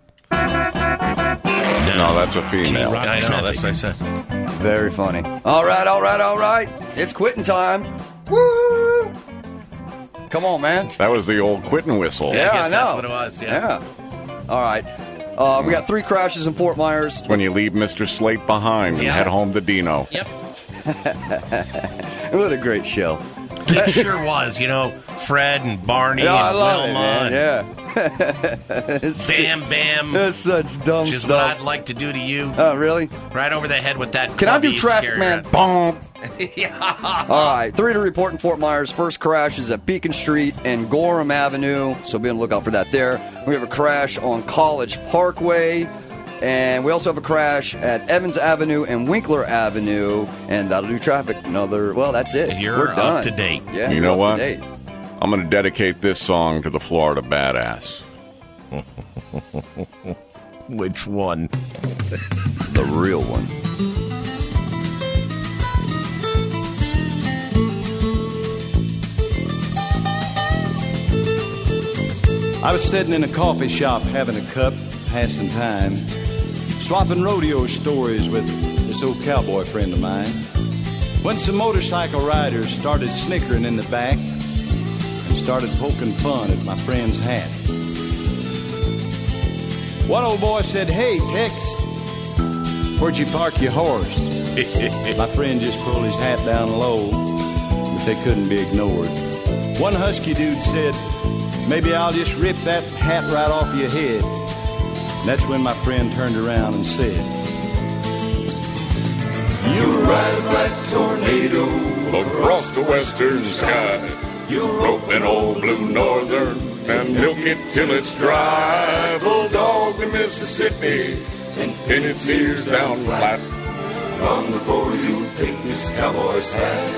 No, that's a female. I know, that's what I said. Very funny. All right, all right, all right. It's quitting time. Woo! Come on, man. That was the old quitting whistle. Yeah, I guess I know. that's what it was, yeah. Yeah. All right. Uh, we got three crashes in Fort Myers. It's when you leave Mister Slate behind and Yeah. head home to Dino. Yep. What a great show. It sure was, you know, Fred and Barney Yeah, I and love Wilma it, man. and Yeah. It's- Bam Bam. That's such dumb Which is stuff. what I'd like to do to you. Oh, really? Right over the head with that. Can I club do you traffic, carry man? around. Boom. Yeah. All right, three to report in Fort Myers. First crash is at Beacon Street and Gorham Avenue, so be on the lookout for that there. We have a crash on College Parkway, and we also have a crash at Evans Avenue and Winkler Avenue, and that'll do traffic. Another, well, that's it. You're We're done. up to date. Yeah, You you're know up what? to date. I'm going to dedicate this song to the Florida Badass. Which one? The real one. I was sitting in a coffee shop having a cup, passing time, swapping rodeo stories with this old cowboy friend of mine, when some motorcycle riders started snickering in the back and started poking fun at my friend's hat. One old boy said, "Hey, Tex, where'd you park your horse?" My friend just pulled his hat down low, but they couldn't be ignored. One husky dude said, "Maybe I'll just rip that hat right off your head." And that's when my friend turned around and said, You ride a black tornado across the western skies. You rope an old blue northern and milk it till it's dry. Bulldog to Mississippi and pin its ears down flat. Long before you take this cowboy's hat.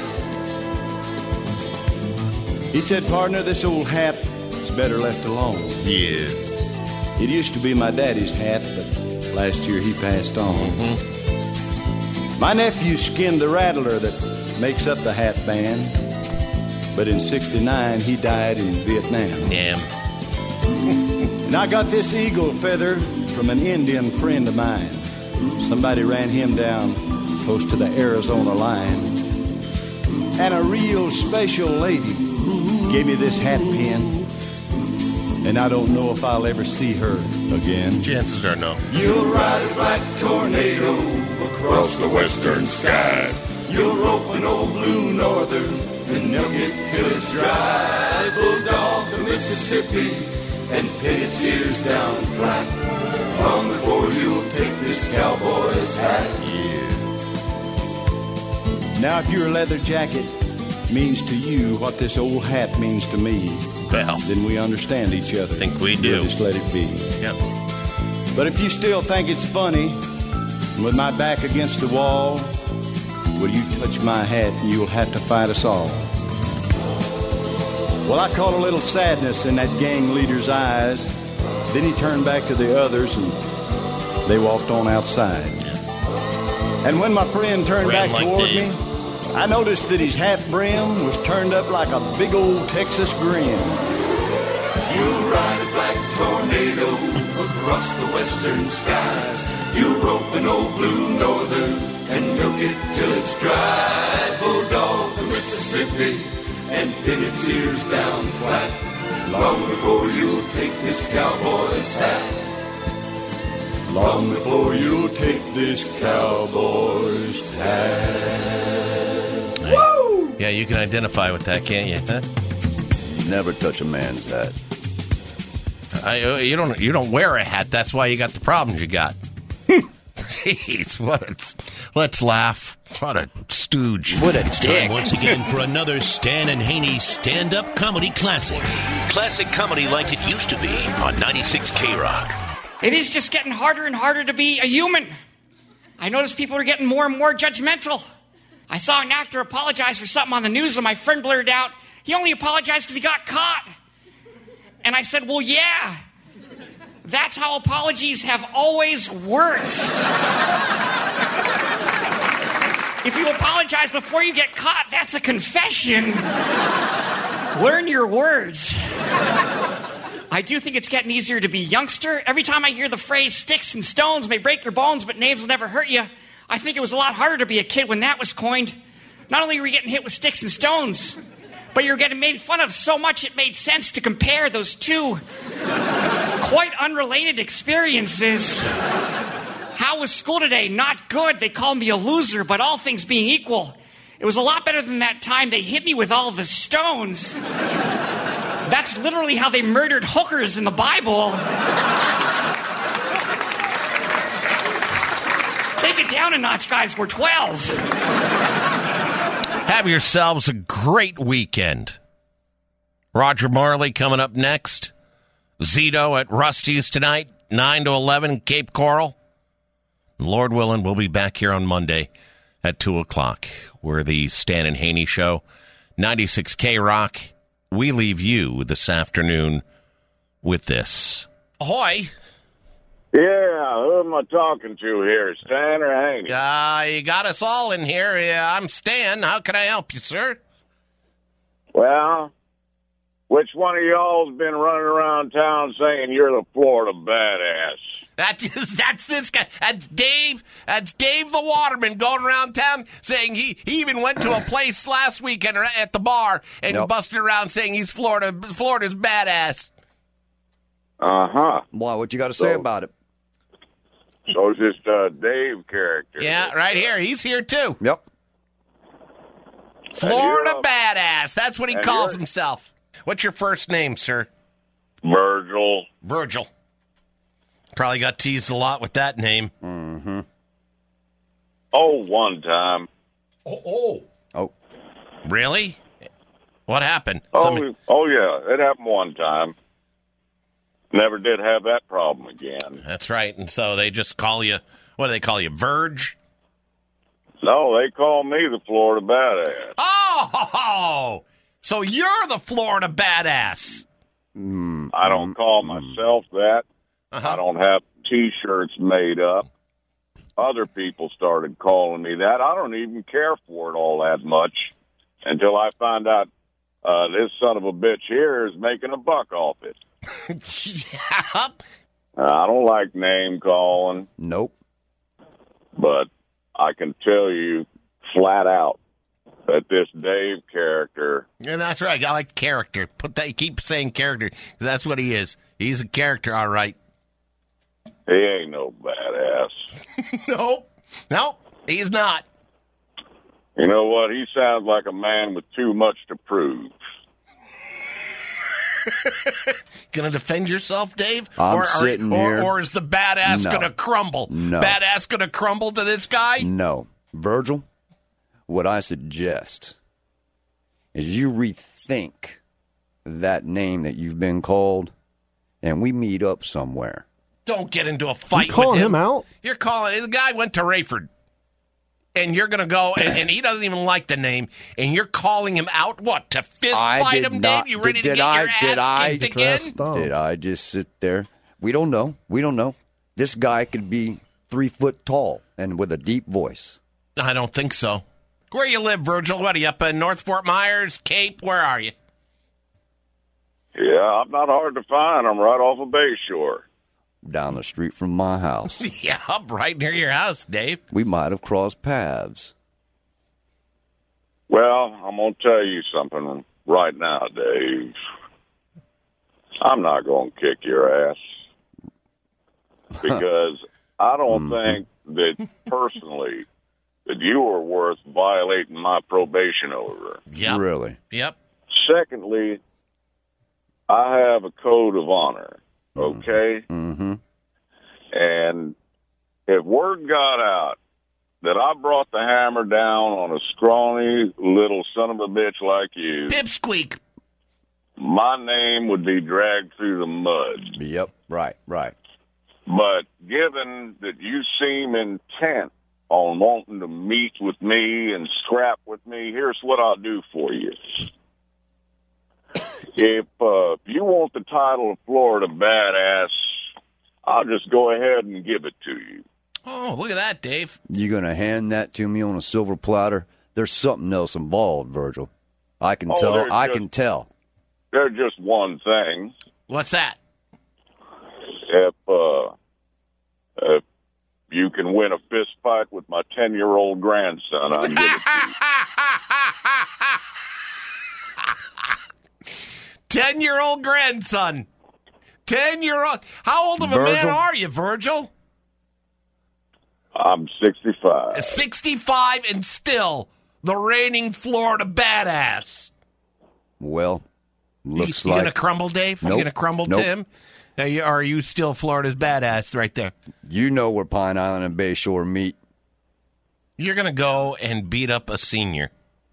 He said, "Partner, this old hat is better left alone." Yeah. It used to be my daddy's hat, but last year he passed on. Mm-hmm. My nephew skinned the rattler that makes up the hat band, but in sixty-nine he died in Vietnam. Damn. And I got this eagle feather from an Indian friend of mine. Somebody ran him down close to the Arizona line. And a real special lady gave me this hat pin, and I don't know if I'll ever see her again. Chances are no. You'll ride a black tornado across the western skies. You'll rope an old blue northern and milk it till it's dry. Bulldog to Mississippi and pin its ears down flat. Long before you'll take this cowboy's hat. Now, if your leather jacket means to you what this old hat means to me, well, then we understand each other. I think we do. We'll just let it be. Yep. But if you still think it's funny, with my back against the wall, will you touch my hat and you'll have to fight us all? Well, I caught a little sadness in that gang leader's eyes. Then he turned back to the others and they walked on outside. And when my friend turned Ran back like toward Dave. me, I noticed that his hat brim was turned up like a big old Texas grin. You'll ride a black tornado across the western skies. You'll rope an old blue northern and milk it till it's dry. Bulldog to Mississippi and pin its ears down flat. Long before you'll take this cowboy's hat. long before you'll take this cowboy's hat. Woo! Yeah, you can identify with that, can't you? Huh? Never touch a man's hat. I, you don't. You don't wear a hat. That's why you got the problems you got. Jeez, what? A, let's laugh. What a stooge. What a It's dick. time once again for another Stan and Haney stand-up comedy classic. Classic comedy like it used to be on ninety-six K Rock. It is just getting harder and harder to be a human. I notice people are getting more and more judgmental. I saw an actor apologize for something on the news, and my friend blurted out, he only apologized because he got caught. And I said, well, yeah. That's how apologies have always worked. If you apologize before you get caught, that's a confession. Learn your words. I do think it's getting easier to be youngster. Every time I hear the phrase, sticks and stones may break your bones, but names will never hurt you, I think it was a lot harder to be a kid when that was coined. Not only were you getting hit with sticks and stones, but you were getting made fun of so much it made sense to compare those two quite unrelated experiences. How was school today? Not good. They called me a loser, but all things being equal, it was a lot better than that time they hit me with all the stones. That's literally how they murdered hookers in the Bible. Take it down a notch, guys. We're twelve. Have yourselves a great weekend. Roger Marley coming up next. Zito at Rusty's tonight, nine to eleven, Cape Coral. Lord willing, we'll be back here on Monday at two o'clock. We're the Stan and Haney Show, ninety-six K Rock. We leave you this afternoon with this. Ahoy! Yeah, who am I talking to here, Stan or Haney? Uh, you got us all in here. Yeah, I'm Stan. How can I help you, sir? Well, which one of y'all's been running around town saying you're the Florida badass? That is, that's this guy. That's Dave. That's Dave the Waterman going around town saying he, he even went to a place last weekend at the bar and Yep. busted around saying he's Florida. Florida's badass. Uh-huh. Why? What you got to say So- about it? So it's this uh, Dave character. Yeah, right here. He's here too. Yep. Florida you're a- badass. That's what he and calls you're- himself. What's your first name, sir? Virgil. Virgil. Probably got teased a lot with that name. Mm-hmm. Oh, one time. Oh, oh. Oh. Really? What happened? Oh, Somebody- oh yeah, it happened one time. Never did have that problem again. That's right. And so they just call you, what do they call you, Verge? No, they call me the Florida badass. Oh! So you're the Florida badass. Mm, I don't call myself that. Uh-huh. I don't have T-shirts made up. Other people started calling me that. I don't even care for it all that much until I find out uh, this son of a bitch here is making a buck off it. Yeah. I don't like name calling. Nope. But I can tell you flat out that this Dave character, Yeah, that's right. I like character. Put that. Keep saying character because that's what he is. He's a character, all right. he ain't no badass. Nope. Nope. He's not. You know what? He sounds like a man with too much to prove. Gonna defend yourself, Dave? I'm or, or- sitting or, here. Or is the badass No. gonna crumble? No. Badass gonna crumble to this guy? No. Virgil, what I suggest is you rethink that name that you've been called and we meet up somewhere. Don't get into a fight You calling with him. him out? You're calling. The guy went to Rayford. And you're going to go, and, and he doesn't even like the name, and you're calling him out, what, to fist I fight did him, not- Dave? You ready did, to get I, your ass did I, kicked again? Did I just sit there? We don't know. We don't know. This guy could be three foot tall and with a deep voice. I don't think so. Where you live, Virgil? What, are you up in North Fort Myers, Cape? Where are you? Yeah, I'm not hard to find. I'm right off of Bayshore. Down the street from my house. Yeah, I'm right near your house, Dave. We might have crossed paths. Well, I'm going to tell you something right now, Dave. I'm not going to kick your ass because I don't Mm-hmm. think that personally that you are worth violating my probation over. Yep. Really? Yep. Secondly, I have a code of honor, okay? Mm-hmm. And if word got out that I brought the hammer down on a scrawny little son of a bitch like you, Pipsqueak, my name would be dragged through the mud. Yep, right, right. But given that you seem intent on wanting to meet with me and scrap with me, here's what I'll do for you. If uh, if you want the title of Florida Badass, I'll just go ahead and give it to you. Oh, look at that, Dave. You going to hand that to me on a silver platter? There's something else involved, Virgil. I can Oh, tell. there's I just- can tell. There's just one thing. What's that? If uh, if you can win a fist fight with my ten-year-old grandson, I'll give it to you. Ten-year-old grandson. Ten-year-old. How old of a Virgil? man are you, Virgil? I'm sixty-five. sixty-five and still the reigning Florida badass. Well, looks you, you like gonna crumble, Dave? You Nope. gonna crumble, Nope. Tim? Are you, are you still Florida's badass right there? You know where Pine Island and Bayshore meet. You're gonna go and beat up a senior.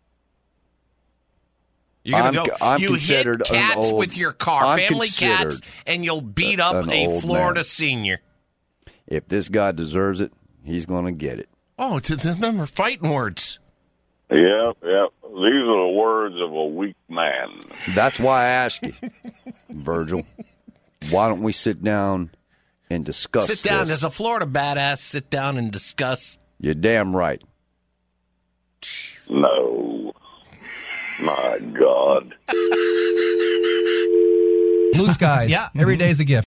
You're gonna I'm- go. I'm you considered hit an cats old- with your car, I'm family cats, considered and you'll beat up an a old Florida man. senior. If this guy deserves it, he's going to get it. Oh, to the number fighting words. Yep, yep. These are the words of a weak man. That's why I asked you, Virgil. Why don't we sit down and discuss Sit down this? as a Florida badass. Sit down and discuss. You're damn right. No. My God. Blue skies. Yeah. Every day's a gift.